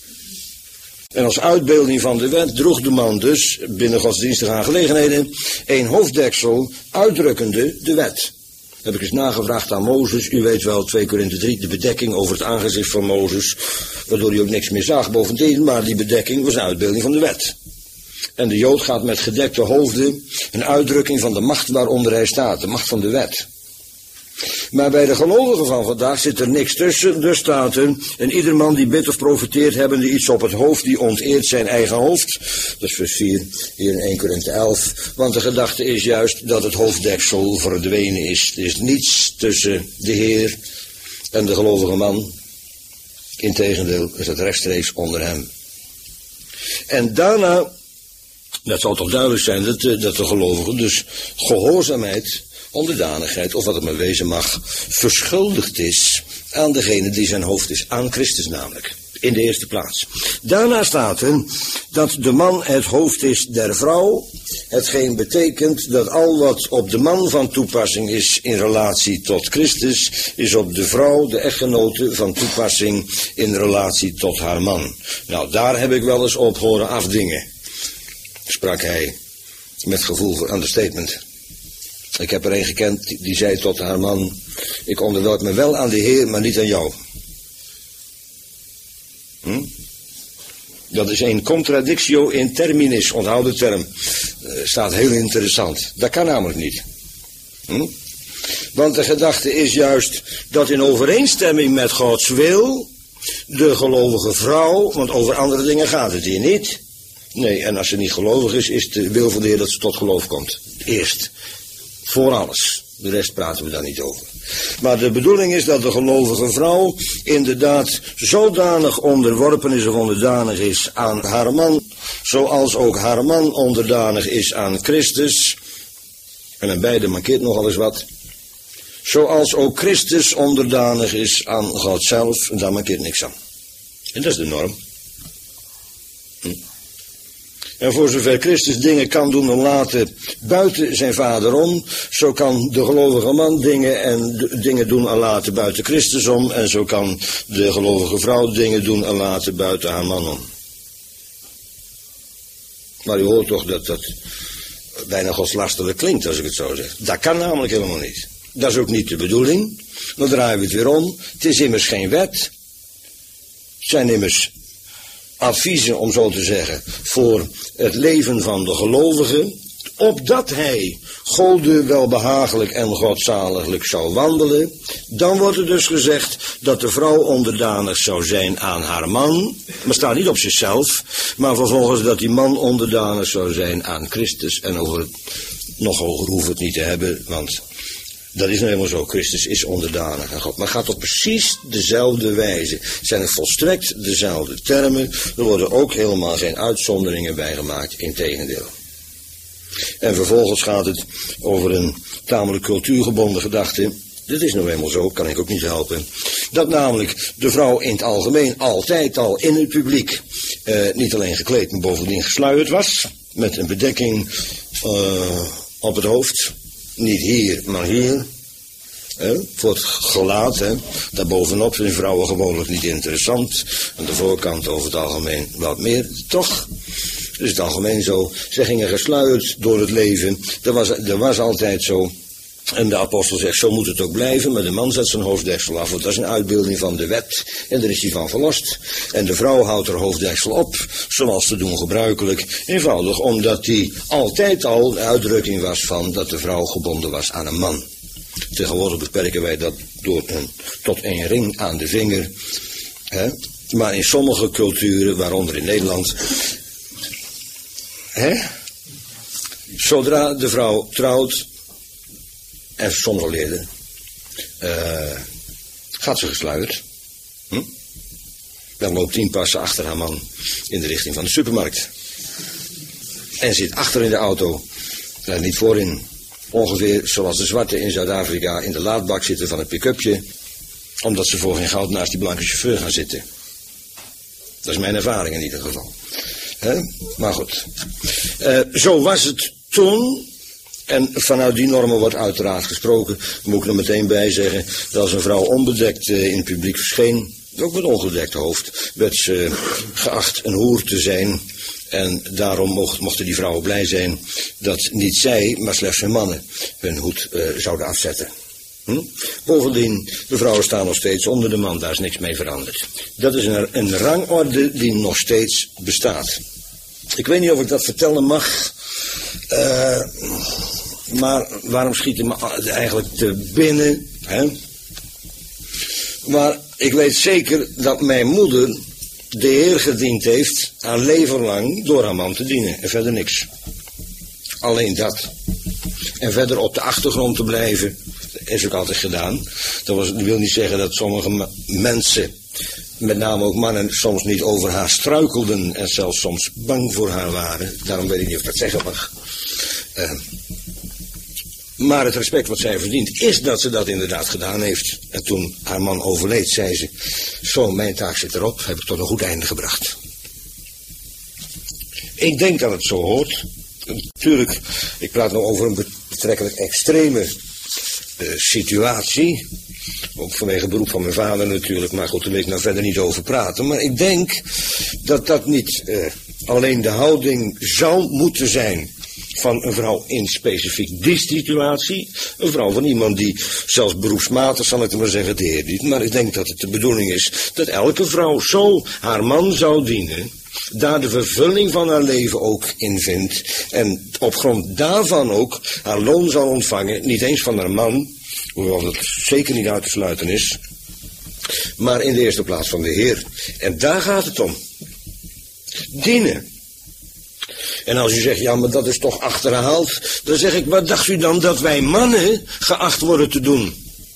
En als uitbeelding van de wet droeg de man dus, binnen godsdienstige aangelegenheden, een hoofddeksel uitdrukkende de wet. Heb ik eens nagevraagd aan Mozes, u weet wel, 2 Korinthe 3, de bedekking over het aangezicht van Mozes, waardoor hij ook niks meer zag bovendien, maar die bedekking was een uitbeelding van de wet. En de Jood gaat met gedekte hoofden, een uitdrukking van de macht waaronder hij staat, de macht van de wet. Maar bij de gelovigen van vandaag zit er niks tussen, dus staat er, en ieder man die bidt of profeteert hebbende iets op het hoofd, die onteert zijn eigen hoofd. Dat is vers 4, hier in 1 Korinthe 11, want de gedachte is juist dat het hoofddeksel verdwenen is. Er is niets tussen de Heer en de gelovige man, integendeel is het rechtstreeks onder hem. En daarna, dat zal toch duidelijk zijn dat de gelovige dus gehoorzaamheid, onderdanigheid, of wat het maar wezen mag, verschuldigd is aan degene die zijn hoofd is, aan Christus namelijk, in de eerste plaats. Daarna staat er dat de man het hoofd is der vrouw, hetgeen betekent dat al wat op de man van toepassing is in relatie tot Christus, is op de vrouw, de echtgenote, van toepassing in relatie tot haar man. Nou, daar heb ik wel eens op horen afdingen, sprak hij met gevoel voor understatement. Ik heb er een gekend, die zei tot haar man, ik onderwerp me wel aan de Heer, maar niet aan jou. Dat is een contradictio in terminis, onthoud de term. Staat heel interessant. Dat kan namelijk niet. Want de gedachte is juist dat in overeenstemming met Gods wil, de gelovige vrouw, want over andere dingen gaat het hier niet. Nee, en als ze niet gelovig is, is de wil van de Heer dat ze tot geloof komt. Eerst. Voor alles. De rest praten we daar niet over. Maar de bedoeling is dat de gelovige vrouw inderdaad zodanig onderworpen is of onderdanig is aan haar man, zoals ook haar man onderdanig is aan Christus. En aan beide mankeert nogal eens wat. Zoals ook Christus onderdanig is aan God zelf, en daar mankeert niks aan. En dat is de norm. En voor zover Christus dingen kan doen en laten buiten zijn vader om, zo kan de gelovige man dingen doen en laten buiten Christus om. En zo kan de gelovige vrouw dingen doen en laten buiten haar man om. Maar u hoort toch dat dat bijna godslasterlijk klinkt als ik het zo zeg. Dat kan namelijk helemaal niet. Dat is ook niet de bedoeling. Dan draaien we het weer om. Het is immers geen wet. Het zijn immers adviezen, om zo te zeggen, voor het leven van de gelovige, opdat hij Gode welbehagelijk en godzaliglijk zou wandelen. Dan wordt er dus gezegd dat de vrouw onderdanig zou zijn aan haar man, maar staat niet op zichzelf, maar vervolgens dat die man onderdanig zou zijn aan Christus. En nog hoger hoeven we het niet te hebben, want dat is nou helemaal zo. Christus is onderdanig aan God. Maar het gaat op precies dezelfde wijze. Het zijn volstrekt dezelfde termen. Er worden ook helemaal geen uitzonderingen bij gemaakt. Integendeel. En vervolgens gaat het over een tamelijk cultuurgebonden gedachte. Dat is nou eenmaal zo, kan ik ook niet helpen. Dat namelijk de vrouw in het algemeen altijd al in het publiek niet alleen gekleed, maar bovendien gesluierd was. Met een bedekking op het hoofd. Niet hier, maar hier. Voor het gelaat. Daarbovenop zijn vrouwen gewoonlijk niet interessant. Aan de voorkant over het algemeen wat meer. Toch? Dus het algemeen zo. Ze gingen gesluierd door het leven. Dat was altijd zo. En de apostel zegt, zo moet het ook blijven. Maar de man zet zijn hoofddeksel af. Want dat is een uitbeelding van de wet. En daar is hij van verlost. En de vrouw houdt haar hoofddeksel op. Zoals te doen gebruikelijk. Eenvoudig omdat die altijd al de uitdrukking was van dat de vrouw gebonden was aan een man. Tegenwoordig beperken wij dat tot een ring aan de vinger. Maar in sommige culturen, waaronder in Nederland, zodra de vrouw trouwt, en sommige leden, gaat ze gesluierd. Dan loopt 10 passen achter haar man in de richting van de supermarkt. En zit achter in de auto, niet voorin. Ongeveer zoals de zwarten in Zuid-Afrika in de laadbak zitten van een pick-upje, omdat ze voor geen goud naast die blanke chauffeur gaan zitten. Dat is mijn ervaring in ieder geval. Maar goed. Zo was het toen. En vanuit die normen wordt uiteraard gesproken. Moet ik er meteen bij zeggen dat als een vrouw onbedekt in het publiek verscheen, ook met ongedekt hoofd, werd ze geacht een hoer te zijn. En daarom mochten die vrouwen blij zijn dat niet zij, maar slechts hun mannen hun hoed zouden afzetten. Bovendien, de vrouwen staan nog steeds onder de man, daar is niks mee veranderd. Dat is een rangorde die nog steeds bestaat. Ik weet niet of ik dat vertellen mag, maar waarom schiet het me eigenlijk te binnen? Maar ik weet zeker dat mijn moeder de Heer gediend heeft haar leven lang door haar man te dienen en verder niks. Alleen dat. En verder op de achtergrond te blijven, is ook altijd gedaan. Dat wil niet zeggen dat sommige mensen, met name ook mannen, soms niet over haar struikelden en zelfs soms bang voor haar waren. Daarom weet ik niet of ik dat zeggen mag. Maar het respect wat zij verdient is dat ze dat inderdaad gedaan heeft. En toen haar man overleed, zei ze, zo, mijn taak zit erop, heb ik tot een goed einde gebracht. Ik denk dat het zo hoort. Natuurlijk, ik praat nog over een betrekkelijk extreme situatie. Ook vanwege het beroep van mijn vader natuurlijk, maar goed, daar wil ik nou verder niet over praten. Maar ik denk dat dat niet alleen de houding zou moeten zijn van een vrouw in specifiek die situatie. Een vrouw van iemand die zelfs beroepsmatig, zal ik maar zeggen, de Heer dient. Maar ik denk dat het de bedoeling is dat elke vrouw zo haar man zou dienen, daar de vervulling van haar leven ook in vindt. En op grond daarvan ook haar loon zal ontvangen, niet eens van haar man, hoewel dat zeker niet uit te sluiten is, maar in de eerste plaats van de Heer. En daar gaat het om. Dienen. En als u zegt, ja, maar dat is toch achterhaald, dan zeg ik, wat dacht u dan dat wij mannen geacht worden te doen?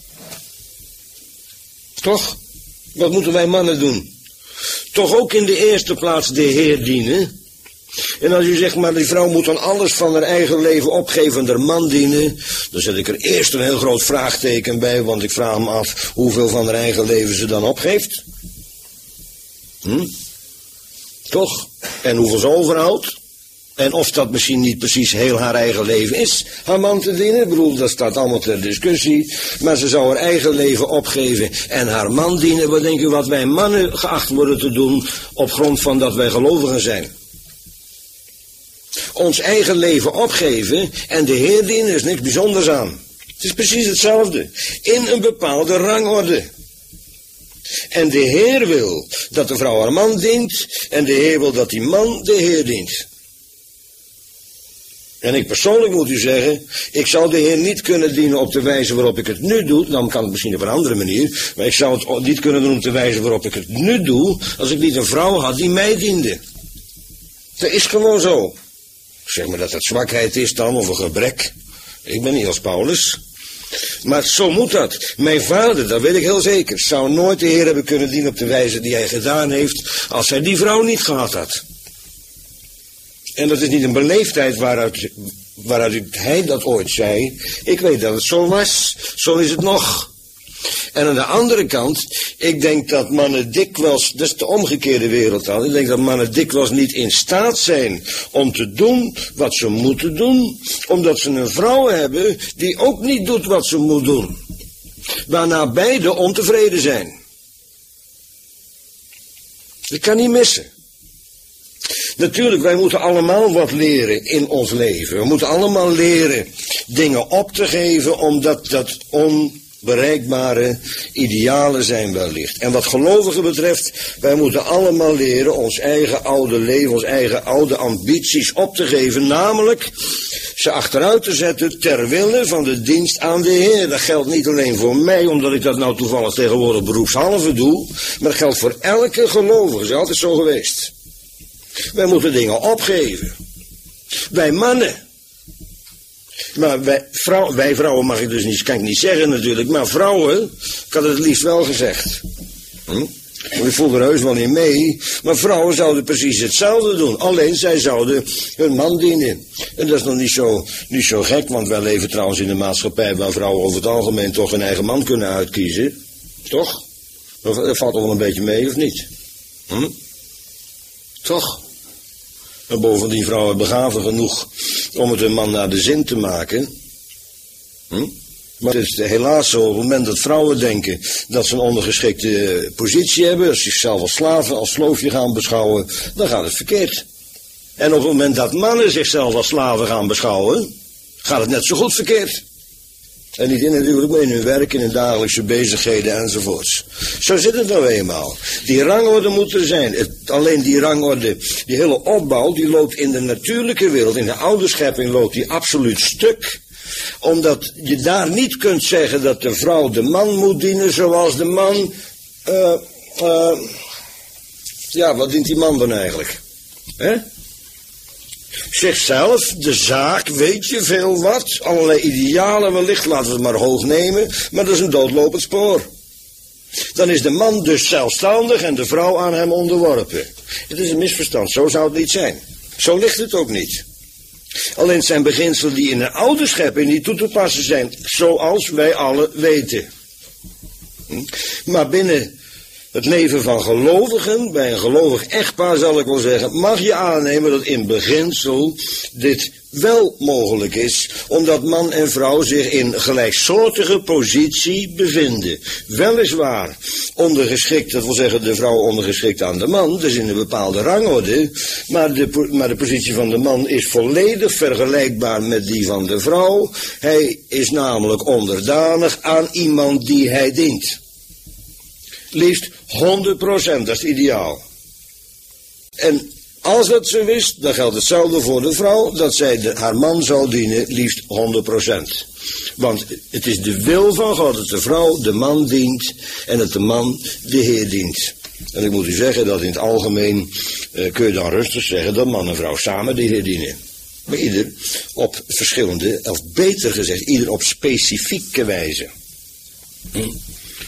Toch? Wat moeten wij mannen doen? Toch ook in de eerste plaats de Heer dienen? En als u zegt, maar die vrouw moet dan alles van haar eigen leven opgeven en haar man dienen, dan zet ik er eerst een heel groot vraagteken bij, want ik vraag me af hoeveel van haar eigen leven ze dan opgeeft. Toch? En hoeveel ze overhoudt? En of dat misschien niet precies heel haar eigen leven is, haar man te dienen. Ik bedoel, dat staat allemaal ter discussie. Maar ze zou haar eigen leven opgeven en haar man dienen. Wat denk u wat wij mannen geacht worden te doen op grond van dat wij gelovigen zijn? Ons eigen leven opgeven en de Heer dienen is niks bijzonders aan. Het is precies hetzelfde. In een bepaalde rangorde. En de Heer wil dat de vrouw haar man dient. En de Heer wil dat die man de Heer dient. En ik persoonlijk moet u zeggen, ik zou de Heer niet kunnen dienen op de wijze waarop ik het nu doe. Dan kan het misschien op een andere manier. Maar ik zou het niet kunnen doen op de wijze waarop ik het nu doe. Als ik niet een vrouw had die mij diende. Dat is gewoon zo. Zeg maar dat het zwakheid is dan, of een gebrek. Ik ben niet als Paulus. Maar zo moet dat. Mijn vader, dat weet ik heel zeker, zou nooit de Heer hebben kunnen dienen op de wijze die hij gedaan heeft, als hij die vrouw niet gehad had. En dat is niet een beleefdheid waaruit hij dat ooit zei. Ik weet dat het zo was. Zo is het nog. En aan de andere kant, ik denk dat mannen dikwijls, dat is de omgekeerde wereld al, ik denk dat mannen dikwijls niet in staat zijn om te doen wat ze moeten doen, omdat ze een vrouw hebben die ook niet doet wat ze moet doen. Waarna beide ontevreden zijn. Dat kan niet missen. Natuurlijk, wij moeten allemaal wat leren in ons leven. We moeten allemaal leren dingen op te geven, omdat dat onbereikbare idealen zijn wellicht. En wat gelovigen betreft, wij moeten allemaal leren ons eigen oude leven, ons eigen oude ambities op te geven. Namelijk, ze achteruit te zetten ter wille van de dienst aan de Heer. Dat geldt niet alleen voor mij, omdat ik dat nou toevallig tegenwoordig beroepshalve doe. Maar dat geldt voor elke gelovige. Dat is altijd zo geweest. Wij moeten dingen opgeven. Wij mannen. Maar wij vrouwen mag ik dus niet, kan ik niet zeggen natuurlijk. Maar vrouwen, ik had het liefst wel gezegd. Ik voel er heus wel niet mee. Maar vrouwen zouden precies hetzelfde doen. Alleen zij zouden hun man dienen. En dat is nog niet zo gek. Want wij leven trouwens in een maatschappij waar vrouwen over het algemeen toch hun eigen man kunnen uitkiezen. Toch? Dat valt toch wel een beetje mee, of niet? Toch? En bovendien vrouwen begaven genoeg om het hun man naar de zin te maken. Maar het is helaas zo, op het moment dat vrouwen denken dat ze een ondergeschikte positie hebben, als zichzelf als slaven, als sloofje gaan beschouwen, dan gaat het verkeerd. En op het moment dat mannen zichzelf als slaven gaan beschouwen, gaat het net zo goed verkeerd. En niet natuurlijk, maar in hun werk, in hun dagelijkse bezigheden enzovoorts. Zo zit het nou eenmaal. Die rangorde moet er zijn. Alleen die rangorde, die hele opbouw, die loopt in de natuurlijke wereld, in de oude schepping loopt die absoluut stuk. Omdat je daar niet kunt zeggen dat de vrouw de man moet dienen zoals de man... ja, wat dient die man dan eigenlijk? Zichzelf, de zaak, weet je veel wat. Allerlei idealen wellicht, laten we het maar hoog nemen. Maar dat is een doodlopend spoor. Dan is de man dus zelfstandig en de vrouw aan hem onderworpen. Het is een misverstand, zo zou het niet zijn. Zo ligt het ook niet. Alleen het zijn beginselen die in een oude schepping niet toe te passen zijn. Zoals wij alle weten. Maar binnen het leven van gelovigen, bij een gelovig echtpaar zal ik wel zeggen, mag je aannemen dat in beginsel dit wel mogelijk is, omdat man en vrouw zich in gelijksoortige positie bevinden. Weliswaar ondergeschikt, dat wil zeggen de vrouw ondergeschikt aan de man, dus in een bepaalde rangorde, maar de positie van de man is volledig vergelijkbaar met die van de vrouw. Hij is namelijk onderdanig aan iemand die hij dient. Liefst 100%, dat is ideaal. En als dat zo is, dan geldt hetzelfde voor de vrouw, dat zij haar man zou dienen, liefst 100%. Want het is de wil van God dat de vrouw de man dient en dat de man de Heer dient. En ik moet u zeggen dat in het algemeen kun je dan rustig zeggen dat man en vrouw samen de Heer dienen. Maar ieder op verschillende, of beter gezegd, ieder op specifieke wijze.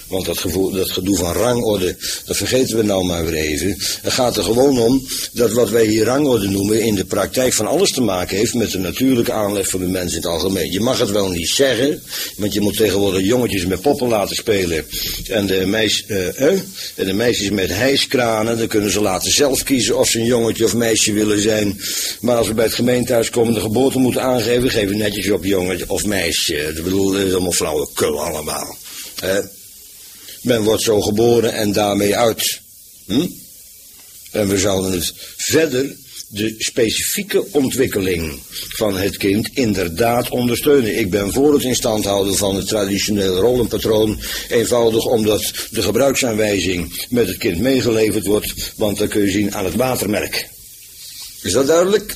Want dat gedoe van rangorde, dat vergeten we nou maar weer even. Het gaat er gewoon om dat wat wij hier rangorde noemen in de praktijk van alles te maken heeft met de natuurlijke aanleg van de mens in het algemeen. Je mag het wel niet zeggen, want je moet tegenwoordig jongetjes met poppen laten spelen. En de meisjes met hijskranen, dan kunnen ze laten zelf kiezen of ze een jongetje of meisje willen zijn. Maar als we bij het gemeentehuis komen de geboorte moeten aangeven, geven we netjes op jongetje of meisje. Ik bedoel, dat is allemaal flauwekul allemaal. Men wordt zo geboren en daarmee uit. En we zouden het verder, de specifieke ontwikkeling van het kind, inderdaad ondersteunen. Ik ben voor het in stand houden van het traditionele rollenpatroon. Eenvoudig omdat de gebruiksaanwijzing met het kind meegeleverd wordt. Want dat kun je zien aan het watermerk. Is dat duidelijk?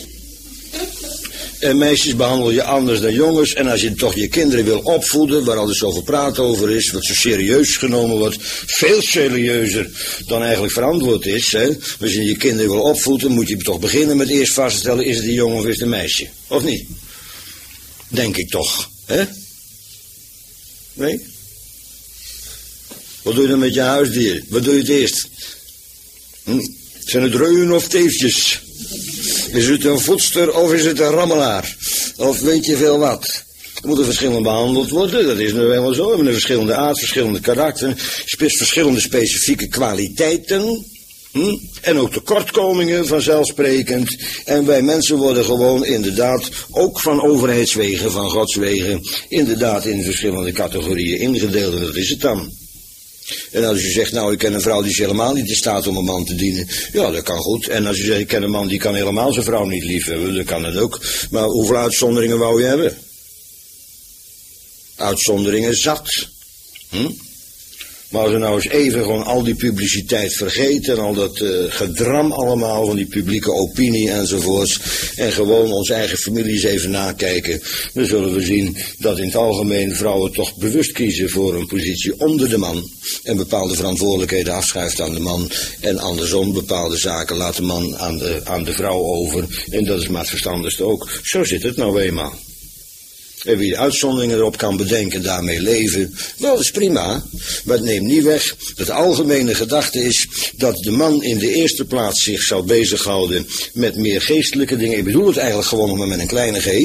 En meisjes behandel je anders dan jongens. En als je toch je kinderen wil opvoeden, waar al zoveel praat over is, wat zo serieus genomen wordt, veel serieuzer dan eigenlijk verantwoord is. Hè? Als je je kinderen wil opvoeden, moet je toch beginnen met eerst vaststellen, is het een jongen of is het een meisje? Of niet? Denk ik toch. Hè? Nee? Wat doe je dan met je huisdier? Wat doe je het eerst? Zijn het reunen of teefjes? Is het een voedster of is het een rammelaar? Of weet je veel wat? Er moeten verschillend behandeld worden, dat is nu helemaal zo. We hebben een verschillende aard, verschillende karakteren, verschillende specifieke kwaliteiten. En ook tekortkomingen vanzelfsprekend. En wij mensen worden gewoon inderdaad, ook van overheidswegen, van godswegen, inderdaad in verschillende categorieën ingedeeld. En dat is het dan. En als u zegt, nou, ik ken een vrouw die is helemaal niet in staat om een man te dienen. Ja, dat kan goed. En als u zegt, ik ken een man die kan helemaal zijn vrouw niet lief hebben, dan kan het ook. Maar hoeveel uitzonderingen wou je hebben? Uitzonderingen zat. Maar als we nou eens even gewoon al die publiciteit vergeten en al dat gedram allemaal van die publieke opinie enzovoorts en gewoon onze eigen families even nakijken, dan zullen we zien dat in het algemeen vrouwen toch bewust kiezen voor een positie onder de man en bepaalde verantwoordelijkheden afschuift aan de man en andersom bepaalde zaken laat de man aan de vrouw over en dat is maar het verstandigste ook. Zo zit het nou eenmaal. En wie de uitzonderingen erop kan bedenken, daarmee leven, wel, dat is prima. Maar het neemt niet weg dat de algemene gedachte is dat de man in de eerste plaats zich zou bezighouden met meer geestelijke dingen. Ik bedoel het eigenlijk gewoon nog maar met een kleine g.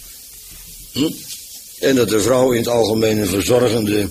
En dat de vrouw in het algemeen een verzorgende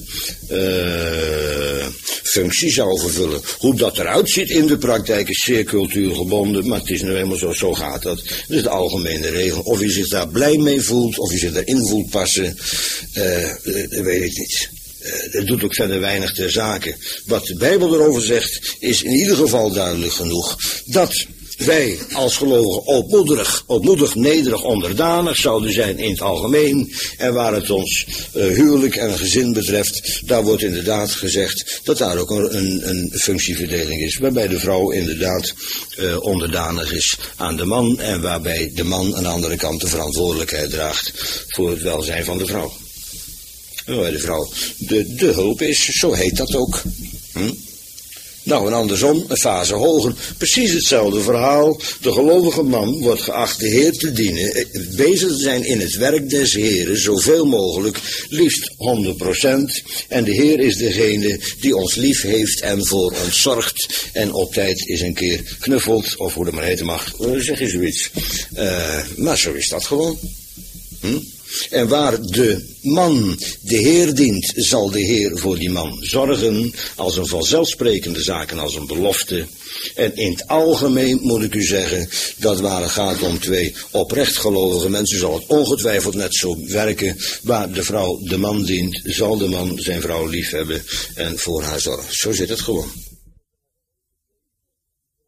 functie zou vervullen. Hoe dat eruit ziet in de praktijk is zeer cultuurgebonden, maar het is nu helemaal zo gaat dat. Dat is de algemene regel. Of je zich daar blij mee voelt, of je zich daarin voelt passen, dat weet ik niet. Het doet ook verder weinig ter zake. Wat de Bijbel erover zegt, is in ieder geval duidelijk genoeg dat wij als gelovigen ootmoedig, nederig, onderdanig zouden zijn in het algemeen. En waar het ons huwelijk en gezin betreft, daar wordt inderdaad gezegd dat daar ook een functieverdeling is. Waarbij de vrouw inderdaad onderdanig is aan de man en waarbij de man aan de andere kant de verantwoordelijkheid draagt voor het welzijn van de vrouw. Waarbij de vrouw de hulp is, zo heet dat ook. Nou, en andersom, een fase hoger, precies hetzelfde verhaal. De gelovige man wordt geacht de Heer te dienen, bezig te zijn in het werk des Heeren, zoveel mogelijk, liefst 100%. En de Heer is degene die ons lief heeft en voor ons zorgt. En op tijd is een keer knuffelt, of hoe dat maar heten mag, zeg je zoiets. Maar zo is dat gewoon. En waar de man de Heer dient, zal de Heer voor die man zorgen, als een vanzelfsprekende zaak en als een belofte. En in het algemeen moet ik u zeggen, dat waar het gaat om twee oprecht gelovige mensen, zal het ongetwijfeld net zo werken. Waar de vrouw de man dient, zal de man zijn vrouw lief hebben en voor haar zorgen. Zo zit het gewoon.